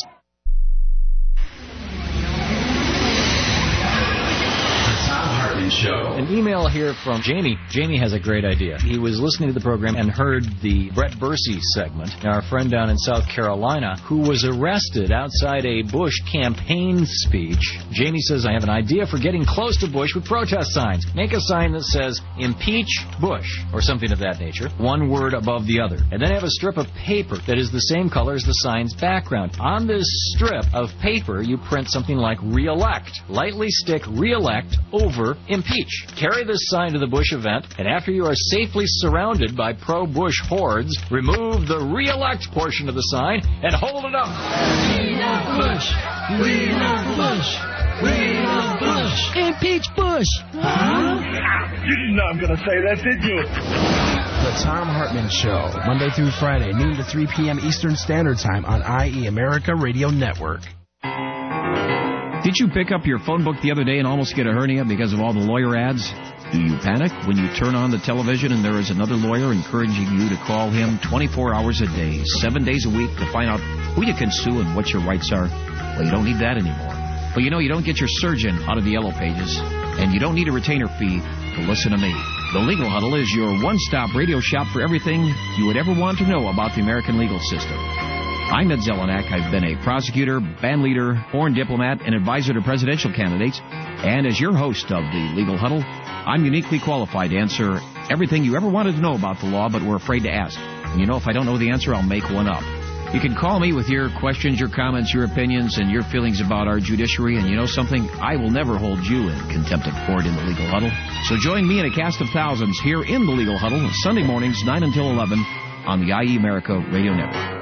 Show. An email here from Jamie. Jamie has a great idea. He was listening to the program and heard the Brett Bursey segment. Now, our friend down in South Carolina who was arrested outside a Bush campaign speech. Jamie says, I have an idea for getting close to Bush with protest signs. Make a sign that says, impeach Bush, or something of that nature. One word above the other. And then have a strip of paper that is the same color as the sign's background. On this strip of paper, you print something like re-elect. Lightly stick re-elect over impeach. Carry this sign to the Bush event, and after you are safely surrounded by pro-Bush hordes, remove the re-elect portion of the sign and hold it up. We love Bush. We love Bush. We love Bush. Impeach Bush. Huh? You didn't know I'm going to say that, did you? The Thom Hartmann Show, Monday through Friday, noon to 3 p.m. Eastern Standard Time on IE America Radio Network. Did you pick up your phone book the other day and almost get a hernia because of all the lawyer ads? Do you panic when you turn on the television and there is another lawyer encouraging you to call him 24 hours a day, 7 days a week to find out who you can sue and what your rights are? Well, you don't need that anymore. Well, you know, you don't get your surgeon out of the yellow pages, and you don't need a retainer fee to listen to me. The Legal Huddle is your one-stop radio shop for everything you would ever want to know about the American legal system. I'm Ed Zelenak. I've been a prosecutor, band leader, foreign diplomat, and advisor to presidential candidates. And as your host of the Legal Huddle, I'm uniquely qualified to answer everything you ever wanted to know about the law but were afraid to ask. And you know, if I don't know the answer, I'll make one up. You can call me with your questions, your comments, your opinions, and your feelings about our judiciary. And you know something? I will never hold you in contempt of court in the Legal Huddle. So join me and a cast of thousands here in the Legal Huddle, Sunday mornings, 9 until 11, on the IE America Radio Network.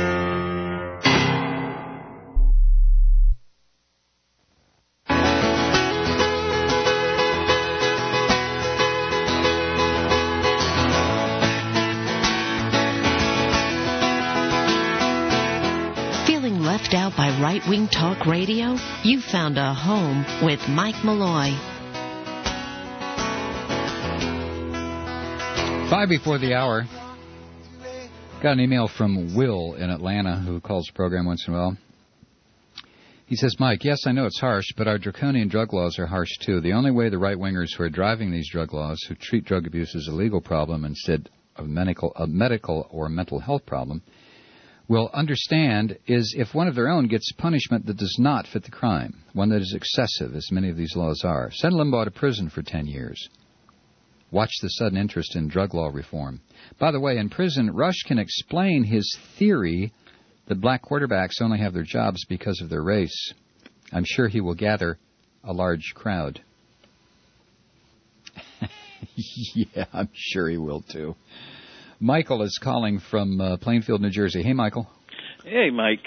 Out by right-wing talk radio? You found a home with Mike Malloy. 5 before the hour. Got an email from Will in Atlanta who calls the program once in a while. He says, Mike, yes, I know it's harsh, but our draconian drug laws are harsh too. The only way the right-wingers who are driving these drug laws, who treat drug abuse as a legal problem instead of a medical or mental health problem, will understand is if one of their own gets punishment that does not fit the crime, one that is excessive, as many of these laws are. Send Limbaugh to prison for 10 years. Watch the sudden interest in drug law reform. By the way, in prison, Rush can explain his theory that black quarterbacks only have their jobs because of their race. I'm sure he will gather a large crowd. Yeah, I'm sure he will, too. Michael is calling from Plainfield, New Jersey. Hey, Michael. Hey, Mike.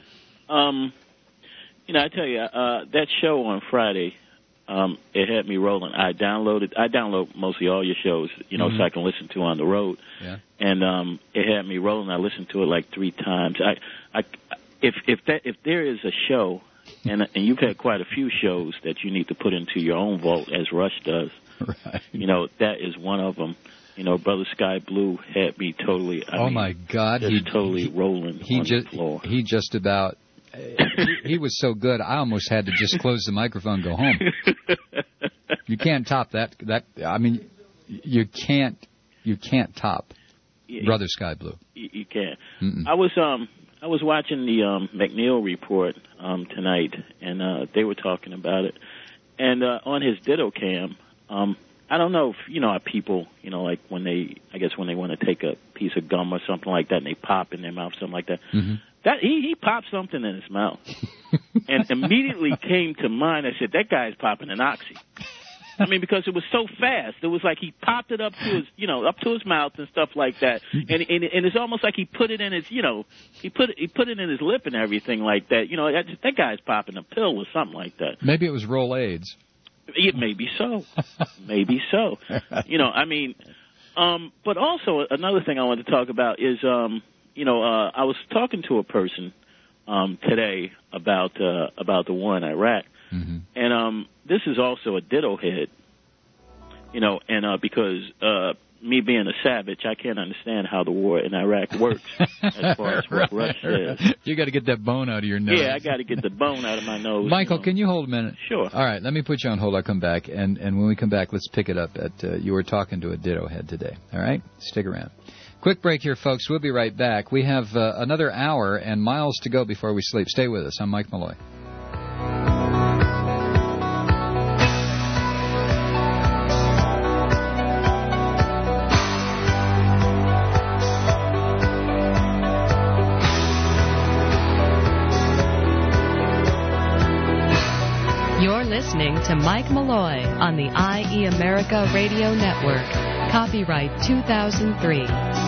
I tell you, that show on Friday, it had me rolling. I download mostly all your shows, so I can listen to on the road. Yeah. And it had me rolling. I listened to it like 3 times. If there is a show, and you've had quite a few shows that you need to put into your own vault, as Rush does, right. That is one of them. Brother Sky Blue had me totally. My God! Just totally rolling on the floor. He just about. He was so good, I almost had to just close the microphone and go home. You can't top that. You can't top Brother Sky Blue. You can't. I was watching the McNeil report tonight, and they were talking about it. And on his Ditto Cam. I don't know if, how people, like when they want to take a piece of gum or something like that and they pop in their mouth, something like that. Mm-hmm. That he popped something in his mouth and immediately came to mind. I said, that guy's popping an oxy. I mean, because it was so fast. It was like he popped it up to his, up to his mouth and stuff like that. And it's almost like he put it in his, he put it in his lip and everything like that. That guy's popping a pill or something like that. Maybe it was Rolaids. It may be so. Maybe so. But also another thing I wanted to talk about is, I was talking to a person today about the war in Iraq, and this is also a ditto head, because me being a savage, I can't understand how the war in Iraq works as far as what Rush says. You got to get that bone out of your nose. Yeah, I got to get the bone out of my nose. Michael, can you hold a minute? Sure. All right, let me put you on hold. I'll come back, and when we come back, let's pick it up at you were talking to a ditto head today. All right? Stick around. Quick break here, folks. We'll be right back. We have another hour and miles to go before we sleep. Stay with us. I'm Mike Malloy. You're listening to Mike Malloy on the IE America Radio Network. Copyright 2003.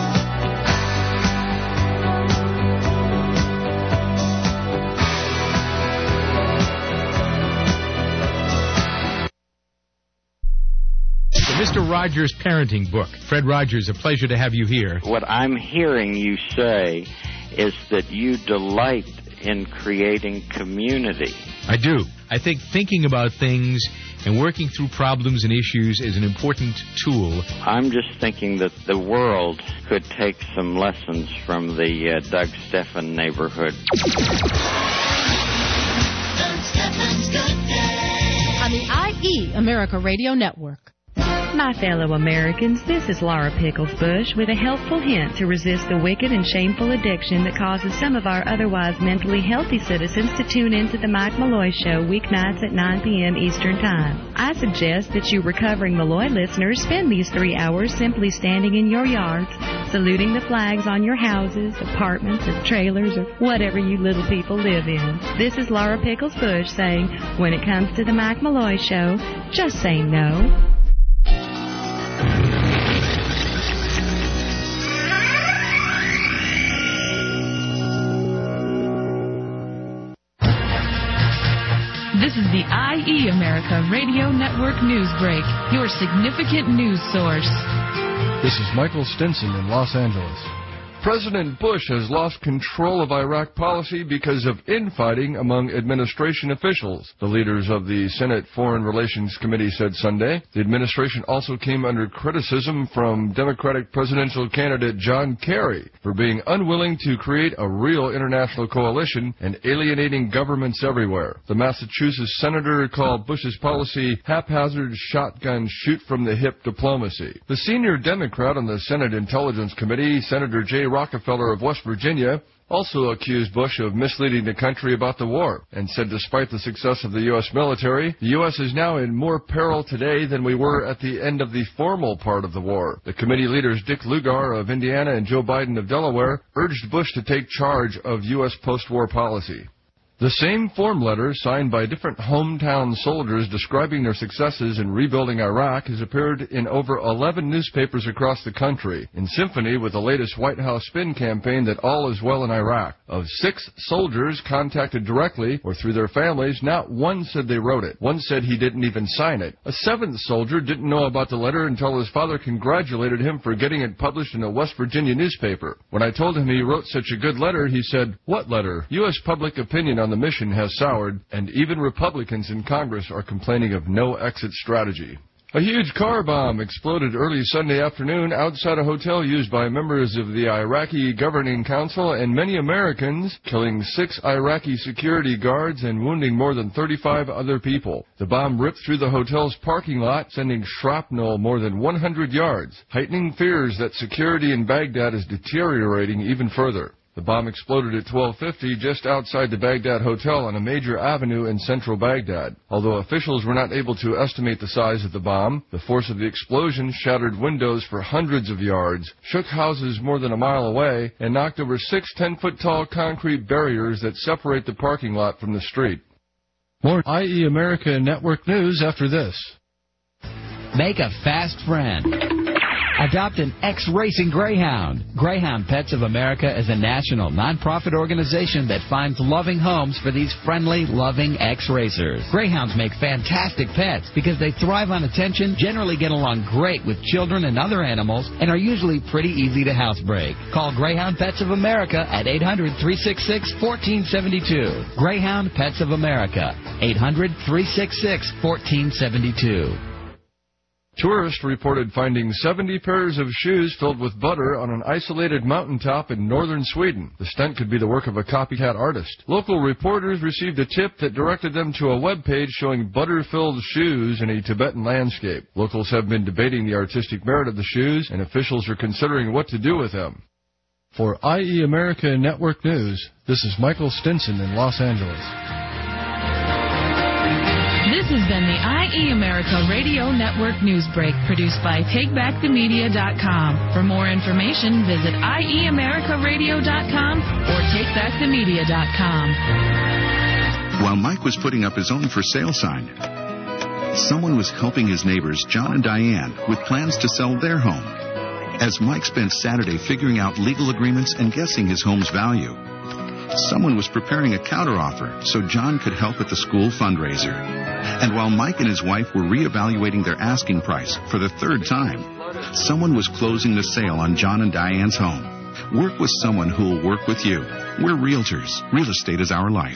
Mr. Rogers' parenting book. Fred Rogers, a pleasure to have you here. What I'm hearing you say is that you delight in creating community. I do. I think thinking about things and working through problems and issues is an important tool. I'm just thinking that the world could take some lessons from the Doug Stephan neighborhood. Doug Stephan's Good Day on the IE America Radio Network. My fellow Americans, this is Laura Pickles Bush with a helpful hint to resist the wicked and shameful addiction that causes some of our otherwise mentally healthy citizens to tune into the Mike Malloy Show weeknights at 9 p.m. Eastern Time. I suggest that you recovering Malloy listeners spend these 3 hours simply standing in your yards, saluting the flags on your houses, apartments, or trailers, or whatever you little people live in. This is Laura Pickles Bush saying, when it comes to the Mike Malloy Show, just say no. This is the IE America Radio Network News Break, your significant news source. This is Michael Stinson in Los Angeles. President Bush has lost control of Iraq policy because of infighting among administration officials, the leaders of the Senate Foreign Relations Committee said Sunday. The administration also came under criticism from Democratic presidential candidate John Kerry for being unwilling to create a real international coalition and alienating governments everywhere. The Massachusetts senator called Bush's policy haphazard shotgun shoot-from-the-hip diplomacy. The senior Democrat on the Senate Intelligence Committee, Senator Jay Rockefeller of West Virginia, also accused Bush of misleading the country about the war and said despite the success of the U.S. military, the U.S. is now in more peril today than we were at the end of the formal part of the war. The committee leaders Dick Lugar of Indiana and Joe Biden of Delaware urged Bush to take charge of U.S. post-war policy. The same form letter signed by different hometown soldiers describing their successes in rebuilding Iraq has appeared in over 11 newspapers across the country, in symphony with the latest White House spin campaign that all is well in Iraq. Of 6 soldiers contacted directly or through their families, not one said they wrote it. One said he didn't even sign it. A 7th soldier didn't know about the letter until his father congratulated him for getting it published in a West Virginia newspaper. When I told him he wrote such a good letter, he said, "What letter? U.S. public opinion on the mission has soured, and even Republicans in Congress are complaining of no exit strategy." A huge car bomb exploded early Sunday afternoon outside a hotel used by members of the Iraqi Governing Council and many Americans, killing 6 Iraqi security guards and wounding more than 35 other people. The bomb ripped through the hotel's parking lot, sending shrapnel more than 100 yards, heightening fears that security in Baghdad is deteriorating even further. The bomb exploded at 12:50 just outside the Baghdad Hotel on a major avenue in central Baghdad. Although officials were not able to estimate the size of the bomb, the force of the explosion shattered windows for hundreds of yards, shook houses more than a mile away, and knocked over 6 10-foot-tall concrete barriers that separate the parking lot from the street. More IE America Network news after this. Make a fast friend. Adopt an ex-racing greyhound. Greyhound Pets of America is a national nonprofit organization that finds loving homes for these friendly, loving ex-racers. Greyhounds make fantastic pets because they thrive on attention, generally get along great with children and other animals, and are usually pretty easy to housebreak. Call Greyhound Pets of America at 800-366-1472. Greyhound Pets of America, 800-366-1472. Tourists reported finding 70 pairs of shoes filled with butter on an isolated mountaintop in northern Sweden. The stunt could be the work of a copycat artist. Local reporters received a tip that directed them to a web page showing butter-filled shoes in a Tibetan landscape. Locals have been debating the artistic merit of the shoes, and officials are considering what to do with them. For IE America Network News, this is Michael Stinson in Los Angeles. This has been the IE America Radio Network Newsbreak, produced by TakeBackTheMedia.com. For more information, visit IEAmericaRadio.com or TakeBackTheMedia.com. While Mike was putting up his own for sale sign, someone was helping his neighbors, John and Diane, with plans to sell their home. As Mike spent Saturday figuring out legal agreements and guessing his home's value, someone was preparing a counteroffer so John could help at the school fundraiser. And while Mike and his wife were reevaluating their asking price for the third time, someone was closing the sale on John and Diane's home. Work with someone who will work with you. We're realtors. Real estate is our life.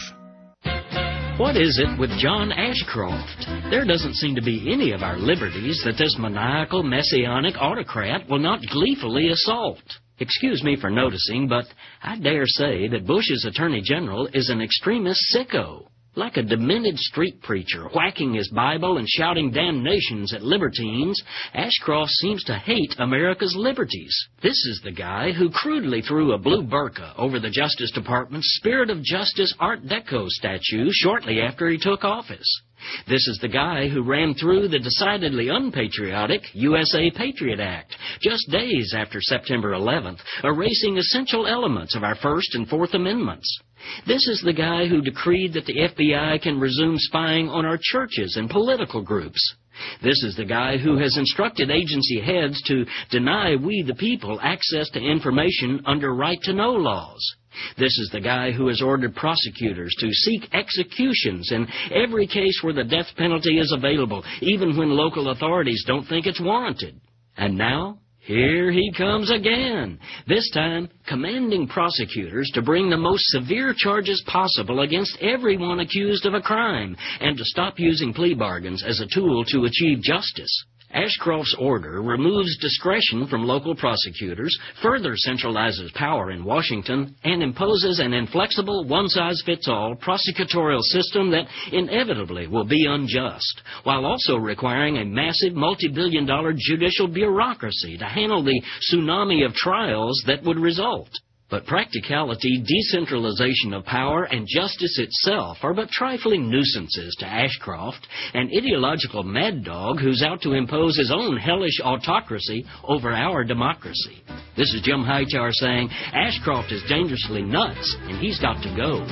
What is it with John Ashcroft? There doesn't seem to be any of our liberties that this maniacal, messianic autocrat will not gleefully assault. Excuse me for noticing, but I dare say that Bush's Attorney General is an extremist sicko. Like a demented street preacher whacking his Bible and shouting damnations at libertines, Ashcroft seems to hate America's liberties. This is the guy who crudely threw a blue burqa over the Justice Department's Spirit of Justice Art Deco statue shortly after he took office. This is the guy who ran through the decidedly unpatriotic USA Patriot Act just days after September 11th, erasing essential elements of our First and Fourth Amendments. This is the guy who decreed that the FBI can resume spying on our churches and political groups. This is the guy who has instructed agency heads to deny we the people access to information under right-to-know laws. This is the guy who has ordered prosecutors to seek executions in every case where the death penalty is available, even when local authorities don't think it's warranted. And now, here he comes again, this time commanding prosecutors to bring the most severe charges possible against everyone accused of a crime and to stop using plea bargains as a tool to achieve justice. Ashcroft's order removes discretion from local prosecutors, further centralizes power in Washington, and imposes an inflexible, one-size-fits-all prosecutorial system that inevitably will be unjust, while also requiring a massive multi-billion-dollar judicial bureaucracy to handle the tsunami of trials that would result. But practicality, decentralization of power, and justice itself are but trifling nuisances to Ashcroft, an ideological mad dog who's out to impose his own hellish autocracy over our democracy. This is Jim Hightower saying Ashcroft is dangerously nuts, and he's got to go.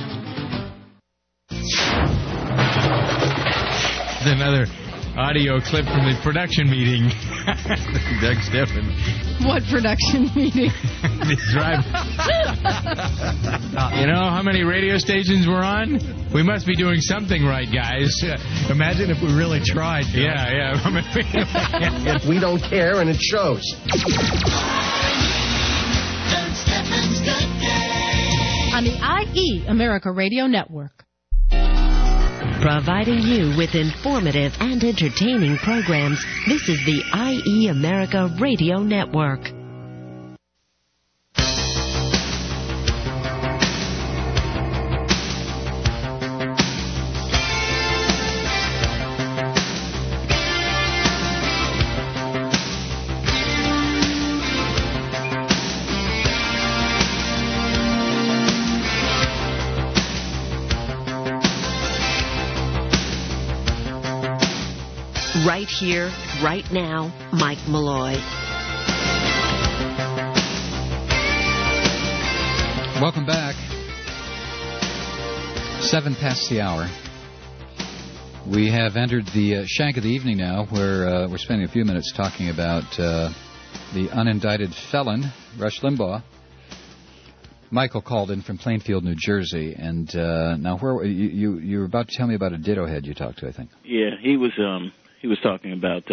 Another audio clip from the production meeting. Doug Stephan. What production meeting? You know how many radio stations we're on? We must be doing something right, guys. Imagine if we really tried. Yeah. We don't care, and it shows. On the IE America Radio Network. Providing you with informative and entertaining programs, this is the IE America Radio Network. Right here, right now, Mike Malloy. Welcome back. 7 past the hour. We have entered the shank of the evening now, where we're spending a few minutes talking about the unindicted felon, Rush Limbaugh. Michael called in from Plainfield, New Jersey, and now where you were about to tell me about a ditto head you talked to, I think. Yeah, he was talking about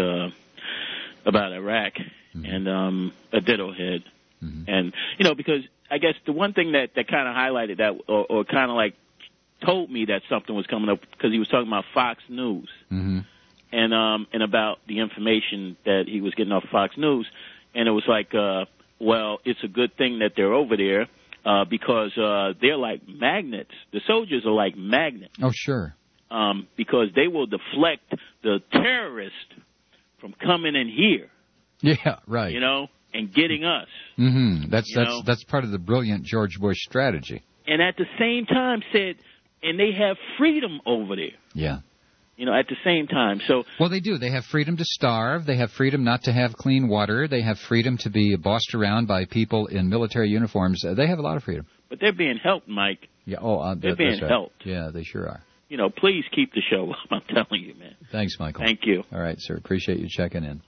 Iraq and a ditto head, and because I guess the one thing that kind of highlighted that or kind of like told me that something was coming up because he was talking about Fox News and about the information that he was getting off Fox News, and it was like, well, it's a good thing that they're over there because they're like magnets. The soldiers are like magnets. Oh, sure. Because they will deflect the terrorist from coming in here. Yeah, right. And getting us. That's part of the brilliant George Bush strategy. And at the same time said, and they have freedom over there. Yeah. At the same time. So. Well, they do. They have freedom to starve. They have freedom not to have clean water. They have freedom to be bossed around by people in military uniforms. They have a lot of freedom. But they're being helped, Mike. Yeah. They're being helped. Yeah, they sure are. Please keep the show up. I'm telling you, man. Thanks, Michael. Thank you. All right, sir. Appreciate you checking in.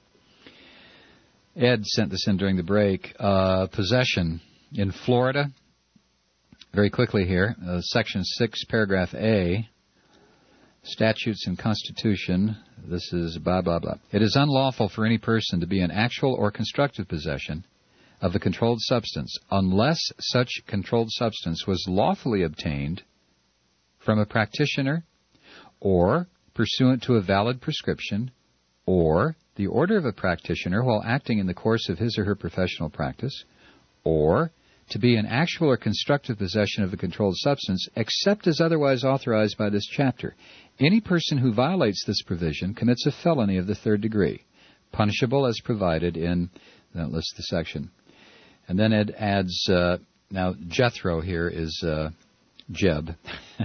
Ed sent this in during the break. Possession in Florida. Very quickly here. Section 6, paragraph A. Statutes and Constitution. This is blah, blah, blah. It is unlawful for any person to be in actual or constructive possession of a controlled substance unless such controlled substance was lawfully obtained from a practitioner or pursuant to a valid prescription or the order of a practitioner while acting in the course of his or her professional practice, or to be in actual or constructive possession of a controlled substance except as otherwise authorized by this chapter. Any person who violates this provision commits a felony of the third degree, punishable as provided in, that lists the section. And then it adds, now Jethro here is Jeb,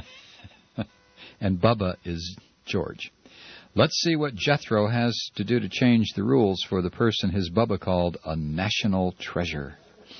and Bubba is George. Let's see what Jethro has to do to change the rules for the person his Bubba called a national treasure.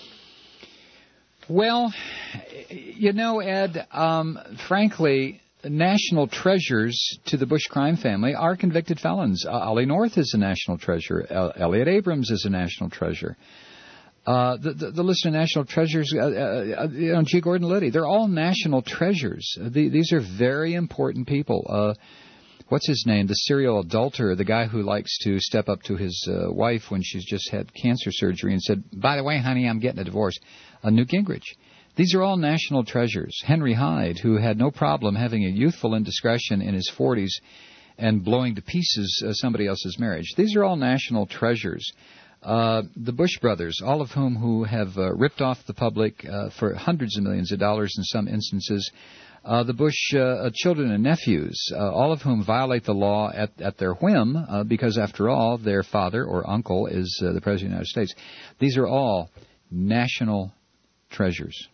Well, Ed, frankly, national treasures to the Bush crime family are convicted felons. Ollie North is a national treasure. Elliot Abrams is a national treasure. The list of national treasures, G. Gordon Liddy, they're all national treasures. These are very important people. What's his name? The serial adulterer, the guy who likes to step up to his wife when she's just had cancer surgery and said, by the way, honey, I'm getting a divorce. Newt Gingrich. These are all national treasures. Henry Hyde, who had no problem having a youthful indiscretion in his 40s and blowing to pieces somebody else's marriage. These are all national treasures. The Bush brothers, all of whom who have ripped off the public for hundreds of millions of dollars in some instances. The Bush children and nephews, all of whom violate the law at their whim, because, after all, their father or uncle is the President of the United States. These are all national treasures.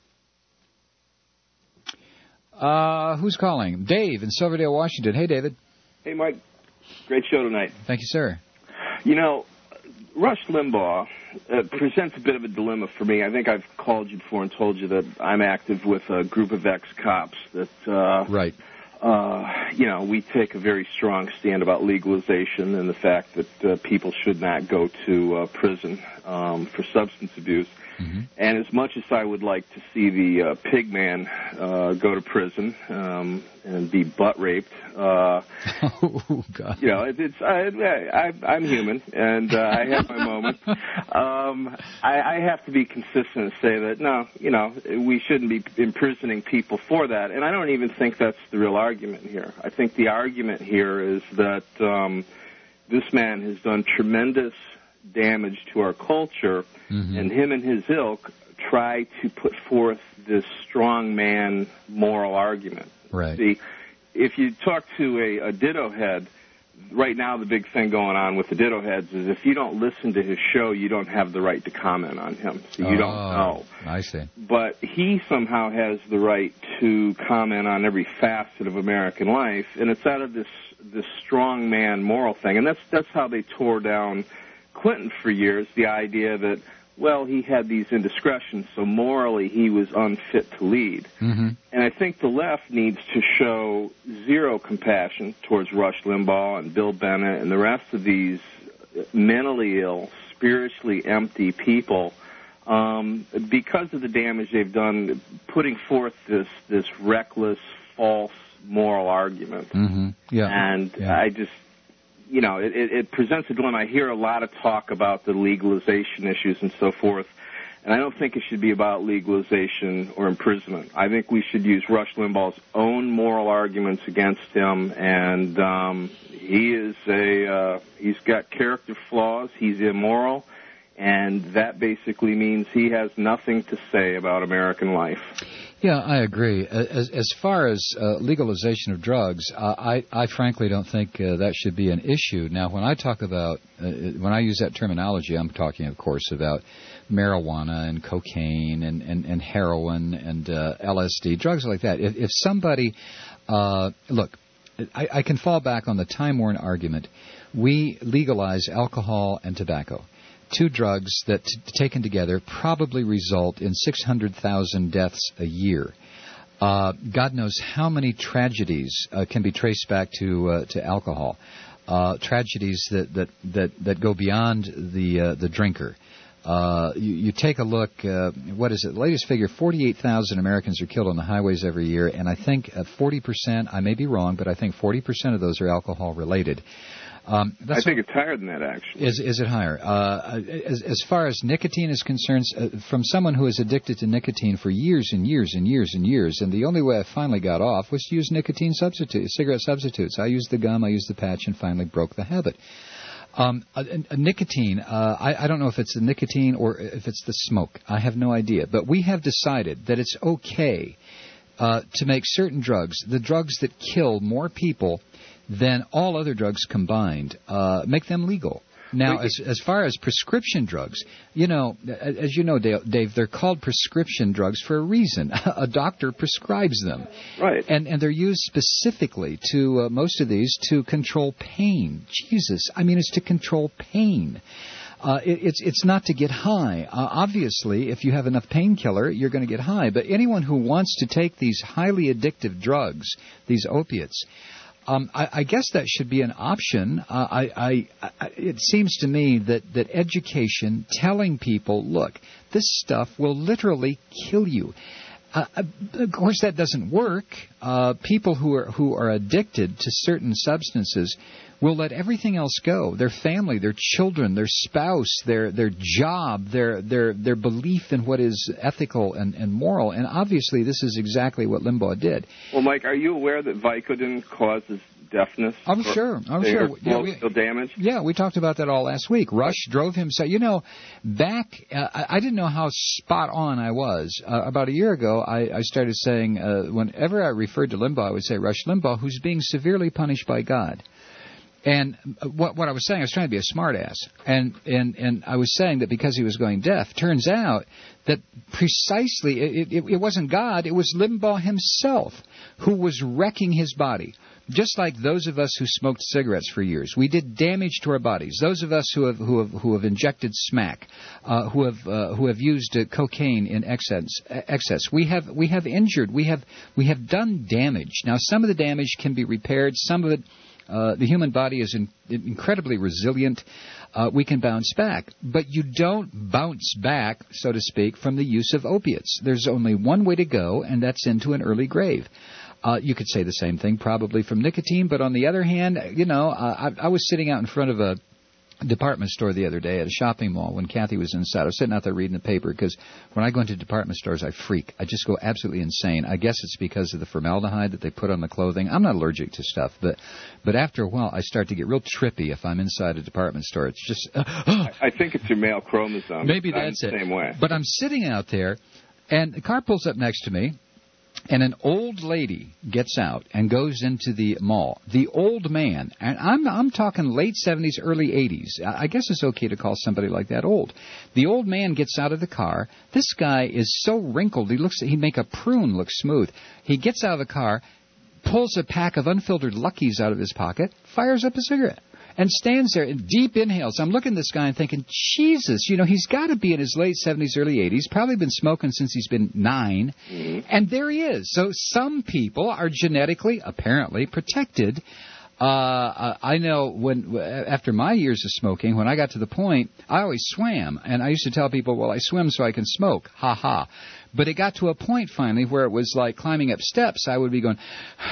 Who's calling? Dave in Silverdale, Washington. Hey, David. Hey, Mike. Great show tonight. Thank you, sir. Rush Limbaugh presents a bit of a dilemma for me. I think I've called you before and told you that I'm active with a group of ex-cops that, right. We take a very strong stand about legalization and the fact that people should not go to prison for substance abuse. Mm-hmm. And as much as I would like to see the pig man go to prison and be butt raped, oh, God. I'm human and I have my moments. I have to be consistent and say that no, we shouldn't be imprisoning people for that. And I don't even think that's the real argument here. I think the argument here is that this man has done tremendous damage to our culture, mm-hmm. and him and his ilk try to put forth this strong man moral argument. Right. See, if you talk to a ditto head, right now the big thing going on with the ditto heads is if you don't listen to his show, you don't have the right to comment on him. So you don't know. I see. But he somehow has the right to comment on every facet of American life, and it's out of this strong man moral thing. And that's how they tore down Clinton for years, the idea that, well, he had these indiscretions, so morally he was unfit to lead. Mm-hmm. And I think the left needs to show zero compassion towards Rush Limbaugh and Bill Bennett and the rest of these mentally ill, spiritually empty people, because of the damage they've done putting forth this reckless, false moral argument. Mm-hmm. Yeah. And I just, it presents a dilemma. I hear a lot of talk about the legalization issues and so forth, and I don't think it should be about legalization or imprisonment. I think we should use Rush Limbaugh's own moral arguments against him, and he's got character flaws, he's immoral, and that basically means he has nothing to say about American life. Yeah, I agree. As far as legalization of drugs, I frankly don't think that should be an issue. Now, when I talk about, when I use that terminology, I'm talking, of course, about marijuana and cocaine and heroin and LSD, drugs like that. If somebody, look, I can fall back on the time-worn argument. We legalize alcohol and tobacco. Two drugs that, taken together, probably result in 600,000 deaths a year. God knows how many tragedies can be traced back to alcohol. Tragedies that go beyond the drinker. You take a look. What is it? The latest figure: 48,000 Americans are killed on the highways every year, and I think 40%. I may be wrong, but I think 40% of those are alcohol related. I think it's higher than that, actually. Is it higher? As far as nicotine is concerned, from someone who is addicted to nicotine for years and years and years and years, and the only way I finally got off was to use cigarette substitutes. I used the gum, I used the patch, and finally broke the habit. Nicotine, I don't know if it's the nicotine or if it's the smoke. I have no idea. But we have decided that it's okay to make certain drugs, the drugs that kill more people than all other drugs combined, make them legal. Now, as far as prescription drugs, as you know, Dave, they're called prescription drugs for a reason. A doctor prescribes them. Right. And they're used specifically to, most of these, to control pain. Jesus, I mean, it's to control pain. It's not to get high. Obviously, if you have enough painkiller, you're going to get high. But anyone who wants to take these highly addictive drugs, these opiates, I guess that should be an option. It seems to me that education, telling people, look, this stuff will literally kill you. Of course, that doesn't work. People who are addicted to certain substances will let everything else go: their family, their children, their spouse, their job, their belief in what is ethical and moral. And obviously, this is exactly what Limbaugh did. Well, Mike, are you aware that Vicodin causes deafness? I'm sure. Damage? Yeah, we talked about that all last week. Rush drove himself. Back, I didn't know how spot on I was. About a year ago, I started saying, whenever I referred to Limbaugh, I would say Rush Limbaugh, who's being severely punished by God. And what I was saying, I was trying to be a smartass, and I was saying that because he was going deaf. Turns out that precisely it wasn't God, it was Limbaugh himself who was wrecking his body. Just like those of us who smoked cigarettes for years, we did damage to our bodies. Those of us who have injected smack, who have used cocaine in excess, we have injured, we have done damage. Now, some of the damage can be repaired. Some of it. The human body is incredibly resilient. We can bounce back. But you don't bounce back, so to speak, from the use of opiates. There's only one way to go, and that's into an early grave. You could say the same thing probably from nicotine, but on the other hand, I was sitting out in front of a department store the other day at a shopping mall when Kathy was inside. I was sitting out there reading the paper because when I go into department stores, I freak. I just go absolutely insane. I guess it's because of the formaldehyde that they put on the clothing. I'm not allergic to stuff, but after a while, I start to get real trippy if I'm inside a department store. It's just... I think it's your male chromosome. Maybe that's it. Same way. But I'm sitting out there, and the car pulls up next to me, and an old lady gets out and goes into the mall. The old man, and I'm talking late 70s, early 80s. I guess it's okay to call somebody like that old. The old man gets out of the car. This guy is so wrinkled, he'd make a prune look smooth. He gets out of the car, pulls a pack of unfiltered Luckies out of his pocket, fires up a cigarette. and stands there and deep inhales. I'm looking at this guy and thinking, Jesus, he's got to be in his late 70s, early 80s, probably been smoking since he's been 9, and there he is. So some people are genetically, apparently, protected. I know after my years of smoking, when I got to the point, I always swam, and I used to tell people, well, I swim so I can smoke, ha ha. But it got to a point finally where it was like climbing up steps. I would be going,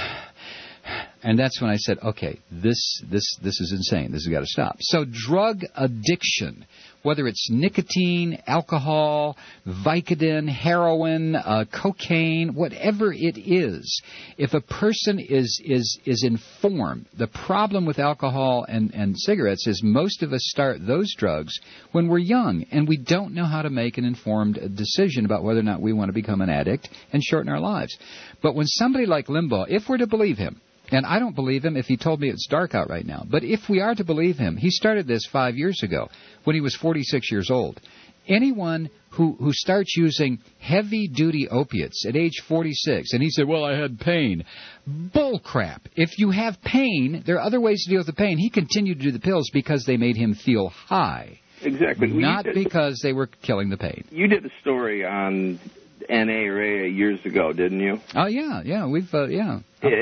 and that's when I said, okay, this is insane. This has got to stop. So drug addiction, whether it's nicotine, alcohol, Vicodin, heroin, cocaine, whatever it is, if a person is informed, the problem with alcohol and cigarettes is most of us start those drugs when we're young, and we don't know how to make an informed decision about whether or not we want to become an addict and shorten our lives. But when somebody like Limbaugh, if we're to believe him, and I don't believe him if he told me it's dark out right now, but if we are to believe him, he started this 5 years ago when he was 46 years old. Anyone who starts using heavy-duty opiates at age 46, and he said, well, I had pain. Bull crap. If you have pain, there are other ways to deal with the pain. He continued to do the pills because they made him feel high. Exactly. Not because they were killing the pain. You did a story on NA or AA years ago, didn't you? Oh, yeah. We've, yeah.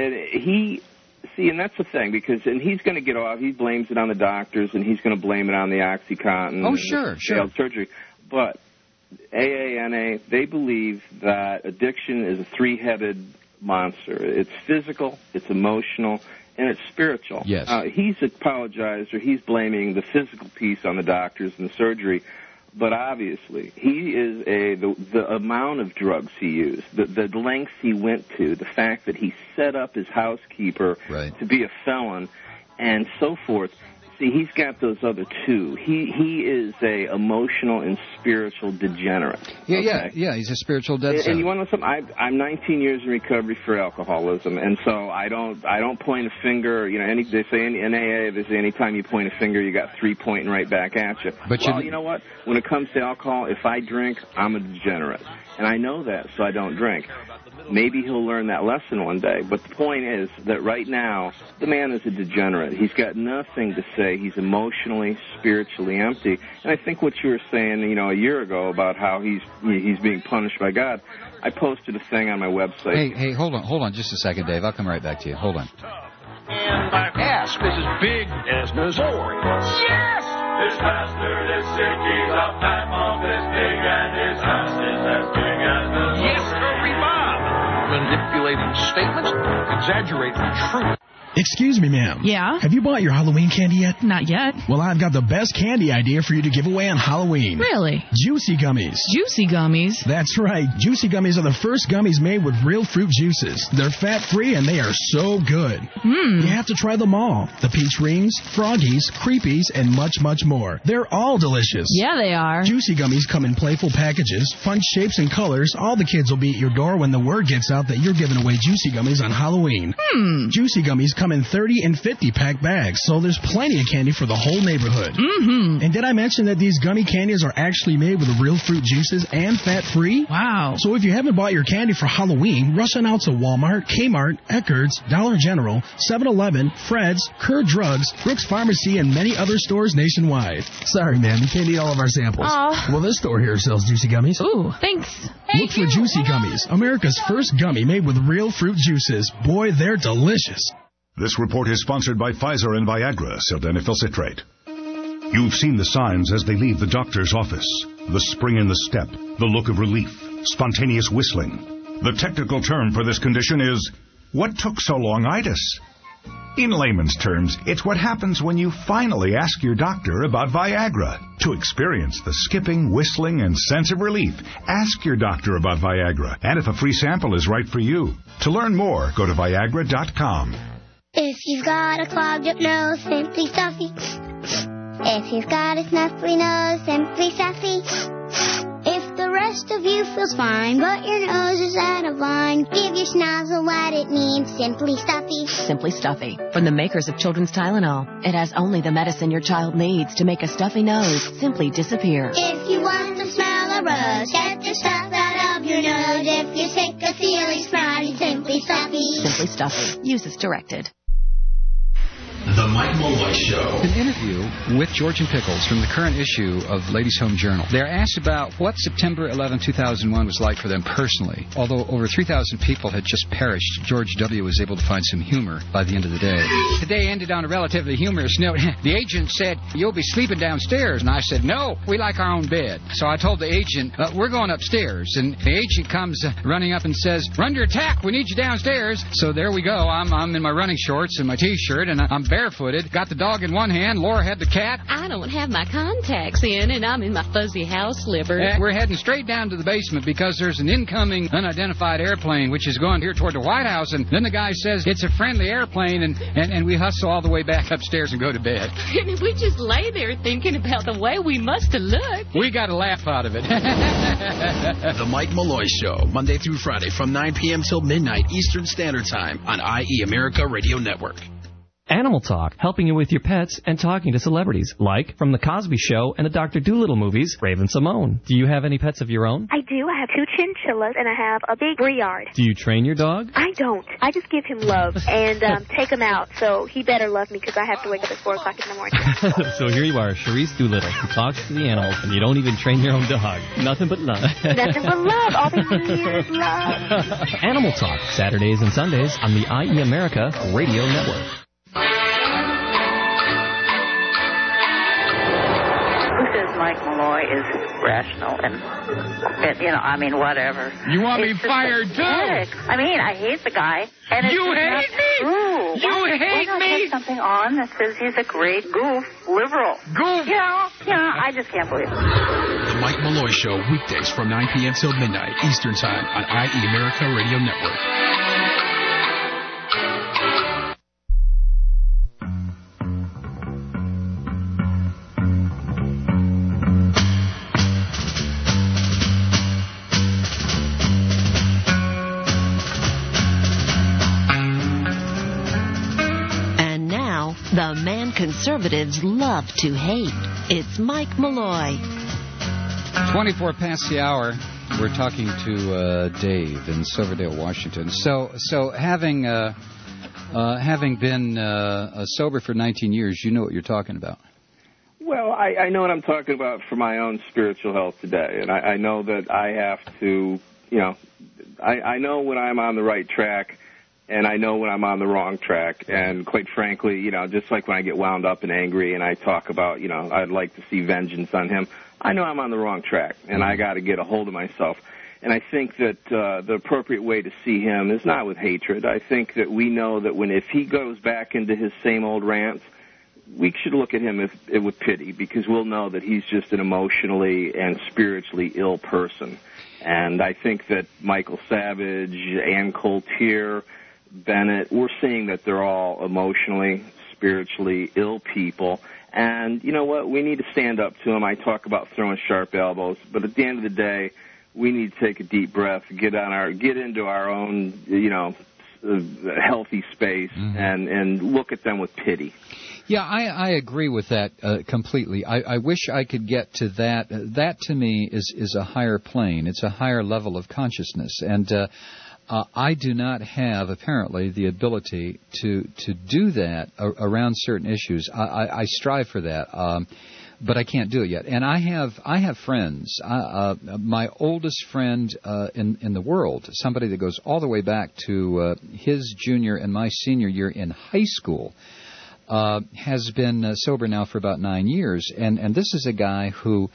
And that's the thing, because he's going to get off. He blames it on the doctors, and he's going to blame it on the OxyContin. Oh, sure. Failed surgery. But AA, NA, they believe that addiction is a three-headed monster. It's physical, it's emotional, and it's spiritual. Yes. He's apologized, or he's blaming the physical piece on the doctors and the surgery. But obviously, he is the amount of drugs he used, the lengths he went to, the fact that he set up his housekeeper to be a felon, and so forth. See, he's got those other two. He is a emotional and spiritual degenerate. Yeah, he's a spiritual dead zone. And you want to know something? I'm 19 years in recovery for alcoholism, and so I don't point a finger. They say in AA, they say anytime you point a finger, you got 3 pointing right back at you. But you know what? When it comes to alcohol, if I drink, I'm a degenerate, and I know that, so I don't drink. Maybe he'll learn that lesson one day. But the point is that right now, the man is a degenerate. He's got nothing to say. He's emotionally, spiritually empty. And I think what you were saying, a year ago about how he's being punished by God, I posted a thing on my website. Hey, hold on just a second, Dave. I'll come right back to you. Hold on. Yes, this is big as Missouri. Yes! This bastard is sick, he's a fat mom this big, and his house is as big as Missouri. Yes, Curry Bob! Manipulating statements, exaggerating truth. Excuse me, ma'am. Yeah? Have you bought your Halloween candy yet? Not yet. Well, I've got the best candy idea for you to give away on Halloween. Really? Juicy Gummies. Juicy Gummies? That's right. Juicy Gummies are the first gummies made with real fruit juices. They're fat-free and they are so good. You have to try them all. The Peach Rings, Froggies, Creepies, and much, much more. They're all delicious. Yeah, they are. Juicy Gummies come in playful packages, fun shapes and colors. All the kids will be at your door when the word gets out that you're giving away Juicy Gummies on Halloween. Juicy Gummies come in 30 and 50-pack bags, so there's plenty of candy for the whole neighborhood. And did I mention that these gummy candies are actually made with real fruit juices and fat-free? Wow. So if you haven't bought your candy for Halloween, rush on out to Walmart, Kmart, Eckerd's, Dollar General, 7-Eleven, Fred's, Kerr Drugs, Brooks Pharmacy, and many other stores nationwide. Sorry, ma'am, you can't eat all of our samples. Well, this store here sells Juicy Gummies. Ooh, thanks. Look for Juicy Gummies, America's first gummy made with real fruit juices. Boy, they're delicious. This report is sponsored by Pfizer and Viagra, sildenafil citrate. You've seen the signs as they leave the doctor's office. The spring in the step, the look of relief, spontaneous whistling. The technical term for this condition is, what took so long-itis? In layman's terms, it's what happens when you finally ask your doctor about Viagra. To experience the skipping, whistling, and sense of relief, ask your doctor about Viagra, and if a free sample is right for you. To learn more, go to Viagra.com. If you've got a clogged up nose, Simply Stuffy. If you've got a snuffly nose, Simply Stuffy. If the rest of you feels fine, but your nose is out of line, give your schnozzle what it needs, Simply Stuffy. Simply Stuffy, from the makers of Children's Tylenol. It has only the medicine your child needs to make a stuffy nose simply disappear. If you want to smell a rose, get the stuff out of your nose. If you're sick of feeling snotty, Simply Stuffy. Simply Stuffy. Use as directed. The Mike Malloy Show. An interview with George and Pickles from the current issue of Ladies' Home Journal. They're asked about what September 11, 2001 was like for them personally. Although over 3,000 people had just perished, George W. was able to find some humor by the end of the day. The day ended on a relatively humorous note. The agent said, "You'll be sleeping downstairs." And I said, "No, we like our own bed." So I told the agent, "We're going upstairs." And the agent comes running up and says, "Run your attack, we need you downstairs." So there we go. I'm in my running shorts and my T-shirt, and I'm barefooted. Got the dog in one hand. Laura had the cat. I don't have my contacts in, and I'm in my fuzzy house slippers. We're heading straight down to the basement because there's an incoming unidentified airplane which is going here toward the White House. And then the guy says it's a friendly airplane, and we hustle all the way back upstairs and go to bed. We just lay there thinking about the way we must have looked. We got a laugh out of it. The Mike Malloy Show, Monday through Friday from 9 p.m. till midnight Eastern Standard Time on IE America Radio Network. Animal Talk, helping you with your pets and talking to celebrities, like from The Cosby Show and the Dr. Dolittle movies, Raven Simone. Do you have any pets of your own? I do. I have 2 chinchillas, and I have a big Briard. Do you train your dog? I don't. I just give him love and take him out, so he better love me because I have to wake up at 4 o'clock in the morning. So here you are, Charisse Doolittle, who talks to the animals, and you don't even train your own dog. Nothing but love. Nothing but love. All they need is love. Animal Talk, Saturdays and Sundays on the IE America Radio Network. Mike Malloy is rational and whatever. You want me fired, too? I mean, I hate the guy. And it's you hate me? True. You hate me? Put something on that says he's a great goof, liberal. Goof? Yeah, I just can't believe it. The Mike Malloy Show, weekdays from 9 p.m. till midnight Eastern Time on IE America Radio Network. The man conservatives love to hate. It's Mike Malloy. 24 past the hour. We're talking to Dave in Silverdale, Washington. So having been sober for 19 years, you know what you're talking about. Well, I know what I'm talking about for my own spiritual health today, and I know that I have to, I know when I'm on the right track. And I know when I'm on the wrong track. And quite frankly, just like when I get wound up and angry and I talk about, I'd like to see vengeance on him, I know I'm on the wrong track, and I got to get a hold of myself. And I think that the appropriate way to see him is not with hatred. I think that we know that if he goes back into his same old rants, we should look at him with pity, because we'll know that he's just an emotionally and spiritually ill person. And I think that Michael Savage, Ann Coulter, Bennett, we're seeing that they're all emotionally, spiritually ill people. And you know what? We need to stand up to them. I talk about throwing sharp elbows, but at the end of the day, we need to take a deep breath, get into our own, healthy space, and look at them with pity. Yeah, I agree with that completely. I wish I could get to that. That to me is a higher plane. It's a higher level of consciousness, and I do not have, apparently, the ability to do that around certain issues. I strive for that, but I can't do it yet. And I have friends. My oldest friend in the world, somebody that goes all the way back to his junior and my senior year in high school, has been sober now for about 9 years. And this is a guy who...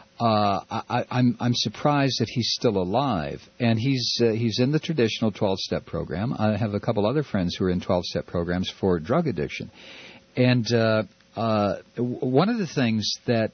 I'm surprised that he's still alive, and he's in the traditional 12-step program. I have a couple other friends who are in 12-step programs for drug addiction, and one of the things that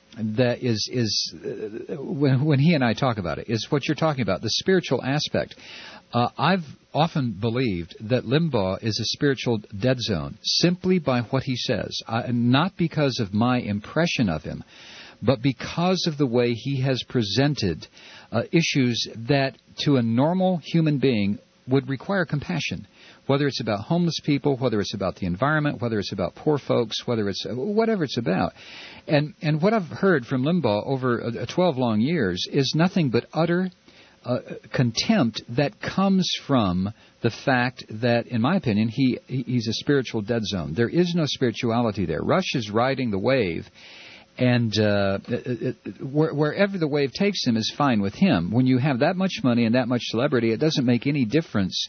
is when he and I talk about it is what you're talking about, the spiritual aspect. I've often believed that Limbaugh is a spiritual dead zone simply by what he says, not because of my impression of him, but because of the way he has presented issues that to a normal human being would require compassion, whether it's about homeless people, whether it's about the environment, whether it's about poor folks, whether it's whatever it's about. And what I've heard from Limbaugh over 12 long years is nothing but utter contempt that comes from the fact that, in my opinion, he's a spiritual dead zone. There is no spirituality there. Rush is riding the wave, and wherever the wave takes him is fine with him. When you have that much money and that much celebrity, it doesn't make any difference,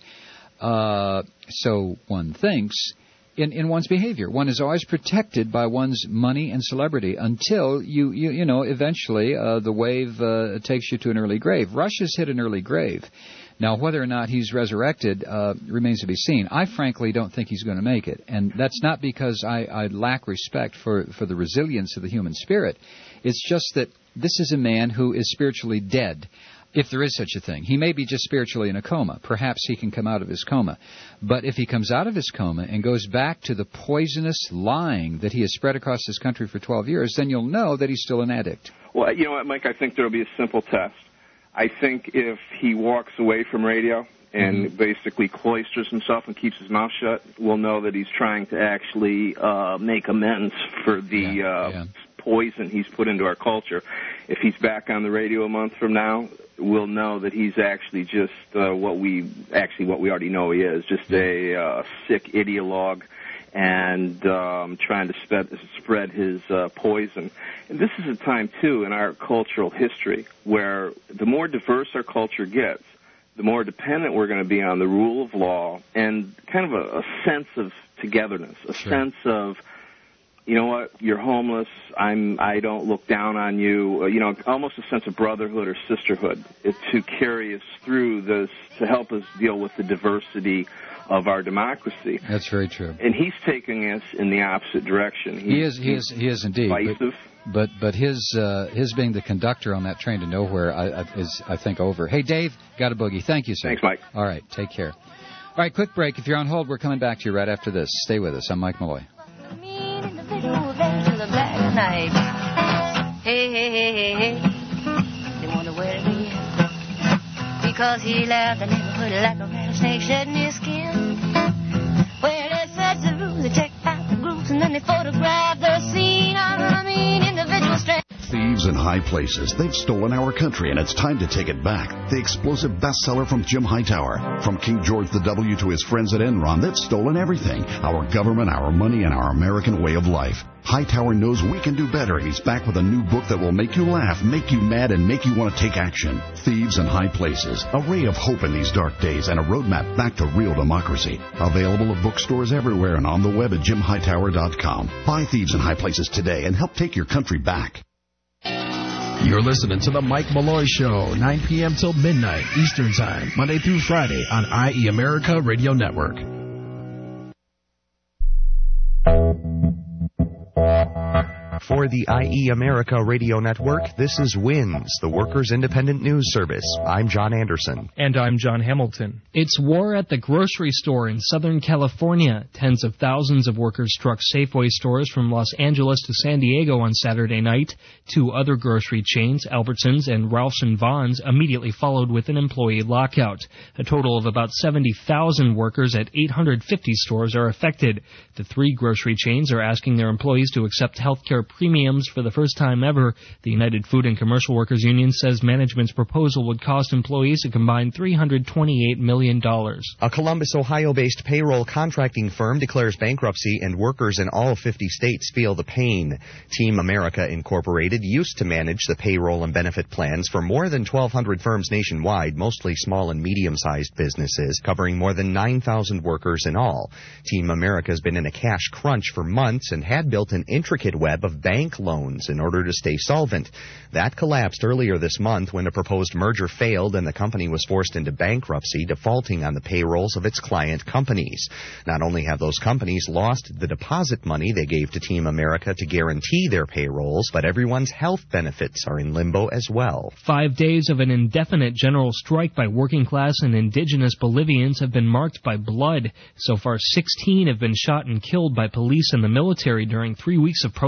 so one thinks, in one's behavior. One is always protected by one's money and celebrity until you know eventually the wave takes you to an early grave. Rush has hit an early grave. Now, whether or not he's resurrected remains to be seen. I frankly don't think he's going to make it, and that's not because I lack respect for the resilience of the human spirit. It's just that this is a man who is spiritually dead. If there is such a thing. He may be just spiritually in a coma. Perhaps he can come out of his coma. But if he comes out of his coma and goes back to the poisonous lying that he has spread across this country for 12 years, then you'll know that he's still an addict. Well, you know what, Mike? I think there will be a simple test. I think if he walks away from radio and basically cloisters himself and keeps his mouth shut, we'll know that he's trying to actually make amends for the poison he's put into our culture. If he's back on the radio a month from now, we'll know that he's actually just what we already know he is, just a sick ideologue and trying to spread his poison. And this is a time, too, in our cultural history where the more diverse our culture gets, the more dependent we're going to be on the rule of law and kind of a sense of togetherness, a sense of, you know what, you're homeless, I don't look down on you, almost a sense of brotherhood or sisterhood to carry us through this, to help us deal with the diversity of our democracy. That's very true. And he's taking us in the opposite direction. He is indeed. Divisive. But his being the conductor on that train to nowhere is, I think, over. Hey, Dave, got a boogie. Thank you, sir. Thanks, Mike. All right, take care. All right, quick break. If you're on hold, we're coming back to you right after this. Stay with us. I'm Mike Malloy. Hey, hey, hey, hey, hey. They wonder where he is. Because he left the neighborhood like a rattlesnake shedding his skin. Well, they search the room, they check out the groups, and then they photograph the scene. I mean, individual strength. Thieves in high places. They've stolen our country, and it's time to take it back. The explosive bestseller from Jim Hightower. From King George the W to his friends at Enron, they've stolen everything. Our government, our money, and our American way of life. Hightower knows we can do better, and he's back with a new book that will make you laugh, make you mad, and make you want to take action. Thieves in High Places. A ray of hope in these dark days and a roadmap back to real democracy. Available at bookstores everywhere and on the web at JimHightower.com. Buy Thieves in High Places today and help take your country back. You're listening to The Mike Malloy Show, 9 p.m. till midnight Eastern Time, Monday through Friday on IE America Radio Network. For the IE America Radio Network, this is WINS, the Workers' Independent News Service. I'm John Anderson. And I'm John Hamilton. It's war at the grocery store in Southern California. Tens of thousands of workers struck Safeway stores from Los Angeles to San Diego on Saturday night. Two other grocery chains, Albertsons and Ralphs and Vons, immediately followed with an employee lockout. A total of about 70,000 workers at 850 stores are affected. The three grocery chains are asking their employees to accept health care premiums for the first time ever. The United Food and Commercial Workers Union says management's proposal would cost employees a combined $328 million. A Columbus, Ohio-based payroll contracting firm declares bankruptcy, and workers in all 50 states feel the pain. Team America Incorporated used to manage the payroll and benefit plans for more than 1,200 firms nationwide, mostly small and medium-sized businesses, covering more than 9,000 workers in all. Team America has been in a cash crunch for months and had built an intricate web of bank loans in order to stay solvent. That collapsed earlier this month when a proposed merger failed and the company was forced into bankruptcy, defaulting on the payrolls of its client companies. Not only have those companies lost the deposit money they gave to Team America to guarantee their payrolls, but everyone's health benefits are in limbo as well. 5 days of an indefinite general strike by working-class and indigenous Bolivians have been marked by blood. So far, 16 have been shot and killed by police and the military during 3 weeks of protest over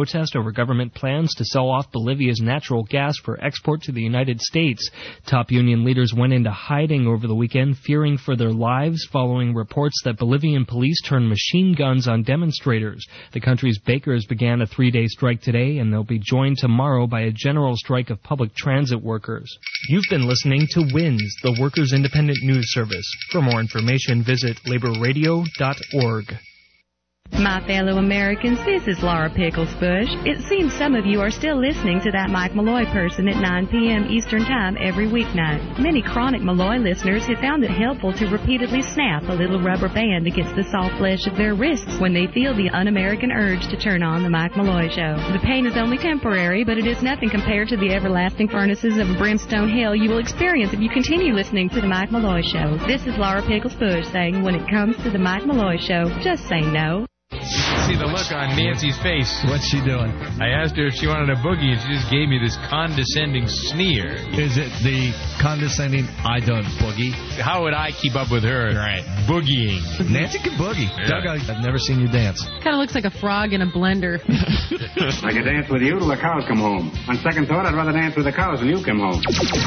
over government plans to sell off Bolivia's natural gas for export to the United States. Top union leaders went into hiding over the weekend, fearing for their lives following reports that Bolivian police turned machine guns on demonstrators. The country's bakers began a 3-day strike today, and they'll be joined tomorrow by a general strike of public transit workers. You've been listening to WINS, the Workers' Independent News Service. For more information, visit laborradio.org. My fellow Americans, this is Laura Pickles Bush. It seems some of you are still listening to that Mike Malloy person at 9 p.m. Eastern Time every weeknight. Many chronic Malloy listeners have found it helpful to repeatedly snap a little rubber band against the soft flesh of their wrists when they feel the un-American urge to turn on the Mike Malloy Show. The pain is only temporary, but it is nothing compared to the everlasting furnaces of brimstone hell you will experience if you continue listening to the Mike Malloy Show. This is Laura Pickles Bush saying, when it comes to the Mike Malloy Show, just say no. See the look on Nancy's face. What's she doing? I asked her if she wanted a boogie, and she just gave me this condescending sneer. Is it the condescending, I don't boogie? How would I keep up with her boogieing? Nancy can boogie. Yeah. Doug, I've never seen you dance. Kind of looks like a frog in a blender. I could dance with you till the cows come home. On second thought, I'd rather dance with the cows than you come home.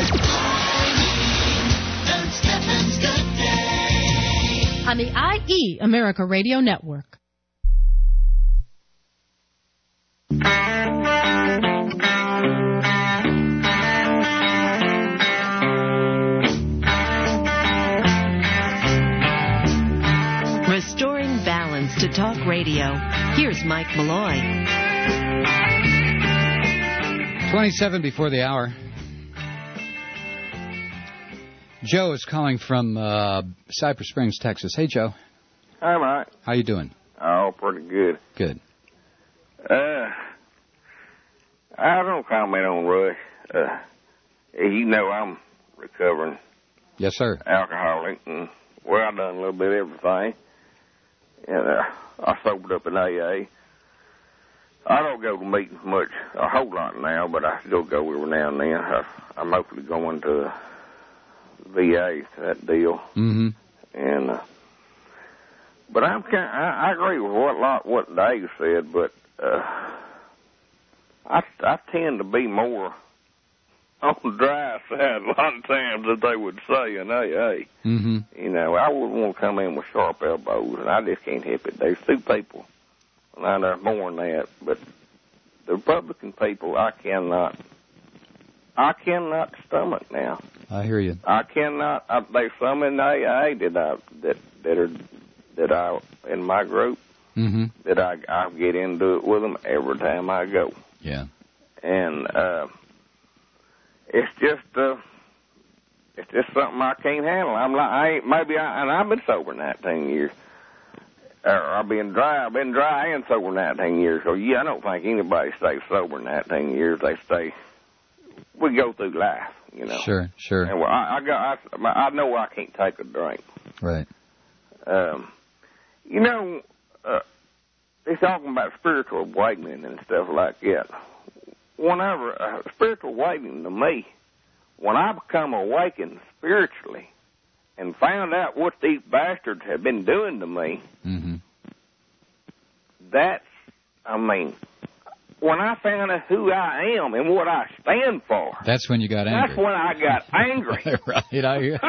On the IE America Radio Network. Restoring balance to talk radio. Here's Mike Malloy. 27 before the hour. Joe is calling from Cypress Springs, Texas. Hey, Joe. Hi, Mike. How you doing? Oh, pretty good. Good. I don't comment on Rush. You know I'm recovering. Yes, sir. Alcoholic, and I've done a little bit of everything. And I sobered up in AA. I don't go to meetings much, a whole lot now, but I still go every now and then. I'm mostly going to VA, that deal. Mm-hmm. And but I agree with what Dave said, but I tend to be more on the dry side a lot of times that they would say in AA. Mm-hmm. You know, I wouldn't want to come in with sharp elbows, and I just can't help it. There's two people, and there's more than that, but the Republican people, I cannot stomach now. I hear you. I cannot. There's some in AA that I in my group mm-hmm. that I get into it with them every time I go. Yeah. And it's just something I can't handle. I've been sober 19 years. I've been dry and sober 19 years. So I don't think anybody stays sober 19 years. We go through life, you know. Sure. And I know I can't take a drink. Right. You know, they're talking about spiritual awakening and stuff like that. Whenever spiritual awakening to me, when I become awakened spiritually and found out what these bastards have been doing to me, mm-hmm. When I found out who I am and what I stand for. That's when you got angry. That's when I got angry. Right, I hear.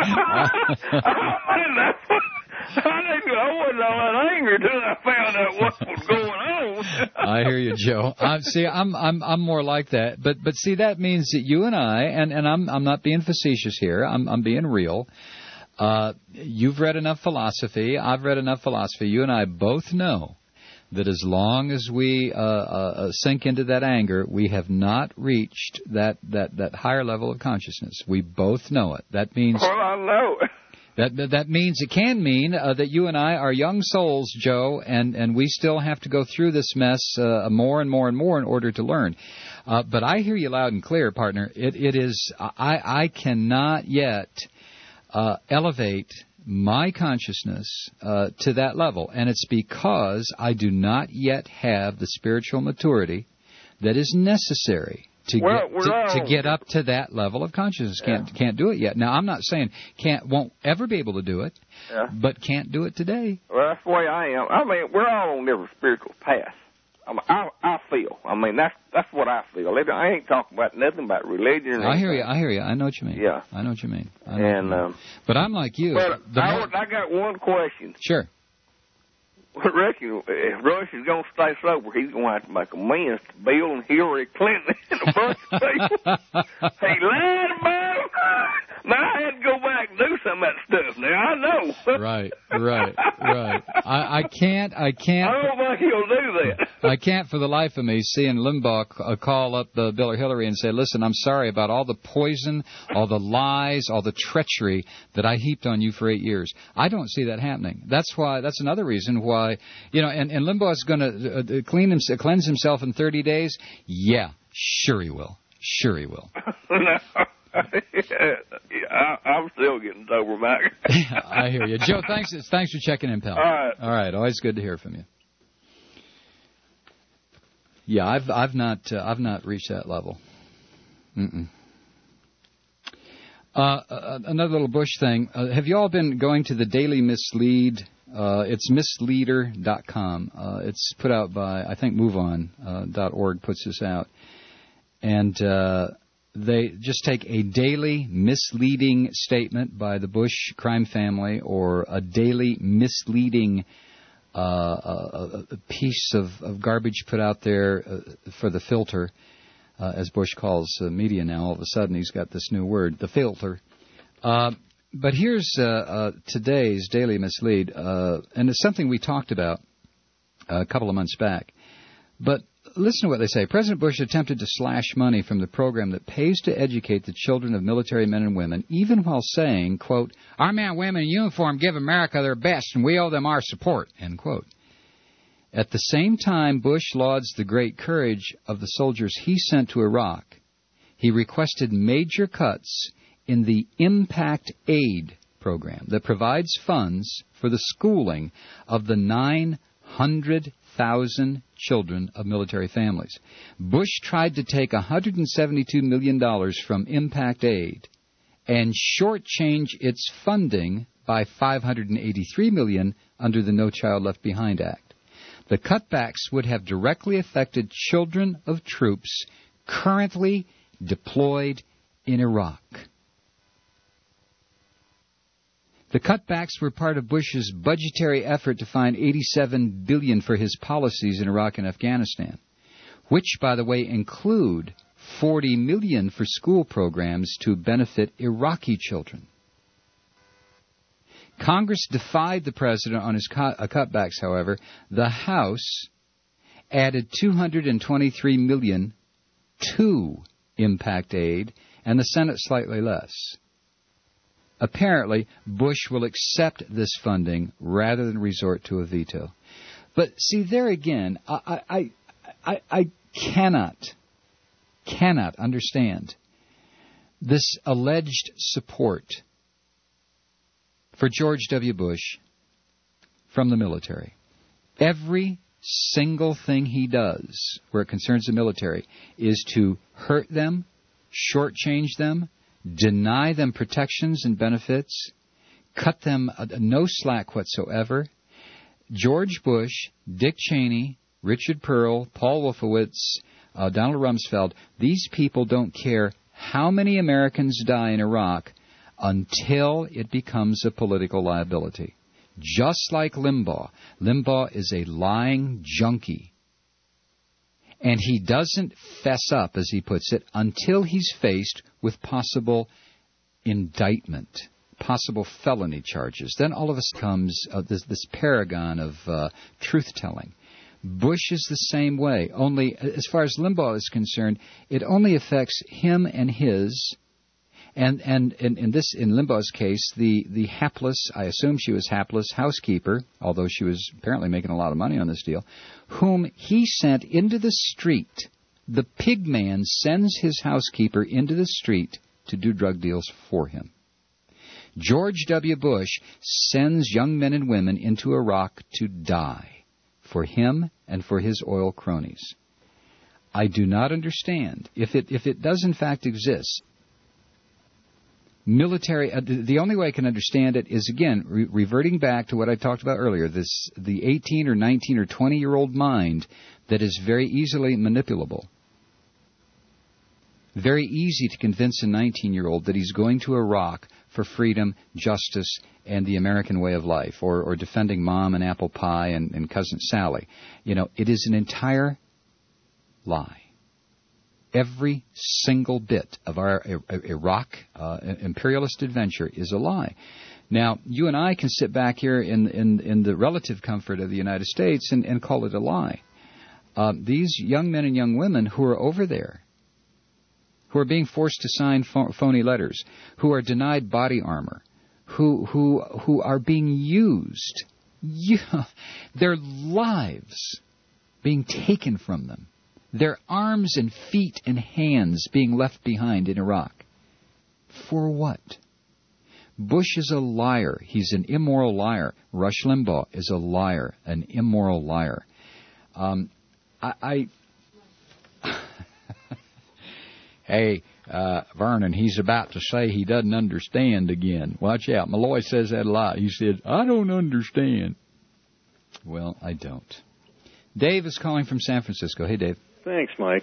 I wasn't all that angry until I found out what was going on. I hear you, Joe. See, I'm more like that. But see, that means that you and I, and I'm not being facetious here. I'm being real. You've read enough philosophy. I've read enough philosophy. You and I both know that as long as we sink into that anger, we have not reached that higher level of consciousness. We both know it. That means. Well, I know. That means it can mean that you and I are young souls, Joe, and we still have to go through this mess more and more and more in order to learn. But I hear you loud and clear, partner. It is I cannot yet elevate my consciousness to that level, and it's because I do not yet have the spiritual maturity that is necessary to get up to that level of consciousness. Can't do it yet. Now, I'm not saying won't ever be able to do it, but can't do it today. Well, that's the way I am. I mean, we're all on different spiritual paths. I feel. I mean, that's what I feel. I ain't talking about nothing about religion. I hear you. I know what you mean. Yeah. I know what you mean. But I'm like you. But I got one question. Sure. I reckon if Rush is going to stay sober, he's going to have to make amends to Bill and Hillary Clinton and a bunch of people. He lied about it. Now, I had to go back and do some of that stuff. Now, I know. Right. I can't. I don't think he'll do that. I can't for the life of me seeing Limbaugh call up Bill or Hillary and say, listen, I'm sorry about all the poison, all the lies, all the treachery that I heaped on you for 8 years. I don't see that happening. That's another reason why, and Limbaugh is going to cleanse himself in 30 days. Yeah, sure he will. No. I'm still getting sober, Mac. I hear you. Joe, thanks for checking in, pal. All right. Always good to hear from you. Yeah, I've not reached that level. Another little Bush thing. Have you all been going to the Daily Mislead? It's misleader.com. It's put out by, I think, MoveOn.org puts this out. And they just take a daily misleading statement by the Bush crime family or a daily misleading a piece of garbage put out there for the filter, as Bush calls media now. All of a sudden he's got this new word, the filter. But here's today's Daily Mislead, and it's something we talked about a couple of months back. But listen to what they say. President Bush attempted to slash money from the program that pays to educate the children of military men and women, even while saying, quote, our men and women in uniform give America their best, and we owe them our support, end quote. At the same time, Bush lauds the great courage of the soldiers he sent to Iraq. He requested major cuts in the Impact Aid program that provides funds for the schooling of the 900,000 children of military families. Bush tried to take $172 million from Impact Aid and shortchange its funding by $583 million under the No Child Left Behind Act. The cutbacks would have directly affected children of troops currently deployed in Iraq. The cutbacks were part of Bush's budgetary effort to find $87 billion for his policies in Iraq and Afghanistan, which, by the way, include $40 million for school programs to benefit Iraqi children. Congress defied the president on his cutbacks, however. The House added $223 million to Impact Aid, and the Senate slightly less. Apparently, Bush will accept this funding rather than resort to a veto. But see, there again, I cannot understand this alleged support for George W. Bush from the military. Every single thing he does where it concerns the military is to hurt them, shortchange them, deny them protections and benefits, cut them no slack whatsoever. George Bush, Dick Cheney, Richard Pearl, Paul Wolfowitz, Donald Rumsfeld, these people don't care how many Americans die in Iraq until it becomes a political liability. Just like Limbaugh. Limbaugh is a lying junkie. And he doesn't fess up, as he puts it, until he's faced with possible indictment, possible felony charges. Then all of a sudden comes this paragon of truth-telling. Bush is the same way, only as far as Limbaugh is concerned, it only affects him and his. And in Limbaugh's case, the hapless, I assume she was hapless, housekeeper, although she was apparently making a lot of money on this deal, whom he sent into the street. The pig man sends his housekeeper into the street to do drug deals for him. George W. Bush sends young men and women into Iraq to die for him and for his oil cronies. I do not understand, if it does in fact exist, military. The only way I can understand it is, again, reverting back to what I talked about earlier. The 18 or 19 or 20-year-old mind that is very easily manipulable. Very easy to convince a 19-year-old that he's going to Iraq for freedom, justice, and the American way of life, or defending mom and apple pie and cousin Sally. It is an entire lie. Every single bit of our Iraq imperialist adventure is a lie. Now, you and I can sit back here in the relative comfort of the United States and call it a lie. These young men and young women who are over there, who are being forced to sign phony letters, who are denied body armor, who are being used, their lives being taken from them, their arms and feet and hands being left behind in Iraq. For what? Bush is a liar. He's an immoral liar. Rush Limbaugh is a liar, an immoral liar. Hey, Vernon, he's about to say he doesn't understand again. Watch out. Malloy says that a lot. He said, I don't understand. Well, I don't. Dave is calling from San Francisco. Hey, Dave. Thanks, Mike.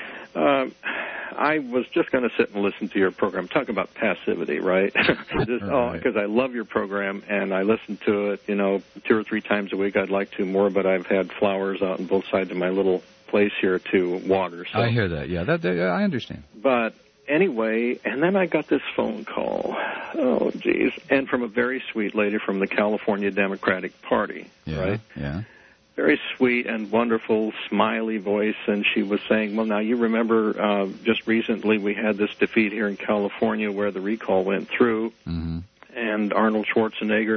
I was just going to sit and listen to your program. Talk about passivity, right? Because I love your program, and I listen to it, 2 or 3 times a week. I'd like to more, but I've had flowers out on both sides of my little place here to water. So. I hear that. Yeah, I understand. But anyway, and then I got this phone call. Oh, geez. And from a very sweet lady from the California Democratic Party, right? Yeah. Very sweet and wonderful, smiley voice, and she was saying, well, now you remember just recently we had this defeat here in California where the recall went through, and Arnold Schwarzenegger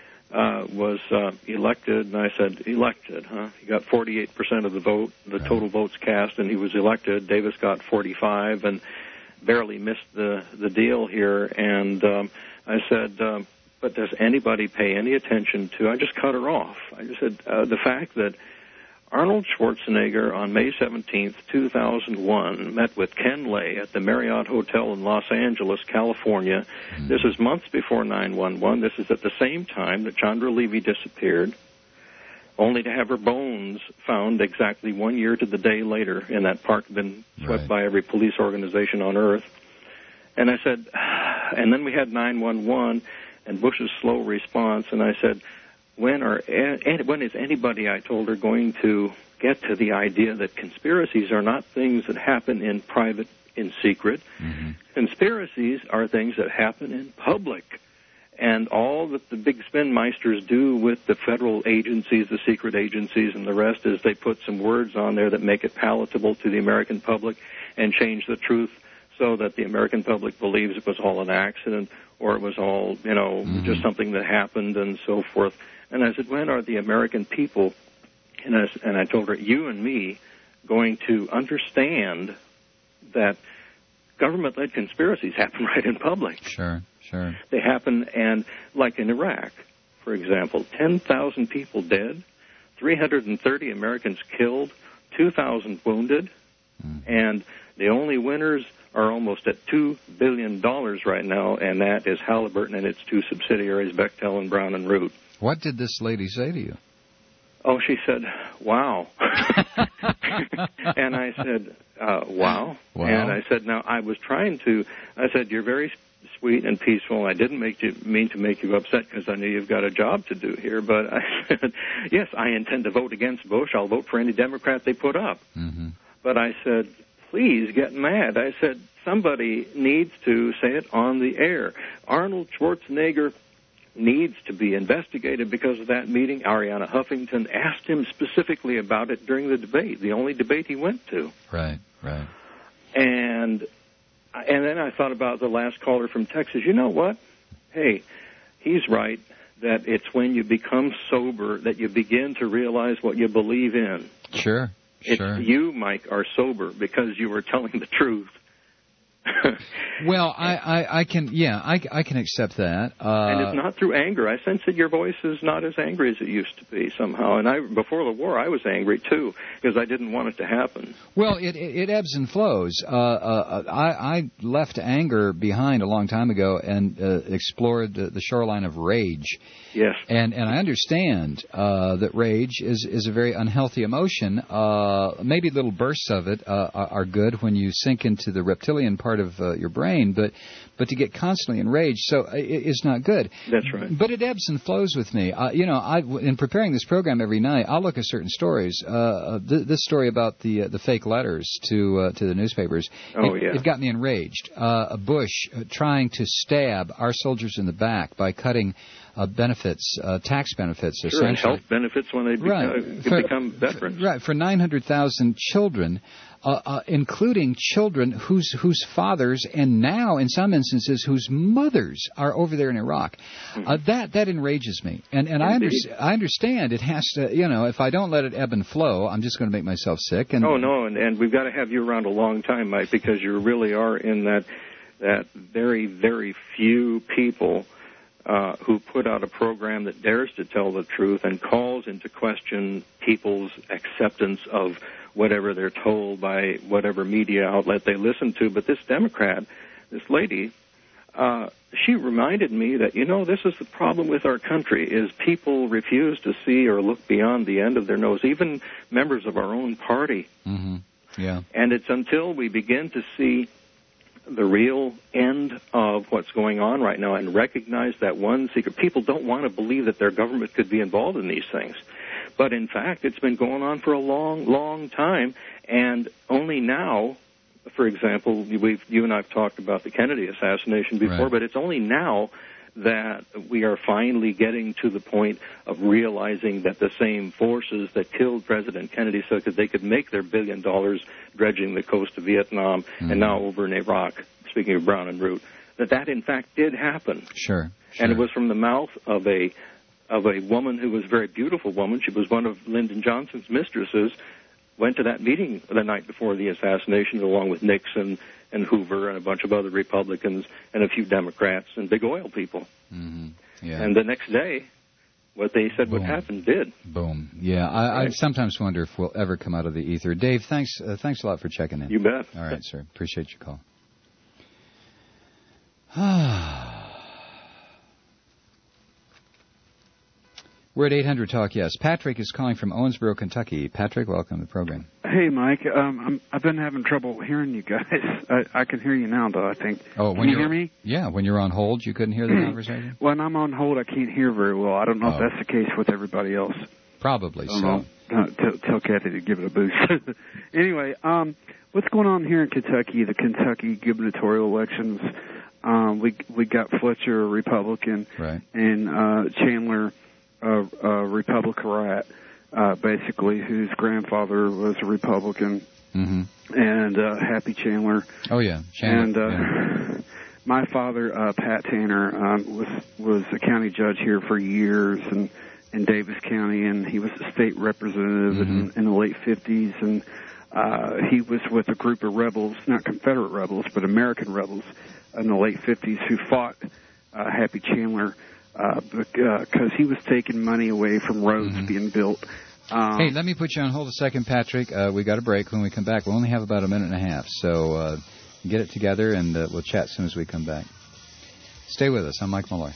was elected, and I said, elected, huh? He got 48% of the vote, the total votes cast, and he was elected. Davis got 45 and barely missed the deal here, and I said, but does anybody pay any attention to, I just cut her off. I just said, the fact that Arnold Schwarzenegger on May 17th, 2001, met with Ken Lay at the Marriott Hotel in Los Angeles, California. This is months before 9/11. This is at the same time that Chandra Levy disappeared, only to have her bones found exactly 1 year to the day later in that park, been swept by every police organization on Earth. And I said, and then we had 9/11, and Bush's slow response, and I said, when is anybody, I told her, going to get to the idea that conspiracies are not things that happen in private, in secret. Conspiracies are things that happen in public. And all that the big spinmeisters do with the federal agencies, the secret agencies, and the rest is they put some words on there that make it palatable to the American public and change the truth so that the American public believes it was all an accident or it was all, just something that happened and so forth. And I said, when are the American people, and I told her, you and me, going to understand that government-led conspiracies happen right in public? Sure. They happen, and like in Iraq, for example, 10,000 people dead, 330 Americans killed, 2,000 wounded, and the only winners are almost at $2 billion right now, and that is Halliburton and its 2 subsidiaries, Bechtel and Brown and Root. What did this lady say to you? Oh, she said, wow. And I said, wow. And I said, now, I said, you're very sweet and peaceful. I didn't mean to make you upset because I know you've got a job to do here. But I said, yes, I intend to vote against Bush. I'll vote for any Democrat they put up. But I said, please get mad. I said, somebody needs to say it on the air. Arnold Schwarzenegger needs to be investigated because of that meeting. Arianna Huffington asked him specifically about it during the debate, the only debate he went to. Right. And then I thought about the last caller from Texas. You know what? Hey, he's right that it's when you become sober that you begin to realize what you believe in. Sure. You, Mike, are sober because you were telling the truth. Well, I can accept that. And it's not through anger. I sense that your voice is not as angry as it used to be somehow. And before the war, I was angry too because I didn't want it to happen. Well, it ebbs and flows. I left anger behind a long time ago and explored the shoreline of rage. Yes. And I understand that rage is a very unhealthy emotion. Maybe little bursts of it are good when you sink into the reptilian part of your brain, but to get constantly enraged is not good. That's right. But it ebbs and flows with me. In preparing this program every night, I'll look at certain stories. This story about the fake letters to the newspapers. It got me enraged. Bush trying to stab our soldiers in the back by cutting benefits, tax benefits, essentially. And health benefits when they become veterans. Right, for 900,000 children, including children whose fathers and now, in some instances, whose mothers are over there in Iraq. That enrages me. And I understand it has to, if I don't let it ebb and flow, I'm just going to make myself sick. And and we've got to have you around a long time, Mike, because you really are in that very, very few people who put out a program that dares to tell the truth and calls into question people's acceptance of whatever they're told by whatever media outlet they listen to. But this Democrat, this lady, she reminded me that, this is the problem with our country, is people refuse to see or look beyond the end of their nose, even members of our own party. Mm-hmm. Yeah. And it's until we begin to see the real end of what's going on right now and recognize that one secret. People don't want to believe that their government could be involved in these things. But in fact, it's been going on for a long, long time. And only now, for example, you and I have talked about the Kennedy assassination before, but it's only now that we are finally getting to the point of realizing that the same forces that killed President Kennedy so that they could make their $1 billion dredging the coast of Vietnam and now over in Iraq, speaking of Brown and Root, that in fact did happen. Sure. And it was from the mouth of a woman who was a very beautiful woman. She was one of Lyndon Johnson's mistresses, went to that meeting the night before the assassination along with Nixon and Hoover and a bunch of other Republicans and a few Democrats and big oil people. Mm-hmm. Yeah. And the next day, what they said would happen did. Boom. Yeah, I sometimes wonder if we'll ever come out of the ether. Dave, thanks a lot for checking in. You bet. All right, sir. Appreciate your call. We're at 800 Talk, yes. Patrick is calling from Owensboro, Kentucky. Patrick, welcome to the program. Hey, Mike. I've been having trouble hearing you guys. I can hear you now, though, I think. Oh, can you hear me? Yeah, when you're on hold, you couldn't hear the conversation? When I'm on hold, I can't hear very well. I don't know if that's the case with everybody else. Probably so. Tell Kathy to give it a boost. Anyway, what's going on here in Kentucky, the Kentucky gubernatorial elections? We got Fletcher, a Republican, and Chandler, a Republican, basically, whose grandfather was a Republican, and Happy Chandler. Oh, yeah. Chandler. And my father, Pat Tanner, was a county judge here for years in Davis County, and he was a state representative in the late 50s, and he was with a group of rebels, not Confederate rebels, but American rebels in the late 50s who fought Happy Chandler because he was taking money away from roads being built. Hey, let me put you on hold a second, Patrick. We got a break. When we come back, we'll only have about a minute and a half. So get it together, and we'll chat as soon as we come back. Stay with us. I'm Mike Malloy.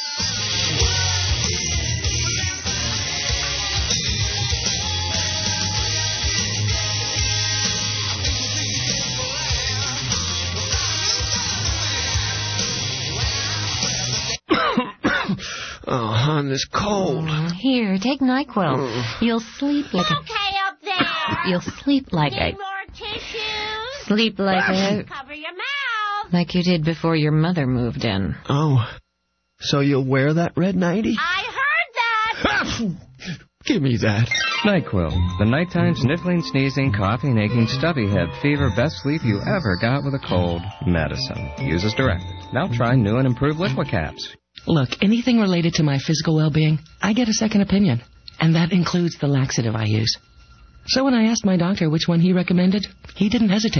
Oh, hon, this cold. Here, take NyQuil. You'll sleep like Okay, up there. You'll sleep like Need more tissues? Sleep like Cover your mouth. like you did before your mother moved in. Oh, so you'll wear that red nightie? I heard that. Give me that. NyQuil, the nighttime sniffling, sneezing, coughing, aching, stuffy head, fever, best sleep you ever got with a cold. Medicine. Use as directed. Now try new and improved Liqua Caps. Look, anything related to my physical well-being, I get a second opinion, and that includes the laxative I use. So when I asked my doctor which one he recommended, he didn't hesitate.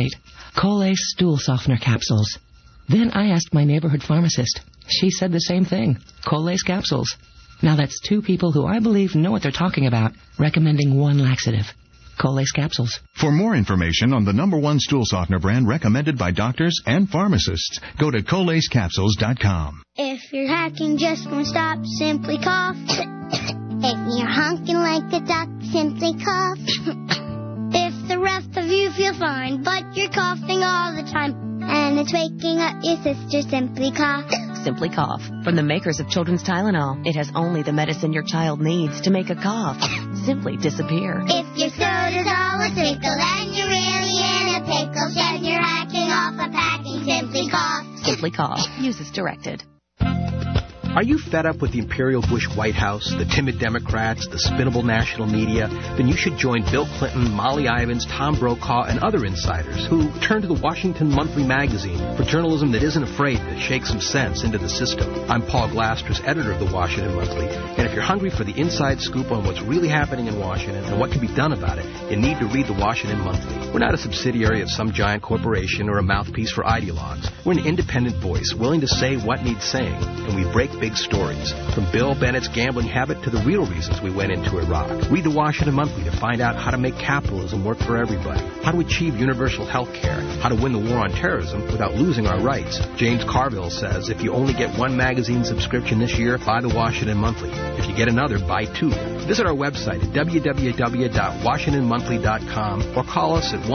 Colace stool softener capsules. Then I asked my neighborhood pharmacist. She said the same thing. Colace capsules. Now that's two people who I believe know what they're talking about, recommending one laxative. Colace capsules. For more information on the #1 stool softener brand recommended by doctors and pharmacists, go to colacecapsules.com. If your hacking just won't stop, simply cough. If you're honking like a duck, simply cough. If the rest of you feel fine, but you're coughing all the time, and it's waking up your sister, simply cough. Simply Cough. From the makers of Children's Tylenol, it has only the medicine your child needs to make a cough simply disappear. If your soda's all a tickle and you're really in a pickle, shut your hacking off a packing, simply cough. Simply Cough. Use as directed. Are you fed up with the Imperial Bush White House, the timid Democrats, the spinnable national media? Then you should join Bill Clinton, Molly Ivins, Tom Brokaw, and other insiders who turn to the Washington Monthly magazine for journalism that isn't afraid to shake some sense into the system. I'm Paul Glasters, editor of the Washington Monthly, and if you're hungry for the inside scoop on what's really happening in Washington and what can be done about it, you need to read the Washington Monthly. We're not a subsidiary of some giant corporation or a mouthpiece for ideologues. We're an independent voice, willing to say what needs saying, and we break big stories, from Bill Bennett's gambling habit to the real reasons we went into Iraq. Read the Washington Monthly to find out how to make capitalism work for everybody, how to achieve universal health care, how to win the war on terrorism without losing our rights. James Carville says if you only get one magazine subscription this year, buy the Washington Monthly. If you get another, buy two. Visit our website at www.washingtonmonthly.com or call us at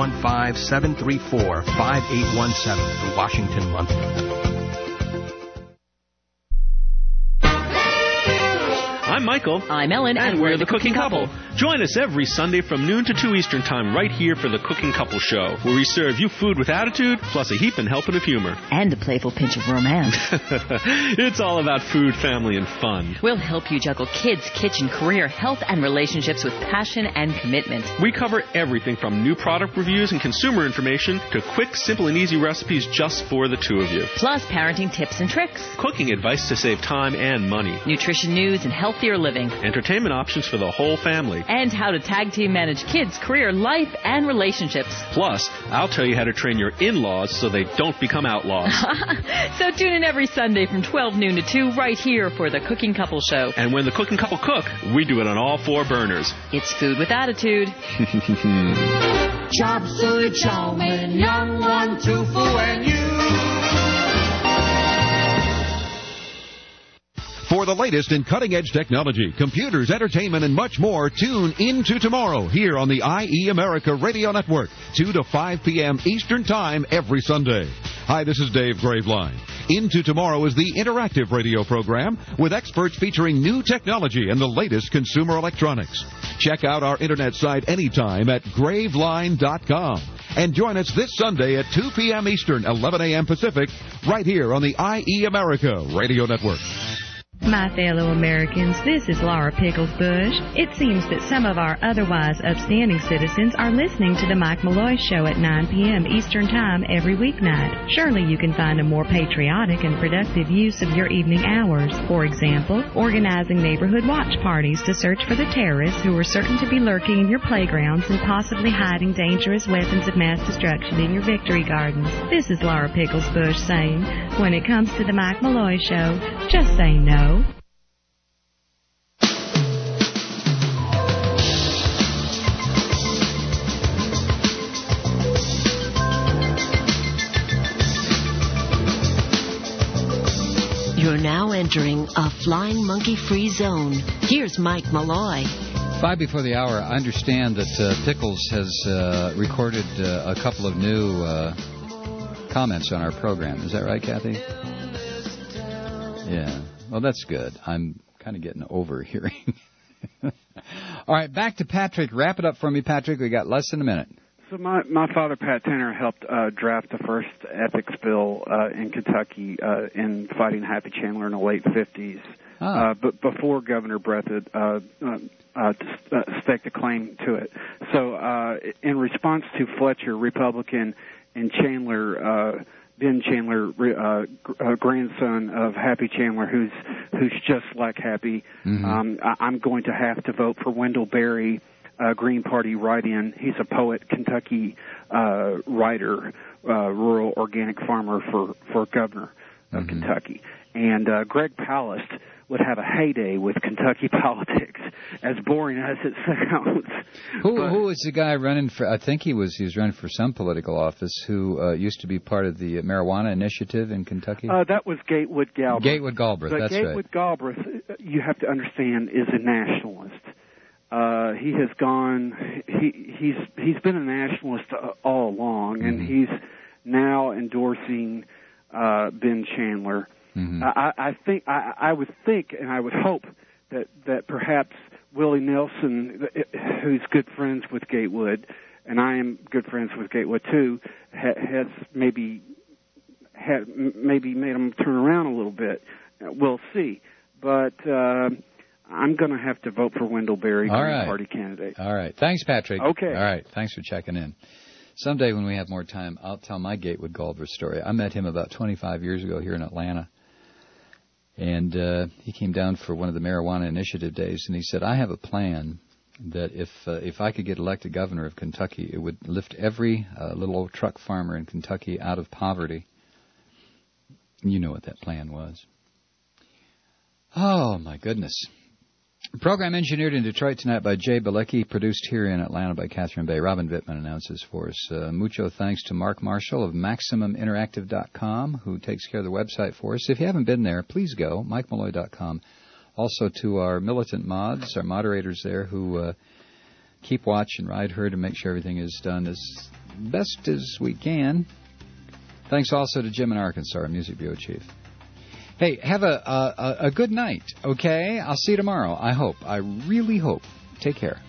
1-815-734-5817, the Washington Monthly. I'm Michael. I'm Ellen, and we're the Cooking Couple. Join us every Sunday from noon to 2 Eastern Time right here for the Cooking Couple Show, where we serve you food with attitude, plus a heaping helping of humor. And a playful pinch of romance. It's all about food, family, and fun. We'll help you juggle kids, kitchen, career, health, and relationships with passion and commitment. We cover everything from new product reviews and consumer information to quick, simple, and easy recipes just for the two of you. Plus parenting tips and tricks. Cooking advice to save time and money. Nutrition news and healthier living. Entertainment options for the whole family. And how to tag team manage kids, career, life, and relationships. Plus, I'll tell you how to train your in-laws so they don't become outlaws. So tune in every Sunday from 12 noon to 2 right here for the Cooking Couple Show. And when the Cooking Couple cook, we do it on all four burners. It's food with attitude. Chop suey chow mein, young one, tofu, and you. For the latest in cutting-edge technology, computers, entertainment, and much more, tune into tomorrow here on the IE America Radio Network, 2 to 5 p.m. Eastern Time every Sunday. Hi, this is Dave Graveline. Into Tomorrow is the interactive radio program with experts featuring new technology and the latest consumer electronics. Check out our internet site anytime at graveline.com. And join us this Sunday at 2 p.m. Eastern, 11 a.m. Pacific, right here on the IE America Radio Network. My fellow Americans, this is Laura Pickles Bush. It seems that some of our otherwise upstanding citizens are listening to the Mike Malloy Show at 9 p.m. Eastern Time every weeknight. Surely you can find a more patriotic and productive use of your evening hours. For example, organizing neighborhood watch parties to search for the terrorists who are certain to be lurking in your playgrounds and possibly hiding dangerous weapons of mass destruction in your victory gardens. This is Laura Pickles Bush saying, when it comes to the Mike Malloy Show, just say no. You're now entering a flying monkey-free zone. Here's Mike Malloy. 5 before the hour. I understand that Pickles has recorded a couple of new comments on our program. Is that right, Kathy? Yeah. Well, that's good. I'm kind of getting overhearing. All right, back to Patrick. Wrap it up for me, Patrick. We got less than a minute. So my father, Pat Tanner, helped draft the first ethics bill in Kentucky in fighting Happy Chandler in the late 50s. But before Governor Breathitt staked a claim to it. So in response to Fletcher, Republican, and Chandler, Ben Chandler, grandson of Happy Chandler, who's just like Happy, I'm going to have to vote for Wendell Berry Green Party write-in. He's a poet, Kentucky writer, rural organic farmer for governor of Kentucky. And Greg Palast would have a heyday with Kentucky politics, as boring as it sounds. Who was the guy running for? I think he was running for some political office who used to be part of the marijuana initiative in Kentucky. That was Gatewood Galbraith. Gatewood Galbraith, that's right. Gatewood Galbraith, you have to understand, is a nationalist. He has gone. He's been a nationalist all along, and he's now endorsing Ben Chandler. I would think, and I would hope that perhaps Willie Nelson, who's good friends with Gatewood, and I am good friends with Gatewood too, has maybe made him turn around a little bit. We'll see, but I'm going to have to vote for Wendell Berry, Green Party candidate. All right. Thanks, Patrick. Okay. All right. Thanks for checking in. Someday when we have more time, I'll tell my Gatewood Galbraith story. I met him about 25 years ago here in Atlanta. And he came down for one of the marijuana initiative days, and he said, I have a plan that if I could get elected governor of Kentucky, it would lift every little old truck farmer in Kentucky out of poverty. You know what that plan was. Oh, my goodness. Program engineered in Detroit tonight by Jay Balecki, produced here in Atlanta by Catherine Bay. Robin Vittman announces for us. Mucho thanks to Mark Marshall of MaximumInteractive.com, who takes care of the website for us. If you haven't been there, please go, MikeMalloy.com. Also to our militant mods, our moderators there, who keep watch and ride herd and make sure everything is done as best as we can. Thanks also to Jim in Arkansas, our music bureau chief. Hey, have a good night, okay? I'll see you tomorrow, I hope. I really hope. Take care.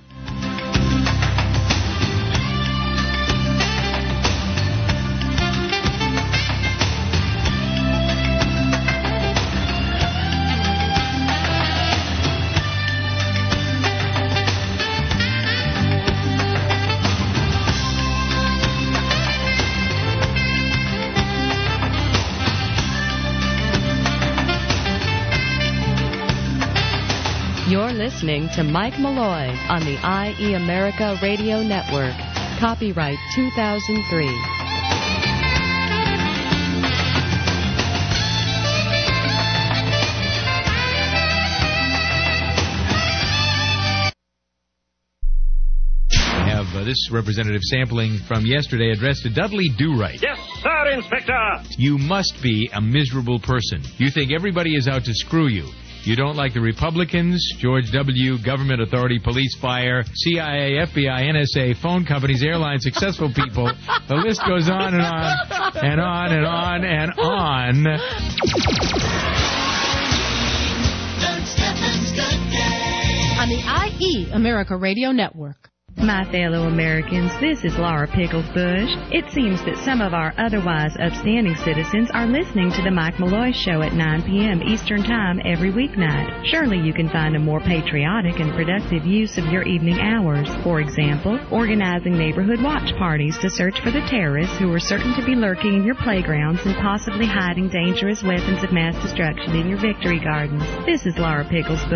You're listening to Mike Malloy on the IE America Radio Network. Copyright 2003. This representative sampling from yesterday addressed to Dudley Do-Right. Yes, sir, Inspector. You must be a miserable person. You think everybody is out to screw you. You don't like the Republicans, George W., government authority, police, fire, CIA, FBI, NSA, phone companies, airlines, successful people. The list goes on and on and on and on and on. On the IE America Radio Network. My fellow Americans, this is Laura Pickles Bush. It seems that some of our otherwise upstanding citizens are listening to the Mike Malloy Show at 9 p.m. Eastern Time every weeknight. Surely you can find a more patriotic and productive use of your evening hours. For example, organizing neighborhood watch parties to search for the terrorists who are certain to be lurking in your playgrounds and possibly hiding dangerous weapons of mass destruction in your victory gardens. This is Laura Pickles Bush.